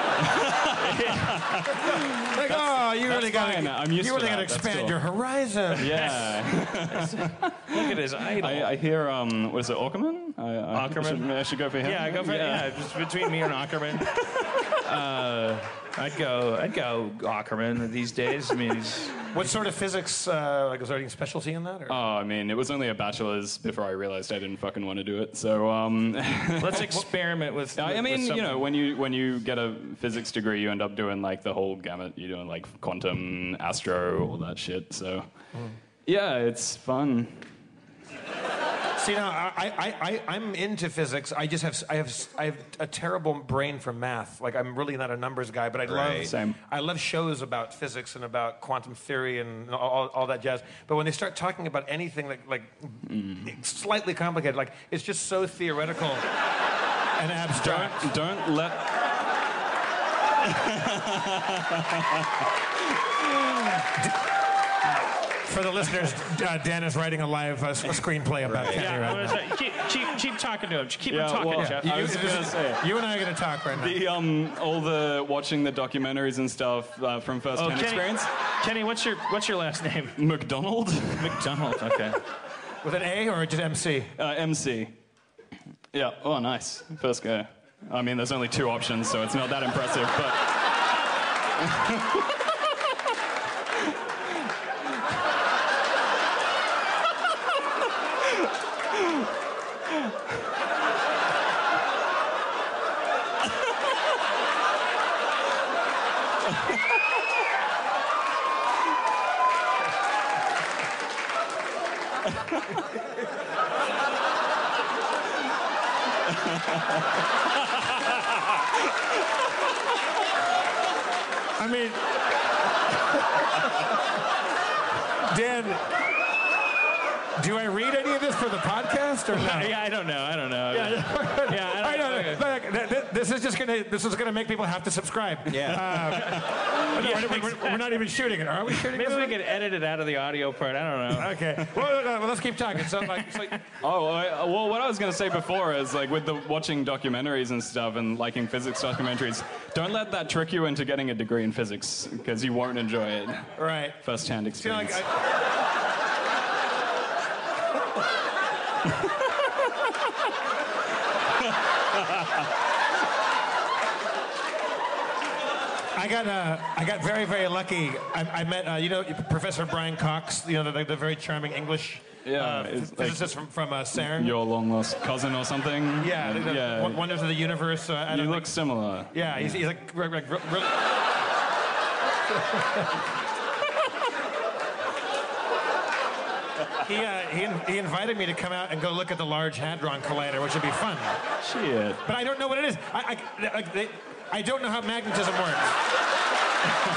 Like, oh, you really got fine. to I'm used you to really got to that. That's expand cool. your horizon. Yeah. Look at his idol. I, I hear, um, what is it, Ackerman? I, I, Ackerman? I should, I should go for him. Yeah, go for it. Yeah, just between me and Ackerman. Uh, I'd go. I'd go Ackerman these days. I mean, he's, What sort of physics? Uh, like, was there any specialty in that? Or? Oh, I mean, it was only a bachelor's before I realized I didn't fucking want to do it. So, um, let's experiment with. I with mean, with you know, something. when you when you get a physics degree, you end up doing like the whole gamut. You're doing like quantum, astro, all that shit. So, mm. yeah, it's fun. See, now I, I, I, I'm into physics. I just have I have I have a terrible brain for math. Like I'm really not a numbers guy, but I Right. love Same. I love shows about physics and about quantum theory and all, all that jazz. But when they start talking about anything like like Mm. slightly complicated, like it's just so theoretical and abstract. Don't, don't let. For the listeners, uh, Dan is writing a live uh, a screenplay about Kenny Yeah, right I'm now. gonna say, keep, keep, keep talking to him. Keep Yeah, him talking, well, Jeff. I was You- gonna say. You and I are going to talk right now. The um, all the watching the documentaries and stuff uh, from Oh, first-hand Kenny, experience. Kenny, what's your what's your last name? McDonald, McDonald. Okay. With an A or just M C? uh, M C. Yeah. Oh, nice. First go. I mean, there's only two options, so it's not that impressive, but. I mean, Dan, do I read any of this for the podcast or no? Yeah, I don't know. I don't know. Yeah, Yeah, I I don't- know. okay. Look, th- th- this is just gonna this is gonna make people have to subscribe. Yeah. Uh, no, we're, we're- we're not even shooting it. Are we shooting Maybe this we one? could edit it out of the audio part. I don't know. Okay. Well, no, well, let's keep talking. So, like, so, Oh, I, well, what I was going to say before is, like, with the watching documentaries and stuff and liking physics documentaries, don't let that trick you into getting a degree in physics, because you won't enjoy it. right. First-hand See, like, experience. I got uh, I got very very lucky. I, I met uh, you know Professor Brian Cox, you know the, the very charming English Yeah, uh, it's like- physicist from from uh, CERN. Your long-lost cousin or something? Yeah, the, the yeah. Won- Wonders of the Universe. Uh, I You don't look think- similar. Yeah, he's, he's like re- re- re- really. He, uh, he, in- he invited me to come out and go look at the Large Hadron Collider, which would be fun. Shit. But I don't know what it is. I, I, like, they, I don't know how magnetism works.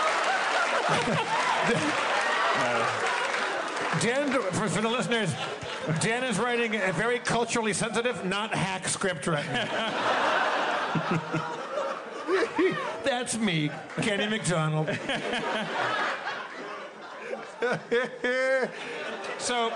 Dan, for, for the listeners, Dan is writing a very culturally sensitive, not hack script right now. That's me, Kenny McDonald. So...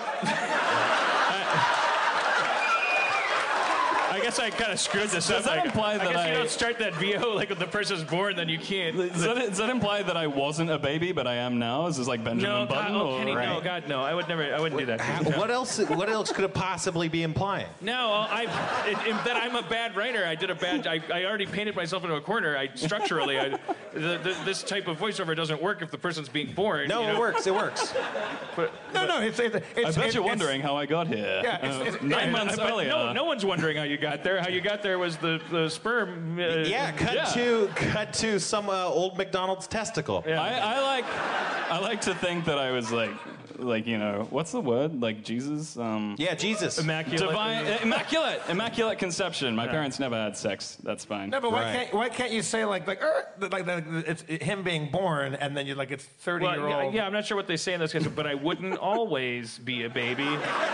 I guess I kind of screwed this Does up. that Like, imply I that guess you I- don't start that V O like when the person's born, then you can't. Does that, does that imply that I wasn't a baby, but I am now? Is this like Benjamin No, God, Button? oh, or- Kenny, no, God, no. I would never. I wouldn't do that. How- what else? What else could it possibly be implying? No, I it, it, that I'm a bad writer. I did a bad. I, I already painted myself into a corner. I structurally, I, the, the, this type of voiceover doesn't work if the person's being born. No, you know? it works. It works. But, No, no, it's... it's, I it's bet it- you're it's- wondering how I got here. Yeah, it's- Uh, it's- nine yeah, months but earlier. no, no one's wondering how you got there. How you got there was the, the sperm. Uh, Yeah, cut Yeah. to cut to some uh, old McDonald's testicle. I, I like, I like to think that I was like, like you know, what's the word? Like Jesus. Um, Yeah, Jesus. Immaculate. Divine, uh, immaculate, immaculate conception. My parents never had sex. That's fine. No, but why Right. can't why can't you say like like er, like like it's him being born and then you're like it's thirty Well, year yeah, old. yeah, I'm not sure what they say in those cases, but I wouldn't always be a baby.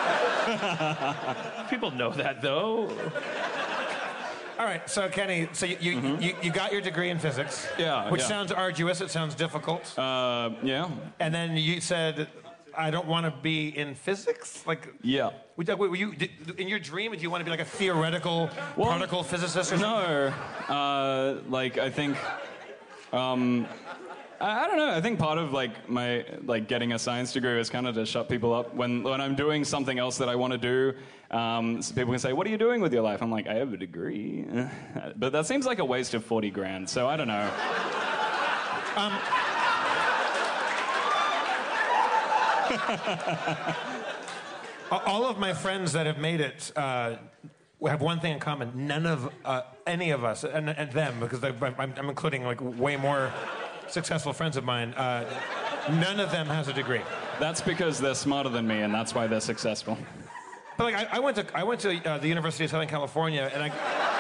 People know that, though. All right, so Kenny, so you you, Mm-hmm. you, you got your degree in physics, Yeah, which yeah. sounds arduous. It sounds difficult. Uh, yeah, And then you said, I don't want to be in physics. Like, yeah. were you- were you did, in your dream? Did you want to be like a theoretical Well, particle physicist or something? No, uh, like I think, um, I, I don't know. I think part of like my like getting a science degree is kind of to shut people up when when I'm doing something else that I want to do. Um, so people can say, "What are you doing with your life?" I'm like, "I have a degree," but that seems like a waste of forty grand. So I don't know. Um, all of my friends that have made it uh, have one thing in common. None of uh, any of us, and, and them, because they- I'm, I'm including like way more successful friends of mine. Uh, none of them has a degree. That's because they're smarter than me, and that's why they're successful. But like, I, I went to I went to uh, the University of Southern California, and I.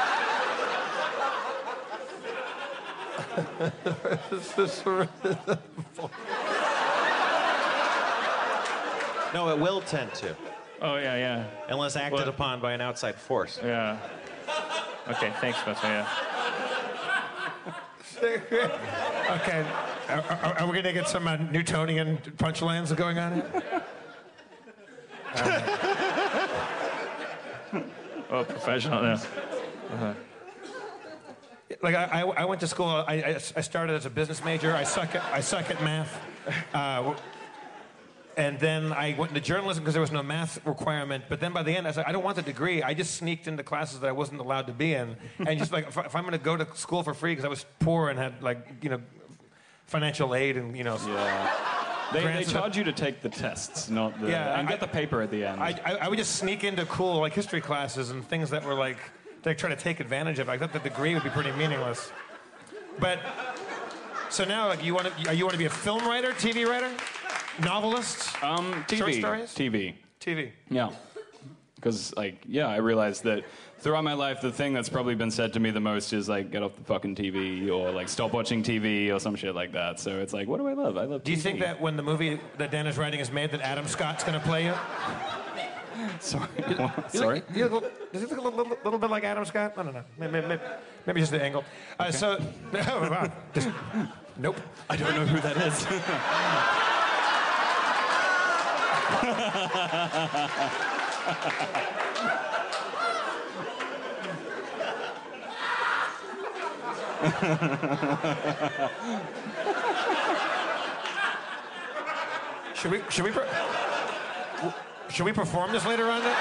This is No, it will tend to, Oh, yeah, yeah. unless acted What? upon by an outside force. Yeah. Okay, thanks, Spencer. Yeah. Okay, are, are, are we going to get some uh, Newtonian punchlines going on here? Oh, professional. Yeah. Uh-huh. Like I, I, I went to school. I, I, I started as a business major. I suck at I suck at math, uh, and then I went into journalism because there was no math requirement. But then by the end, I said I don't want the degree. I just sneaked into classes that I wasn't allowed to be in, and just like if, I- if I'm going to go to school for free because I was poor and had like you know financial aid and you know. Yeah. They, they grants- charge you to take the tests, not the, Yeah, and get I- the paper at the end. I, I, I would just sneak into cool like history classes and things that were like they try to take advantage of. I thought the degree would be pretty meaningless. But so now, like, you want to you want to be a film writer, T V writer, novelist, um, T V, short stories, T V. T V. Yeah. Because, like, yeah, I realized that throughout my life, the thing that's probably been said to me the most is, like, get off the fucking T V or, like, stop watching T V or some shit like that. So it's like, what do I love? I love Do T V. you think that when the movie that Dan is writing is made, that Adam Scott's going to play you? Sorry. You Sorry? look, you look, does he look a little, little bit like Adam Scott? I don't know. Maybe, maybe, maybe just the angle. Uh, So, oh, wow. Just, nope. I don't know who that is. Should we? Should we? Per- should we perform this later on? Then?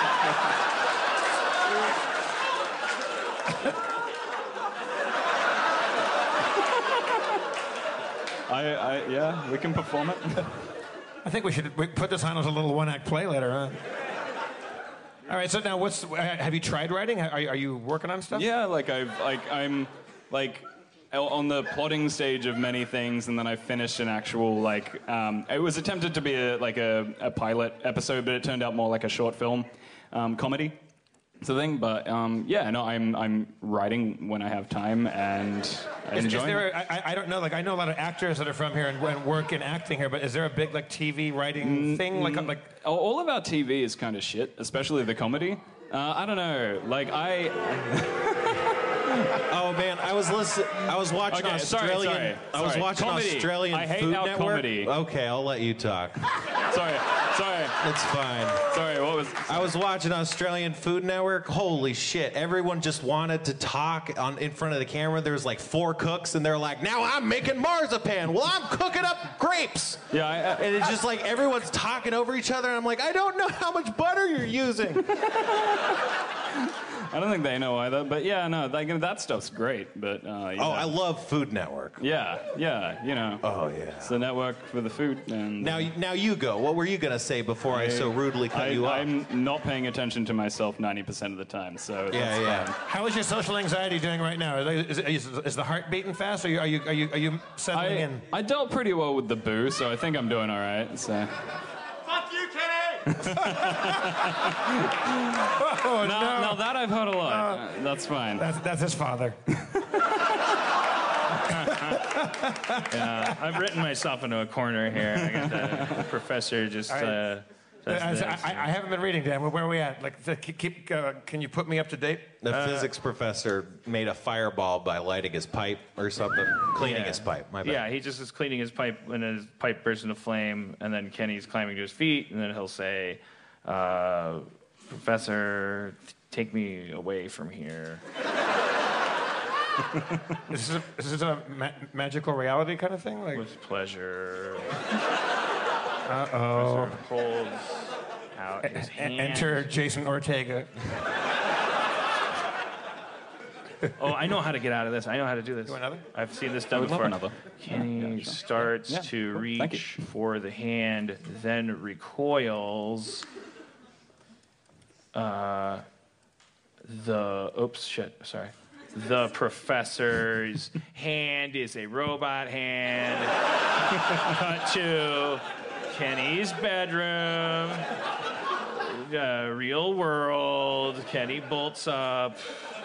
I, I, yeah, we can perform it. I think we should we put this on as a little one-act play later on. All right. So now, what's? Uh, have you tried writing? Are, are you working on stuff? Yeah, like I've, like I'm, like on the plotting stage of many things, and then I finished an actual like. Um, it was attempted to be a, like a, a pilot episode, but it turned out more like a short film um, comedy. it's a thing. But um, yeah, no, I'm I'm writing when I have time and I Is, enjoy. is there? A, I, I don't know. Like I know a lot of actors that are from here and, and work in acting here. But is there a big like T V writing thing? Like like all of our T V is kind of shit, especially the comedy. Uh, I don't know. Like I. Oh man, I was listen. I was watching Okay, sorry, Australian. sorry, I was sorry. watching Comedy. Australian I hate Food our Network. comedy. Okay, I'll let you talk. Sorry, sorry. It's fine. Sorry, what was? I was watching Australian Food Network. Holy shit! Everyone just wanted to talk on in front of the camera. There was like four cooks, and they're like, "Now I'm making marzipan. Well, I'm cooking up grapes." Yeah, I, uh, and it's just like everyone's talking over each other, and I'm like, I don't know how much butter you're using. I don't think they know either. But yeah, no, like, that stuff's great. But uh, you Oh, know. I love Food Network. Yeah, yeah, you know. Oh yeah. It's the network for the food. And Now, now you go. What were you gonna say before I, so rudely cut I, you off? I'm not paying attention to myself ninety percent of the time. So Yeah, that's yeah. fine. how is your social anxiety doing right now? Is, is, is the heart beating fast? Are you are you are you, are you settling I, in? I dealt pretty well with the boo, so I think I'm doing all right. So. Fuck you, Kenny! Oh Now, no! now that I've heard a lot. Uh, that's fine. That's that's his father. Yeah, I've written myself into a corner here. I got the professor just. I- Uh, I, says I, this. I haven't been reading, Dan. Where are we at? Like, to keep. keep uh, can you put me up to date? The Uh, physics professor made a fireball by lighting his pipe or something, cleaning Yeah. his pipe. My bad. Yeah, he just is cleaning his pipe when his pipe bursts into flame, and then Kenny's climbing to his feet, and then he'll say, uh, "Professor, t- take me away from here." Is this a, is this a ma- magical reality kind of thing? Like, With pleasure. uh oh. Professor holds out his hand. Enter Jason Ortega. Oh, I know how to get out of this. I know how to do this. You want another? I've seen this I done would love before. another. Kenny Yeah, sure. starts Yeah, to cool. Thank you. reach for the hand, then recoils. Uh, the oops, shit. Sorry. The professor's hand is a robot hand. Cut to Kenny's bedroom. Uh, real world. Kenny bolts up.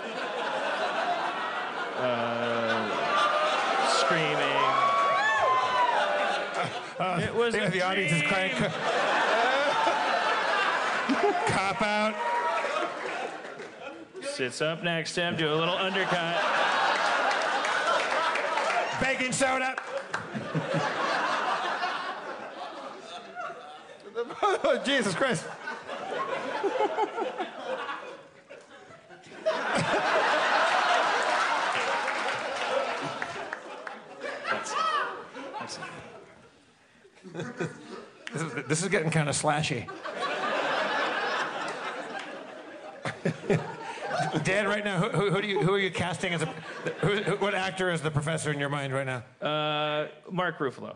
Uh, screaming. Uh, It was the, a the audience is crying. dream. Cop out. Sits up next to him, do a little undercut. Baking soda. Oh, Jesus Christ. That's, that's, This is, this is getting kind of slashy. Dan, right now, who, who, who do you who are you casting as a who, who, what actor is the professor in your mind right now? Uh, Mark Ruffalo.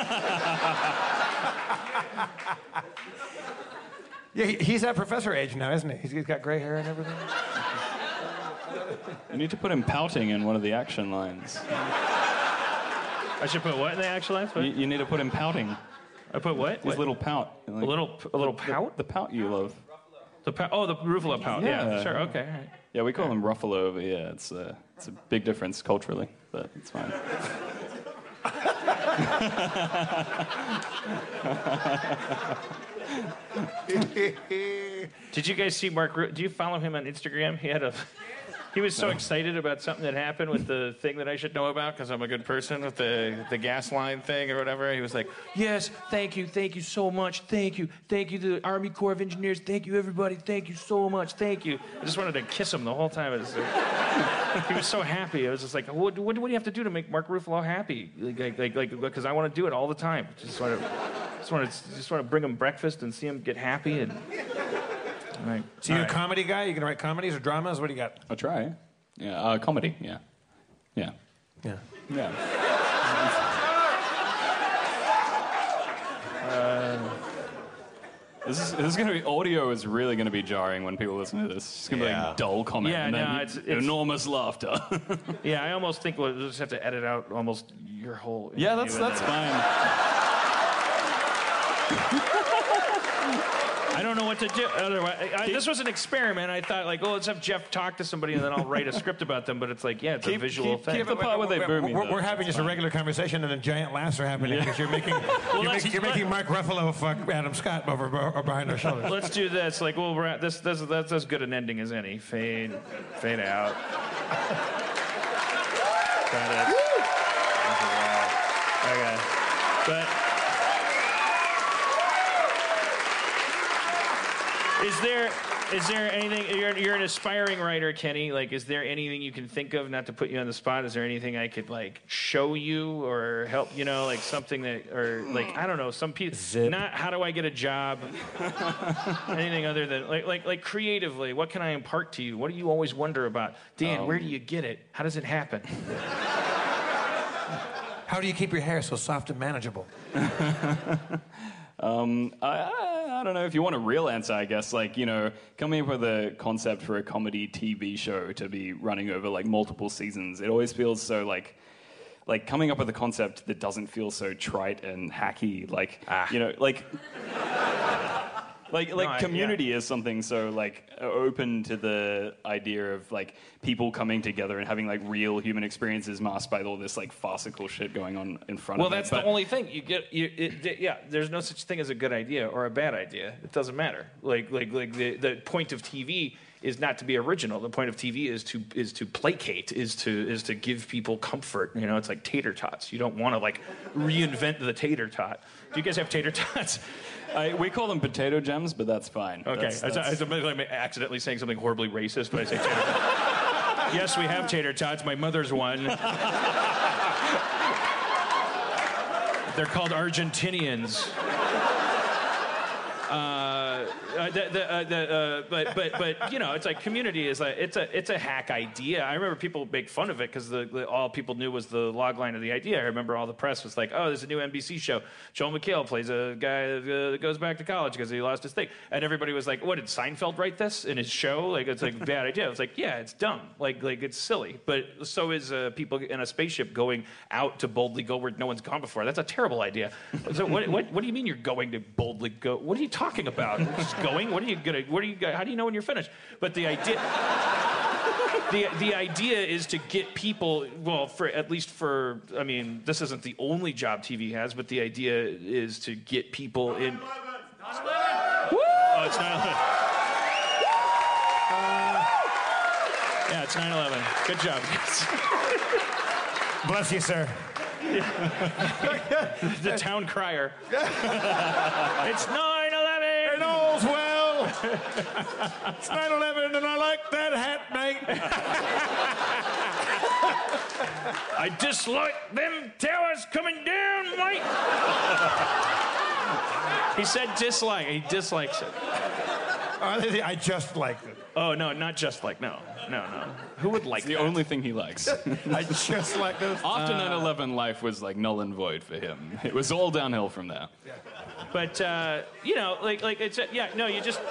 Yeah, he, he's at professor age now, isn't he? He's, he's got gray hair and everything. you need to put him pouting in one of the action lines. I should put what in the action lines? What? You, you need to put him pouting. I put what? His What? little pout. Like, A little, a little pout. The pout you love. The pout. Oh, the Ruffalo pout. Yeah, Yeah. sure. Okay. All right. Yeah, we call him Ruffalo over here. It's a, it's a big difference culturally, but it's fine. Did you guys see Mark? Ru- Do you follow him on Instagram? He had a. He was so excited about something that happened with the thing that I should know about because I'm a good person with the, the gas line thing or whatever. He was like, yes, thank you, thank you so much, thank you, thank you to the Army Corps of Engineers, thank you everybody, thank you so much, thank you. I just wanted to kiss him the whole time. It was, uh, he was so happy. I was just like, what, what, what do you have to do to make Mark Ruffalo happy? Like, like, like, because I want to do it all the time. Just want to, just want to, just want to bring him breakfast and see him get happy and. All right. So you're All a right. comedy guy? You can write comedies or dramas? What do you got? I'll try. Yeah, uh, comedy. Yeah, yeah, Yeah. yeah. Uh, This is, this is going to be, audio is really going to be jarring when people listen to this. It's going to be Yeah. like dull comment Yeah, and then no, it's- it's- enormous laughter. Yeah, I almost think we'll just have to edit out almost your whole. yeah, that's interview that's and then- fine. I don't know what to do. Otherwise, I, I, this was an experiment. I thought, like, oh, let's have Jeff talk to somebody, and then I'll write a script about them. But it's like, yeah, it's keep, a visual keep, thing. Keep the part where they boo me. We're, we're having just a regular conversation, and then giant laughs are happening because you're making well, you're, making, you're making Mark Ruffalo fuck Adam Scott over, over behind our shoulders. Let's do this. Like, well, we're at, this, this that's as good an ending as any. Fade, fade out. Got it. Okay, but. Is there is there anything you're you're an aspiring writer, Kenny? Like, is there anything you can think of, not to put you on the spot? Is there anything I could like show you or help? You know, like something that or like I don't know. Some people not how do I get a job? Anything other than like like like creatively, what can I impart to you? What do you always wonder about, Dan? Um, where do you get it? How does it happen? How do you keep your hair so soft and manageable? um, I, I I don't know if you want a real answer, I guess, like, you know, coming up with a concept for a comedy T V show to be running over, like, multiple seasons, it always feels so, like, like coming up with a concept that doesn't feel so trite and hacky, like, ah. you know, like... Like, like no, I, Community yeah. is something so, like, open to the idea of, like, people coming together and having, like, real human experiences masked by all this, like, farcical shit going on in front well, of them. Well, that's but, the only thing. You get, you, it, yeah, there's no such thing as a good idea or a bad idea. It doesn't matter. Like, like, like the, the point of T V is not to be original. The point of T V is to is to placate, is to is to give people comfort. You know, it's like tater tots. You don't want to, like, reinvent the tater tot. Do you guys have tater tots? I, we call them potato gems, but that's fine. Okay, that's, that's... I, I, I'm accidentally saying something horribly racist, but I say tater tots. Yes, we have tater tots. My mother's one. They're called Argentinians. Uh, uh, the, the, uh, the, uh, but but but you know, it's like Community is like it's a it's a hack idea. I remember people make fun of it because the, the all people knew was the log line of the idea. I remember all the press was like, oh, there's a new N B C show. Joel McHale plays a guy that uh, goes back to college because he lost his thing, and everybody was like, what, did Seinfeld write this in his show? Like, it's like a bad idea. It's like, yeah, it's dumb. Like like it's silly. But so is uh, people in a spaceship going out to boldly go where no one's gone before. That's a terrible idea. So what what what do you mean you're going to boldly go? What are you talking about? Just going? What are you gonna? What are you? How do you know when you're finished? But the idea, the the idea is to get people. Well, for at least for, I mean, this isn't the only job T V has, but the idea is to get people in. Woo! Oh, it's nine eleven. Uh, yeah, it's nine eleven. Good job, guys. Bless you, sir. The town crier. It's nine eleven. It all's well. It's nine eleven, and I like that hat, mate. I dislike them towers coming down, mate. He said dislike. He dislikes it. Uh, I just like it. Oh, no, not just like, no. No, no. Who would like it's the that? only thing he likes. I just like those. After uh, nine eleven, life was like null and void for him. It was all downhill from there. Yeah. But, uh, you know, like, like it's, yeah, no, you just...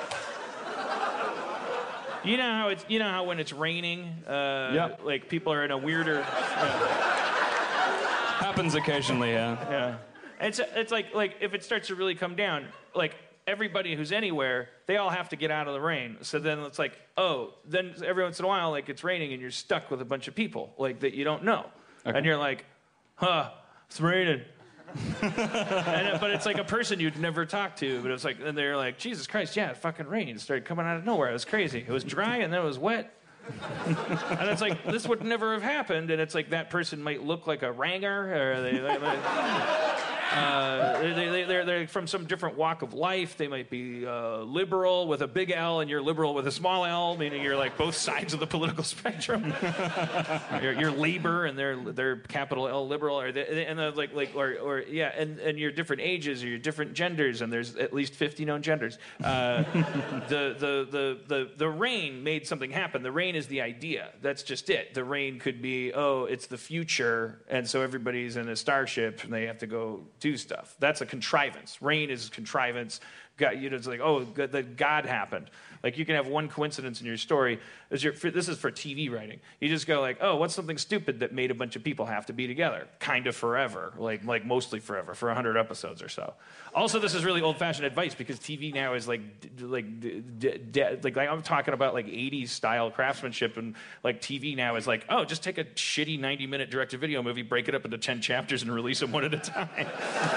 You know how it's, you know how when it's raining, uh, yeah. like people are in a weirder... Uh, Happens occasionally, yeah. Yeah. It's, it's like, like if it starts to really come down, like, everybody who's anywhere, they all have to get out of the rain. So then it's like, oh, then every once in a while, like, it's raining and you're stuck with a bunch of people, like, that you don't know. Okay. And you're like, huh, it's raining. and, but it's like a person you'd never talk to, but it's like, and they're like, Jesus Christ, yeah, it fucking rained. It started coming out of nowhere. It was crazy. It was dry and then it was wet. And it's like, this would never have happened. And it's like that person might look like a ranger, or they... they, they Uh, they, they, they're, they're from some different walk of life. They might be uh, liberal with a big L, and you're liberal with a small L, meaning you're like both sides of the political spectrum. you're, you're labor, and they're they're capital L liberal, or they, and they're like like or or yeah, and and you're different ages, or you're different genders, and there's at least fifty known genders. Uh, the, the the the the rain made something happen. The rain is the idea. That's just it. The rain could be, oh, it's the future, and so everybody's in a starship, and they have to go do stuff. That's a contrivance. Rain is contrivance God, you know, it's like, oh, God, the God happened. Like, you can have one coincidence in your story. As your, for, this is for T V writing. You just go like, oh, what's something stupid that made a bunch of people have to be together? Kind of forever, like like mostly forever, for one hundred episodes or so. Also, this is really old-fashioned advice because T V now is like, d- like, d- d- d- like, like I'm talking about like eighties style craftsmanship, and like T V now is like, oh, just take a shitty ninety minute direct-to-video movie, break it up into ten chapters, and release them one at a time.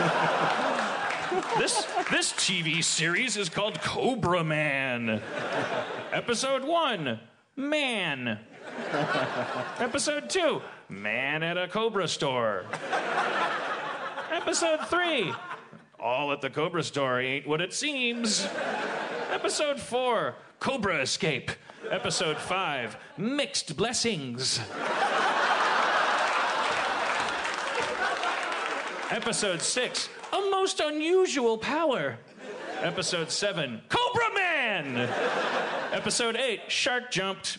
This this T V series is called Cobra Man. Episode one, Man. Episode two, Man at a Cobra store. Episode three, all at the Cobra store ain't what it seems. Episode four, Cobra Escape. Episode five, Mixed Blessings. Episode six, A Most Unusual Power. Episode seven, Cobra Man. Episode eight, Shark Jumped.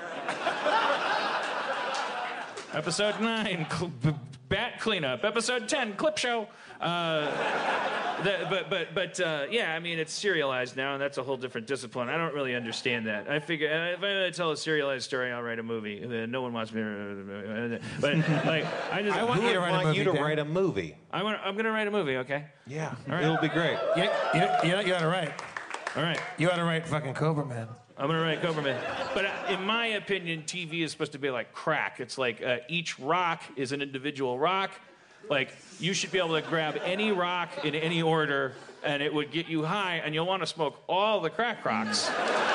Episode nine, cl- b- Bat Cleanup. Episode ten, Clip Show. Uh, the, but but but uh, yeah, I mean, it's serialized now, and that's a whole different discipline. I don't really understand that. I figure uh, if I tell a serialized story, I'll write a movie. Uh, no one wants me to. But like, I just I want you to write a movie. you to Dan. write a movie. I want. I'm gonna write a movie. Okay. Yeah, All right. it'll be great. You, you, you, you ought to write. All right. You ought to write fucking Cobra Man. I'm gonna write Cobra Man. But uh, in my opinion, T V is supposed to be like crack. It's like uh, each rock is an individual rock. Like, you should be able to grab any rock in any order, and it would get you high, and you'll want to smoke all the crack rocks.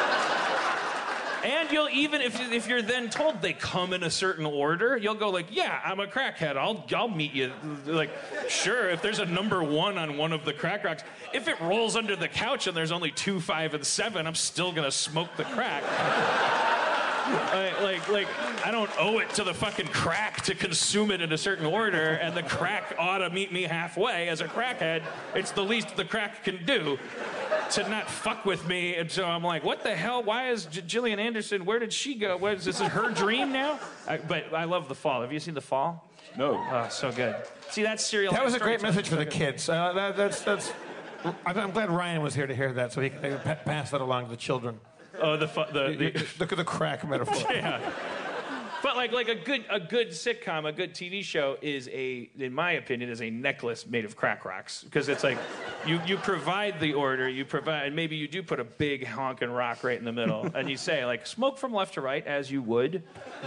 And you'll even, if, if you're then told they come in a certain order, you'll go like, yeah, I'm a crackhead. I'll, I'll meet you. Like, sure, if there's a number one on one of the crack rocks, if it rolls under the couch and there's only two, five, and seven, I'm still going to smoke the crack. Like, like, like, I don't owe it to the fucking crack to consume it in a certain order, and the crack ought to meet me halfway. As a crackhead, it's the least the crack can do to not fuck with me. And so I'm like, what the hell? Why is J- Gillian Anderson, where did she go? What is this, is her dream now? I, but I love The Fall. Have you seen The Fall? No. Oh, so good. See, that's serial. That was a great storytelling. message for the kids. Uh, that, that's that's. I'm, I'm glad Ryan was here to hear that, so he can pa- pass that along to the children. Oh, the fu- the, the Look at the crack metaphor. Yeah. But like like a good a good sitcom, a good T V show is a, in my opinion, is a necklace made of crack rocks, because it's like you you provide the order, you provide, and maybe you do put a big honking rock right in the middle, and you say like smoke from left to right as you would.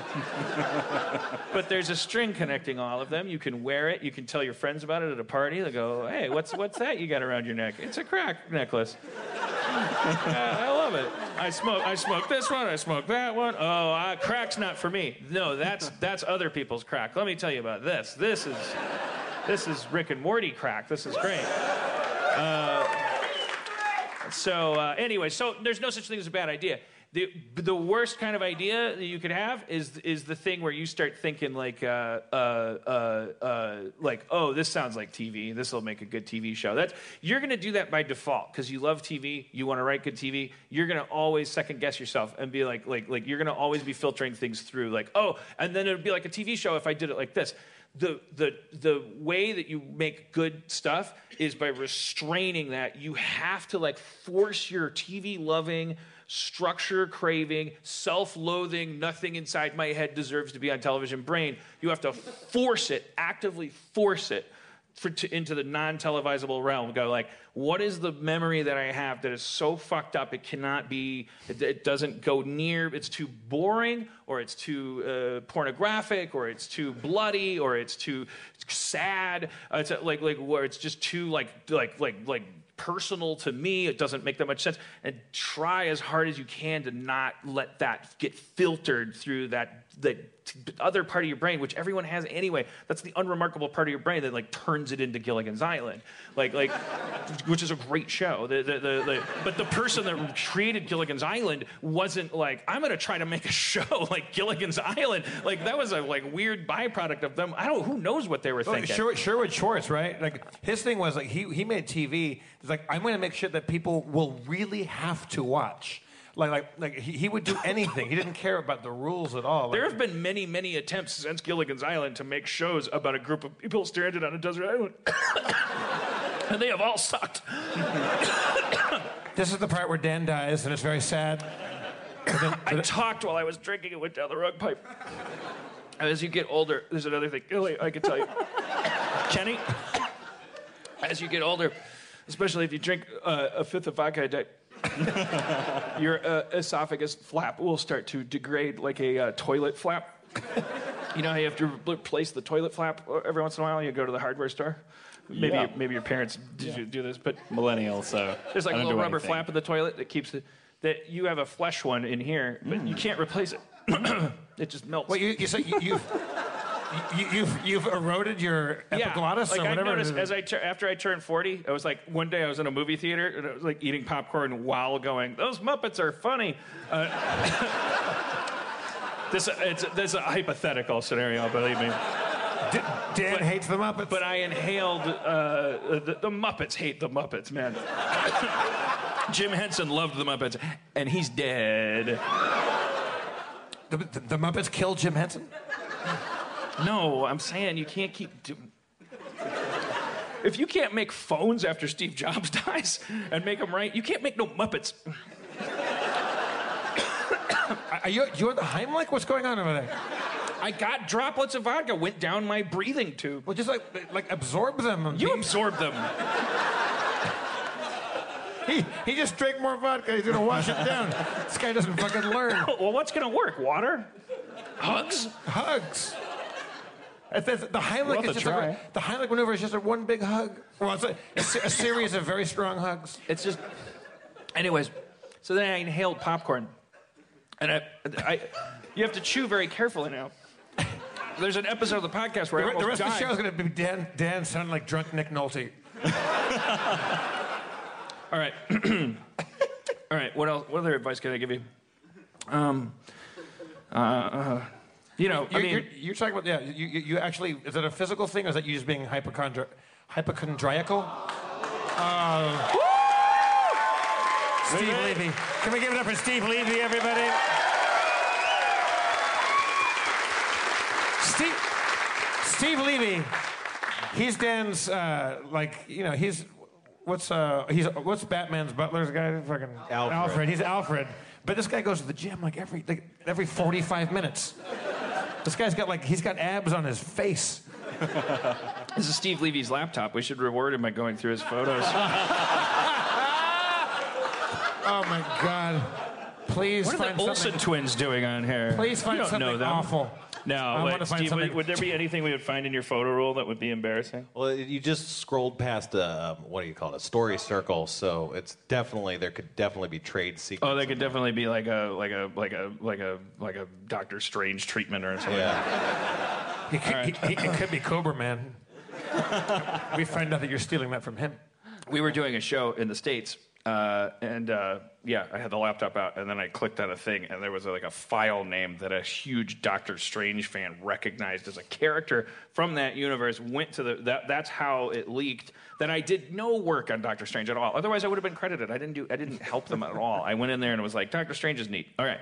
But there's a string connecting all of them. You can wear it. You can tell your friends about it at a party. They go, hey, what's what's that you got around your neck? It's a crack necklace. uh, I love it. I smoke. I smoke this one. I smoke that one. Oh, uh, crack's not for me. No, that's that's other people's crack. Let me tell you about this. This is this is Rick and Morty crack. This is great. Uh, so uh, anyway, so there's no such thing as a bad idea. The the worst kind of idea that you could have is is the thing where you start thinking like uh, uh, uh, uh, like, oh, this sounds like T V. This will make a good T V show. That's you're going to do that by default because you love T V. You want to write good T V. You're going to always second guess yourself and be like like like you're going to always be filtering things through like, oh, and then it'd be like a T V show if I did it like this. The, the the way that you make good stuff is by restraining that. You have to like force your T V loving, structure craving, self-loathing, nothing inside my head deserves to be on television brain. You have to force it, actively force it for, to, into the non-televisable realm. Go like, what is the memory that I have that is so fucked up it cannot be, it, it doesn't go near, it's too boring, or it's too uh, pornographic, or it's too bloody, or it's too sad, uh, it's like like where it's just too like like like like personal to me. It doesn't make that much sense. And try as hard as you can to not let that get filtered through that that other part of your brain, which everyone has anyway. That's the unremarkable part of your brain that like turns it into Gilligan's Island, like like, which is a great show. The, the, the, the, but the person that created Gilligan's Island wasn't like, I'm going to try to make a show like Gilligan's Island. Like that was a like weird byproduct of them. I don't. Who knows what they were Oh, thinking? Sherwood, Sherwood Schwartz, right? Like his thing was like he he made T V. It's like I'm going to make shit that people will really have to watch. Like, like, like he, he would do anything. He didn't care about the rules at all. Like, there have been many, many attempts since Gilligan's Island to make shows about a group of people stranded on a desert island. And they have all sucked. This is the part where Dan dies, and it's very sad. I talked while I was drinking and went down the rug pipe. And as you get older, there's another thing I can tell you. Kenny, as you get older, especially if you drink uh, a fifth of vodka a day, your uh, esophagus flap will start to degrade like a uh, toilet flap. You know how you have to replace the toilet flap every once in a while? You go to the hardware store? Maybe Yeah. your, maybe your parents did Yeah. you do this, but Millennial, so there's like I a don't little do rubber anything. flap in the toilet that keeps it. That you have a flesh one in here, but Mm. you can't replace it. It just melts. Wait, you, you say you, you've, you, you've you've eroded your epiglottis like or I whatever? noticed as I tur- after I turned forty, I was like one day I was in a movie theater and I was like eating popcorn while going, "Those Muppets are funny." Uh, this it's this is a hypothetical scenario, believe me. D- Dan But- hates the Muppets. But I inhaled uh, the, the Muppets hate the Muppets, man. Jim Henson loved the Muppets, and he's dead. the, the, the Muppets killed Jim Henson? No, I'm saying you can't keep. Do- if you can't make phones after Steve Jobs dies and make them right, you can't make no Muppets. Are you, you're the Heimlich? What's going on over there? I got droplets of vodka went down my breathing tube. Well, just like like absorb them. You he, absorbed them. he, he just drank more vodka. He's gonna wash it down. This guy doesn't fucking learn. Well, what's gonna work? Water? Hugs? Hugs. It's- it's- The Heimlich Worth is a just try. a, the Heimlich maneuver is just a one big hug. Well, it's a, a, se- a series of very strong hugs. It's just. Anyways, so then I inhaled popcorn, and I, I, you have to chew very carefully now. There's an episode of the podcast where I The, almost the rest died. of the show is gonna be Dan. Dan sounding like drunk Nick Nolte. All right. All right. What else? What other advice can I give you? Um. Uh. uh you know. You're, I mean. you're, you're talking about yeah. You, you, you actually is it a physical thing or is that you just being hypochondri- hypochondriacal? Uh, Steve Levy. Can we give it up for Steve Levy, everybody? Steve, Steve Levy, he's Dan's, uh, like, you know, he's, what's, uh, he's, what's Batman's butler's guy? Fucking Alfred. Alfred. He's Alfred. But this guy goes to the gym like every, like, every forty-five minutes. This guy's got, like, he's got abs on his face. This is Steve Levy's laptop. We should reward him by going through his photos. Oh, my God. Please What are find the Olsen something. twins doing on here? Please find you don't something know them. awful. No, I wait, want to find Steve, something. would, would there be anything we would find in your photo roll that would be embarrassing? Well, you just scrolled past a, what do you call it, a story circle, so it's definitely, there could definitely be trade secrets. Oh, that could definitely be like a like a like a like a like a Doctor Strange treatment or something. Yeah. He could, he, he, it could be Cobra Man. We find out that you're stealing that from him. We were doing a show in the States, uh, and uh, yeah, I had the laptop out, and then I clicked on a thing, and there was like a file name that a huge Doctor Strange fan recognized as a character from that universe. Went to the that that's how it leaked. That I did no work on Doctor Strange at all. Otherwise, I would have been credited. I didn't do. I didn't help them at all. I went in there and was like, Doctor Strange is neat. All right.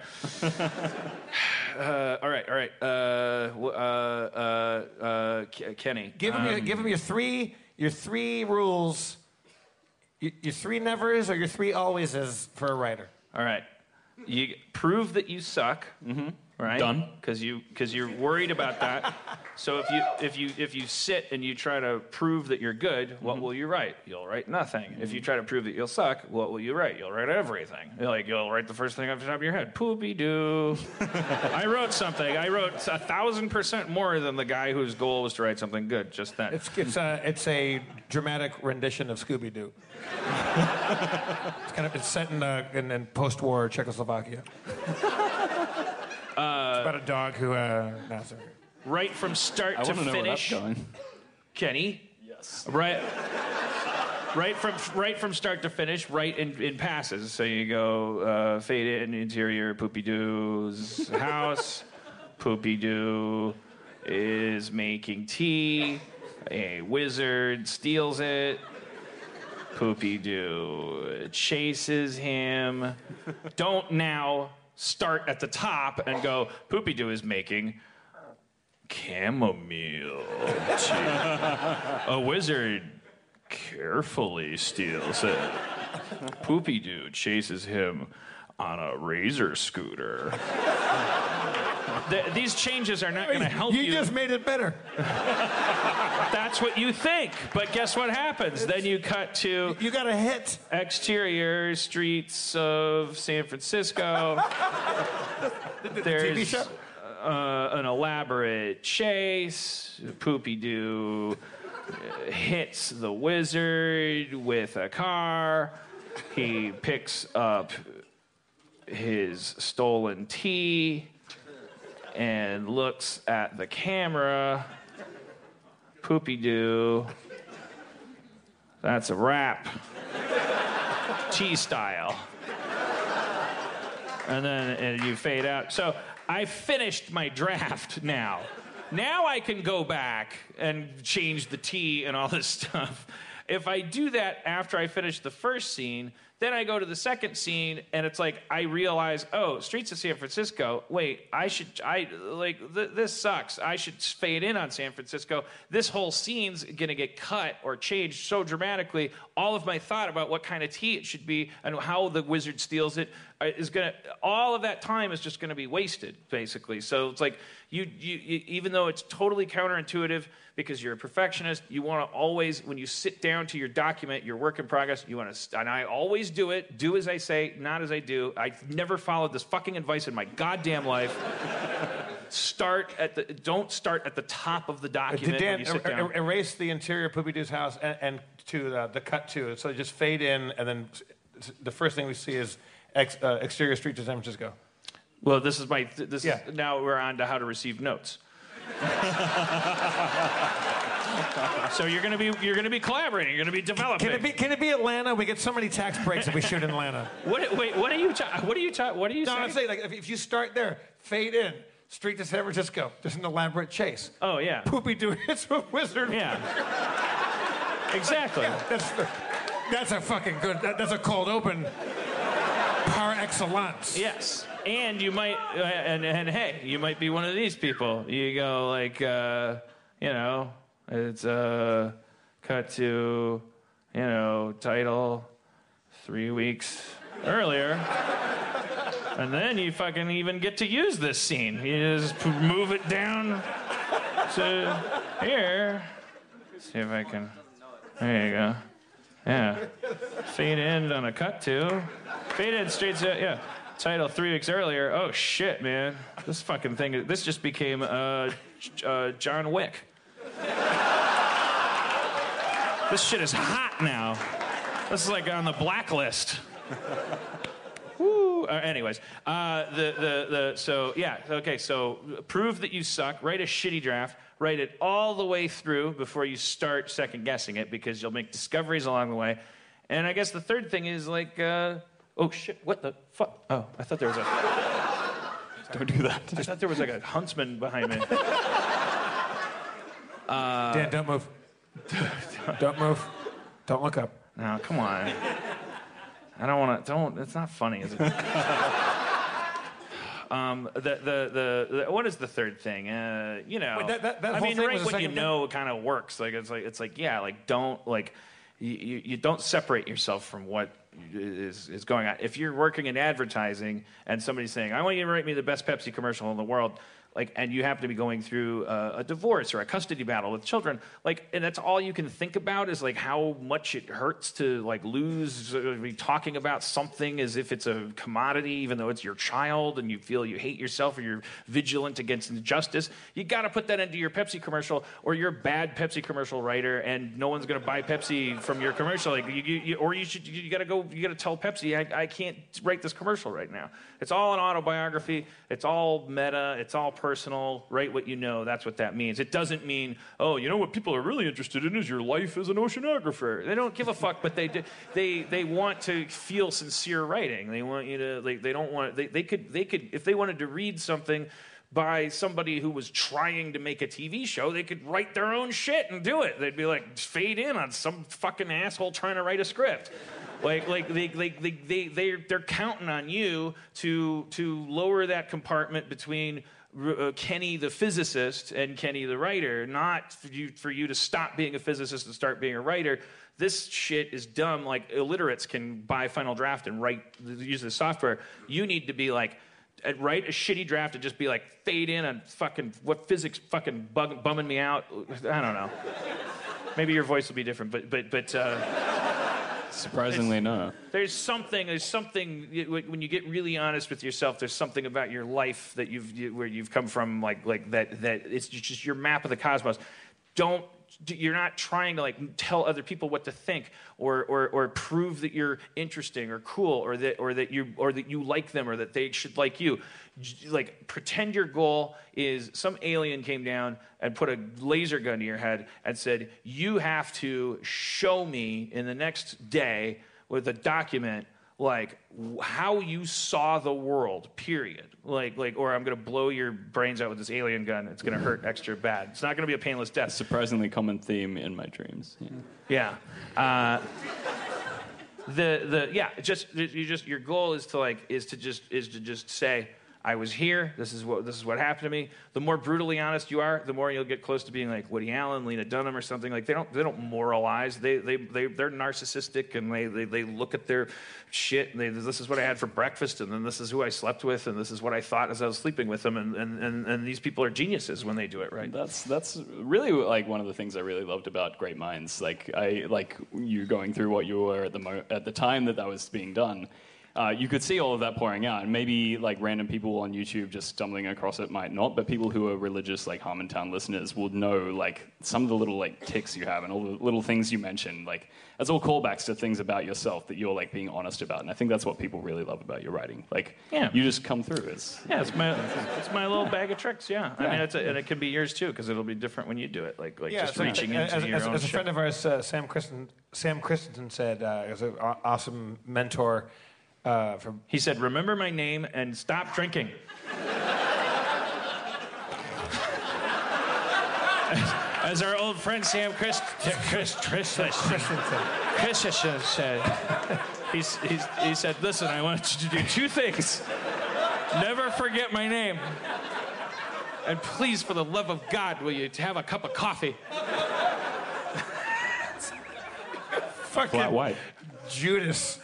Uh, all right, all right. Uh, w- uh, uh, uh, K- Kenny. Give him, your, um, give him your three, your three rules, your, your three nevers or your three alwayses for a writer. All right. You prove that you suck. Mm-hmm. Right. Done. Because you because you're worried about that. So if you if you if you sit and you try to prove that you're good, what will you write? You'll write nothing. If you try to prove that you'll suck, what will you write? You'll write everything. Like you'll write the first thing off the top of your head. Poopy doo. I wrote something. I wrote a thousand percent more than the guy whose goal was to write something good. Just then. It's it's a it's a dramatic rendition of Scooby Doo. It's kind of it's set in uh, in, in post-war Czechoslovakia. Uh, it's about a dog who uh, no, sorry. Right from start I to want to know where that's finish. going. Kenny. Yes. Right. Right from right from start to finish, right in, in passes. So you go uh, fade in, interior, Poopy Doo's house. Poopy Doo is making tea. A wizard steals it. Poopy Doo chases him. Don't now start at the top and go, Poopy Doo is making chamomile tea. A wizard carefully steals it. Poopy Doo chases him on a razor scooter. The, these changes are not going to help you. You just made it better. That's what you think. But guess what happens? It's, then you cut to... You got a hit. Exterior streets of San Francisco. the, the There's T V show? Uh, an elaborate chase. Poopy Doo hits the wizard with a car. He picks up his stolen tea and looks at the camera. Poopy Doo. That's a wrap. Tea style. And then and you fade out. So I finished my draft now. Now I can go back and change the tea and all this stuff. If I do that after I finish the first scene, then I go to the second scene, and it's like I realize, oh, Streets of San Francisco. Wait, I should, I like th- this sucks. I should fade in on San Francisco. This whole scene's gonna get cut or changed so dramatically. All of my thought about what kind of tea it should be and how the wizard steals it is gonna. All of that time is just gonna be wasted, basically. So it's like you, you, you even though it's totally counterintuitive. Because you're a perfectionist, you want to always, when you sit down to your document, your work in progress, you want to, and I always do it, do as I say, not as I do. I've never followed this fucking advice in my goddamn life. Start at the, don't start at the top of the document Dan, when you sit er- down. er- erase the interior of Poopy Doo's house and, and to the, the cut to, so just fade in, and then the first thing we see is ex, uh, exterior streets of San Francisco. Well, this is my, this yeah. is, now we're on to how to receive notes. So you're gonna be you're gonna be collaborating. You're gonna be developing. Can it be Can it be Atlanta? We get so many tax breaks if we shoot in Atlanta. What? Wait. What are you? Ta- what are you? Ta- what are you no, saying? I'm saying like if, if you start there, fade in, street to San Francisco. There's an elaborate chase. Oh yeah. Poopy Doo hits a wizard. Yeah. Exactly. Yeah, that's the, that's a fucking good. That, that's a cold open. Par excellence. Yes. And you might, uh, and, and hey, you might be one of these people. You go like, uh, you know, it's uh, cut to, you know, title three weeks earlier. And then you fucking even get to use this scene. You just move it down to here. See if I can, there you go. Yeah. Fade in on a cut to. Fade in straight to, yeah. Title three weeks earlier. Oh shit, man! This fucking thing. This just became uh, uh, John Wick. This shit is hot now. This is like on the blacklist. Woo. Uh, anyways, uh, the the the so yeah okay. So prove that you suck. Write a shitty draft. Write it all the way through before you start second guessing it, because you'll make discoveries along the way. And I guess the third thing is like. Uh, Oh, shit, what the fuck? Oh, I thought there was a... Don't do that. I thought there was like a huntsman behind me. Uh, Dan, don't move. Don't move. Don't look up. No, come on. I don't want to... Don't... It's not funny, is it? um, the, the, the, the... What is the third thing? Uh, you know... Wait, that, that, that I whole mean, thing right was a when you second know it kind of works. Like, it's like, it's like, yeah, like, don't, like... You, you, you don't separate yourself from what is, is going on. If you're working in advertising and somebody's saying, I want you to write me the best Pepsi commercial in the world, like, and you happen to be going through a, a divorce or a custody battle with children, like, and that's all you can think about is like how much it hurts to like lose, uh, be talking about something as if it's a commodity, even though it's your child, and you feel you hate yourself or you're vigilant against injustice. You got to put that into your Pepsi commercial, or you're a bad Pepsi commercial writer, and no one's going to buy Pepsi from your commercial. Like, you, you, or you should, you got to go, you got to tell Pepsi, I, I can't write this commercial right now. It's all an autobiography. It's all meta. It's all personal. Write what you know. That's what that means. It doesn't mean, oh, you know what people are really interested in is your life as an oceanographer. They don't give a fuck, but they do, they they want to feel sincere writing. They want you to. They, they don't want. They, they could they could if they wanted to read something by somebody who was trying to make a T V show, they could write their own shit and do it. They'd be like, fade in on some fucking asshole trying to write a script. Like, like they, they, they, they, they're, they're counting on you to, to lower that compartment between uh, Kenny the physicist and Kenny the writer, not for you, for you to stop being a physicist and start being a writer. This shit is dumb. Like, illiterates can buy Final Draft and write, use the software. You need to be like, write a shitty draft and just be like, fade in on fucking, what physics fucking bug, bumming me out. I don't know. Maybe your voice will be different, but, but, but, uh... Surprisingly, no. There's something, there's something, when you get really honest with yourself, there's something about your life that you've, you, where you've come from, like, like that, that it's just your map of the cosmos. Don't, you're not trying to, like, tell other people what to think or, or, or prove that you're interesting or cool or that, or that you, or that you like them or that they should like you. Like, pretend your goal is some alien came down and put a laser gun to your head and said, you have to show me in the next day with a document, like, how you saw the world, period. Like, like, or I'm going to blow your brains out with this alien gun. It's going to hurt extra bad. It's not going to be a painless death. Surprisingly common theme in my dreams. Yeah. yeah. Uh, the, the, yeah, just, you just, your goal is to, like, is to just, is to just say, I was here. This is what this is what happened to me. The more brutally honest you are, the more you'll get close to being like Woody Allen, Lena Dunham, or something. Like, they don't they don't moralize. They they they they're narcissistic, and they they, they look at their shit. And they, this is what I had for breakfast, and then this is who I slept with, and this is what I thought as I was sleeping with them. And and and, and these people are geniuses when they do it right. That's that's really like one of the things I really loved about Great Minds. Like I like you going through what you were at the mo- at the time that that was being done. Uh, you could see all of that pouring out, and maybe like random people on YouTube just stumbling across it might not, but people who are religious, like Harmontown listeners, will know like some of the little like tics you have and all the little things you mentioned. Like, that's all callbacks to things about yourself that you're like being honest about, and I think that's what people really love about your writing. Like, yeah. you just come through. It's yeah, it's my it's my little bag of tricks. Yeah, yeah. I mean, it's a, and it can be yours too because it'll be different when you do it. Like like yeah, just so reaching as, into as, your as, own as a shit. friend of ours, uh, Sam Christen, Sam Christensen said, uh, is an awesome mentor. Uh, from he said, "Remember my name and stop drinking." as, as our old friend Sam Christ, Chris, Chris, Christensen Christensen said, he's, he's, he said, "Listen, I want you to do two things. Never forget my name, and please, for the love of God, will you have a cup of coffee?" Fucking flat white. Judas.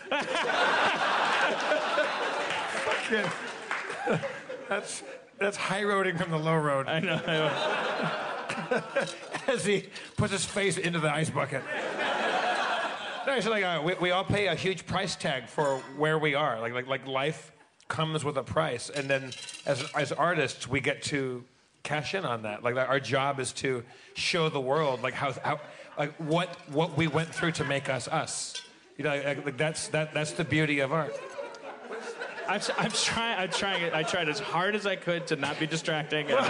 Fucking, that's that's high roading from the low road. I know. I know. As he puts his face into the ice bucket. No, it's like uh, we, we all pay a huge price tag for where we are. Like like like life comes with a price, and then as as artists, we get to cash in on that. Like our job is to show the world like how how like what what we went through to make us us. You know, like, like that's that that's the beauty of art. I'm, I'm trying. I'm trying. I tried as hard as I could to not be distracting. And,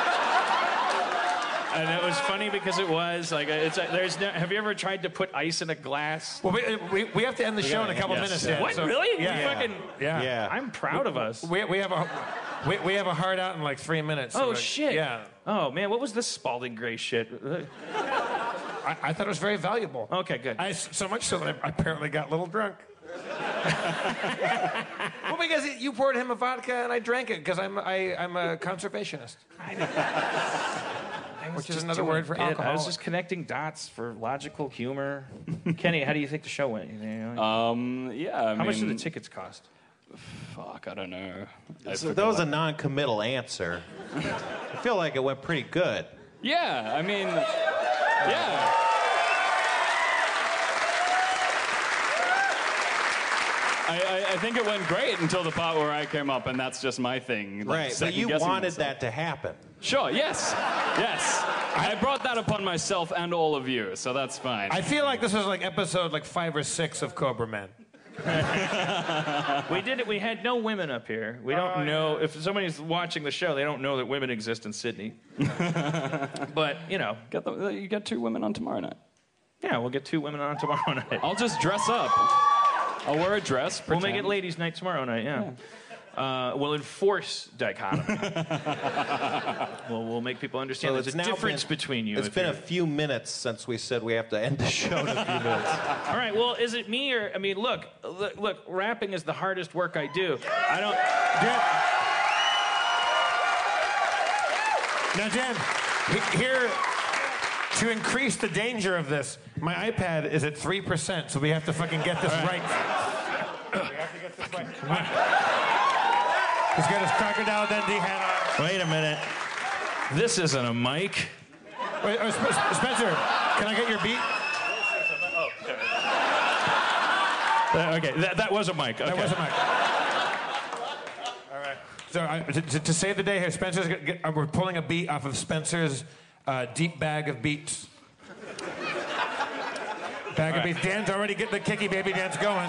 and it was funny because it was like it's. A, there's. No, have you ever tried to put ice in a glass? Well, we we, we have to end the We show gotta in a couple end, yes, minutes. yeah. Dan, What? so- Really? Yeah. We yeah. fucking. Yeah. Yeah. I'm proud of us. We we have a we, we have a hard out in like three minutes. so Oh like, shit. Yeah. Oh man, what was this Spalding Gray shit? I, I thought it was very valuable. Okay, good. I, so much so that I apparently got a little drunk. Well, because you poured him a vodka and I drank it because I'm I, I'm a conservationist. Which is another word for alcohol. I was just connecting dots for logical humor. Kenny, how do you think the show went? You know, Um, yeah, I how mean, much did the tickets cost? Fuck, I don't know. I So forgot. that was a non-committal answer. I feel like it went pretty good. Yeah, I mean, yeah. I, I, I think it went great until the part where I came up, and that's just my thing. like, Right, but you second-guessing wanted myself. that to happen. Sure, yes, yes. I brought that upon myself and all of you, so that's fine. I feel like this was like episode like five or six of Cobra Man. We did it. We had no women up here. We don't know if somebody's watching the show. They don't know that women exist in Sydney. But you know, Get the, you get two women on tomorrow night. yeah, we'll get two women on tomorrow night. I'll just dress up. I'll wear a dress. We'll make pretend. it ladies' night tomorrow night. Yeah. Uh, we'll enforce dichotomy. we'll, we'll make people understand So there's it's a now difference been- between you. It's if been a you're- few minutes since we said we have to end the show in a few minutes. All right. Well, is it me or I mean, look, look, look. Rapping is the hardest work I do. I don't. Now, Jen, he- here, to increase the danger of this, my iPad is at three percent, so we have to fucking get this right. We have to get this right. He's got his Crocodile Dundee hat on. Wait a minute. This isn't a mic. Wait, oh, Sp- Spencer, can I get your beat? Uh, okay, that, that was a mic. Okay. That was a mic. All right. So I, to, to, to save the day here, Spencer's get, get, uh, we're pulling a beat off of Spencer's uh, deep bag of beats. Bag All of right. beats. Dan's already getting the kicky baby dance going.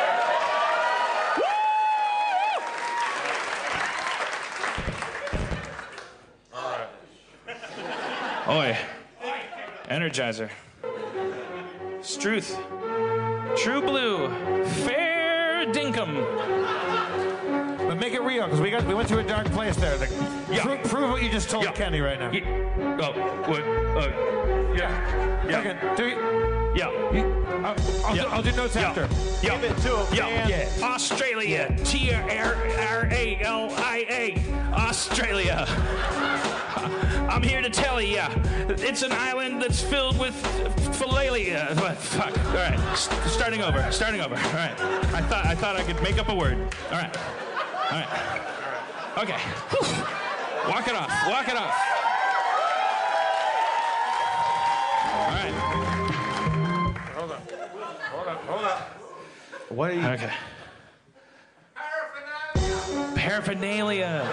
Oi. Energizer. Struth. True Blue. Fair Dinkum. But make it real, because we got we went to a dark place there. Like, Yeah. pro- prove what you just told Yeah. Kenny right now. Ye- Oh, what? Uh, yeah. Yeah. Second, do it. Yeah. You- I'll, I'll, Yeah. do, I'll do notes Yeah. after. Yeah. Give it to him, Yeah. man. Yeah. Australia. T R R A L I A. Australia. I'm here to tell you, it's an island that's filled with philalia. What? Fuck. All right. S- starting over. Starting over. All right. I thought I thought I could make up a word. All right. All right. Okay. Whew. Walk it off. Walk it off. All right. Hold on. Hold on. Hold on. What are you? Okay. Paraphernalia.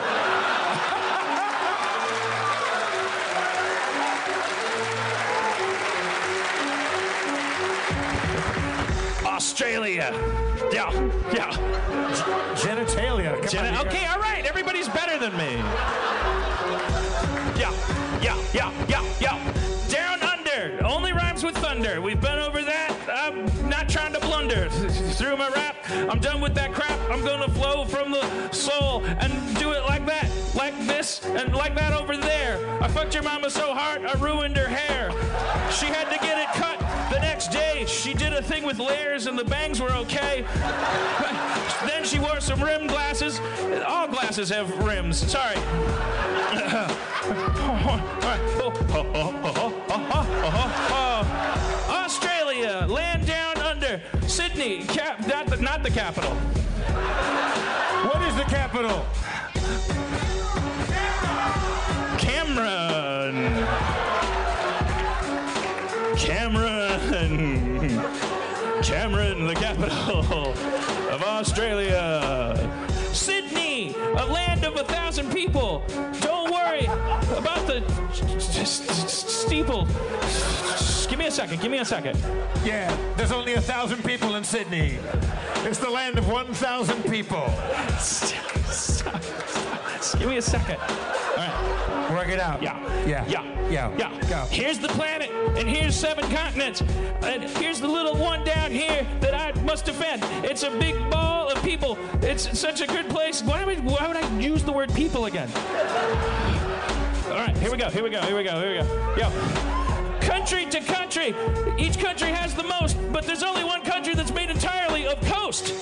Australia. Yeah, yeah. Genitalia. Come Gen- on, you okay, all right. Everybody's better than me. Yeah, yeah, yeah, yeah, yeah. Down under. Only rhymes with thunder. We've been over that. I'm not trying to blunder. Through my rap, I'm done with that crap. I'm gonna flow from the soul and do it like that, like this, and like that over there. I fucked your mama so hard, I ruined her hair. She had to get it cut the next day. She did a thing with layers and the bangs were okay. Then she wore some rim glasses. All glasses have rims. Sorry. Australia, land down under. Sydney, cap, not, the, not the capital. What is the capital? Cameron. Cameron. Cameron, the capital of Australia. Sydney, a land of a thousand people. Don't worry about the steeple. Give me a second, give me a second. Yeah, there's only a thousand people in Sydney. It's the land of one thousand people. Stop, stop, stop. Give me a second. All right. Work it out. Yeah. Yeah. Yeah. Yeah. Yeah. Go. Here's the planet, and here's seven continents, and here's the little one down here that I must defend. It's a big ball of people. It's such a good place. Why would I, why would I use the word people again? All right, here we go, here we go, here we go, here we go. Yo. Country to country. Each country has the most, but there's only one country that's made entirely of coast.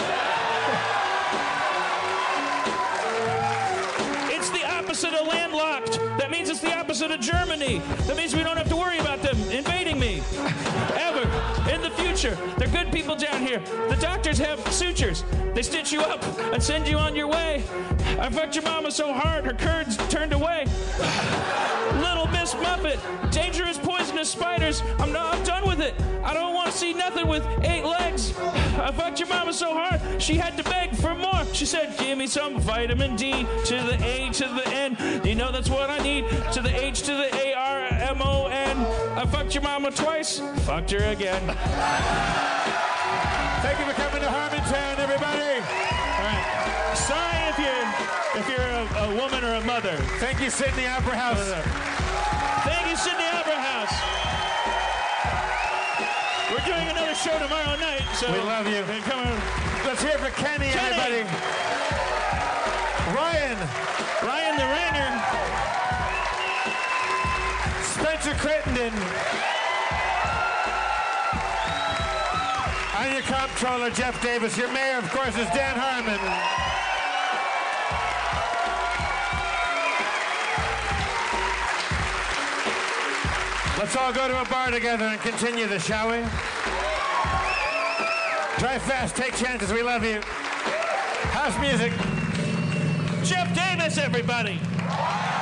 It's the opposite of landlocked. That means it's the opposite of Germany. That means we don't have to worry about them invading me. Ever. In the future. They're good people down here. The doctors have sutures. They stitch you up and send you on your way. I fucked your mama so hard her curds turned away. Little Miss Muffet. Dangerous poisonous spiders. I'm not I'm done with it. I don't want to see nothing with eight legs. I fucked your mama so hard she had to beg for more. She said, give me some vitamin D to the A to the N. You know that's what I need. To the H to the A R M O N. I fucked your mama twice. Fucked her again. Thank you for coming to Harmontown, everybody. All right. Sorry if you're if you're a, a woman or a mother. Thank you, Sydney Opera House. Thank you, Sydney Opera House. We're doing another show tomorrow night, so We love you. Come on. Let's hear it for Kenny, Kenny. everybody. Ryan. Ryan the Ranger. Spencer Crittenden. I'm your comptroller, Jeff Davis. Your mayor, of course, is Dan Harmon. Let's all go to a bar together and continue this, shall we? Drive fast, take chances, we love you. House music. Jeff Davis, everybody.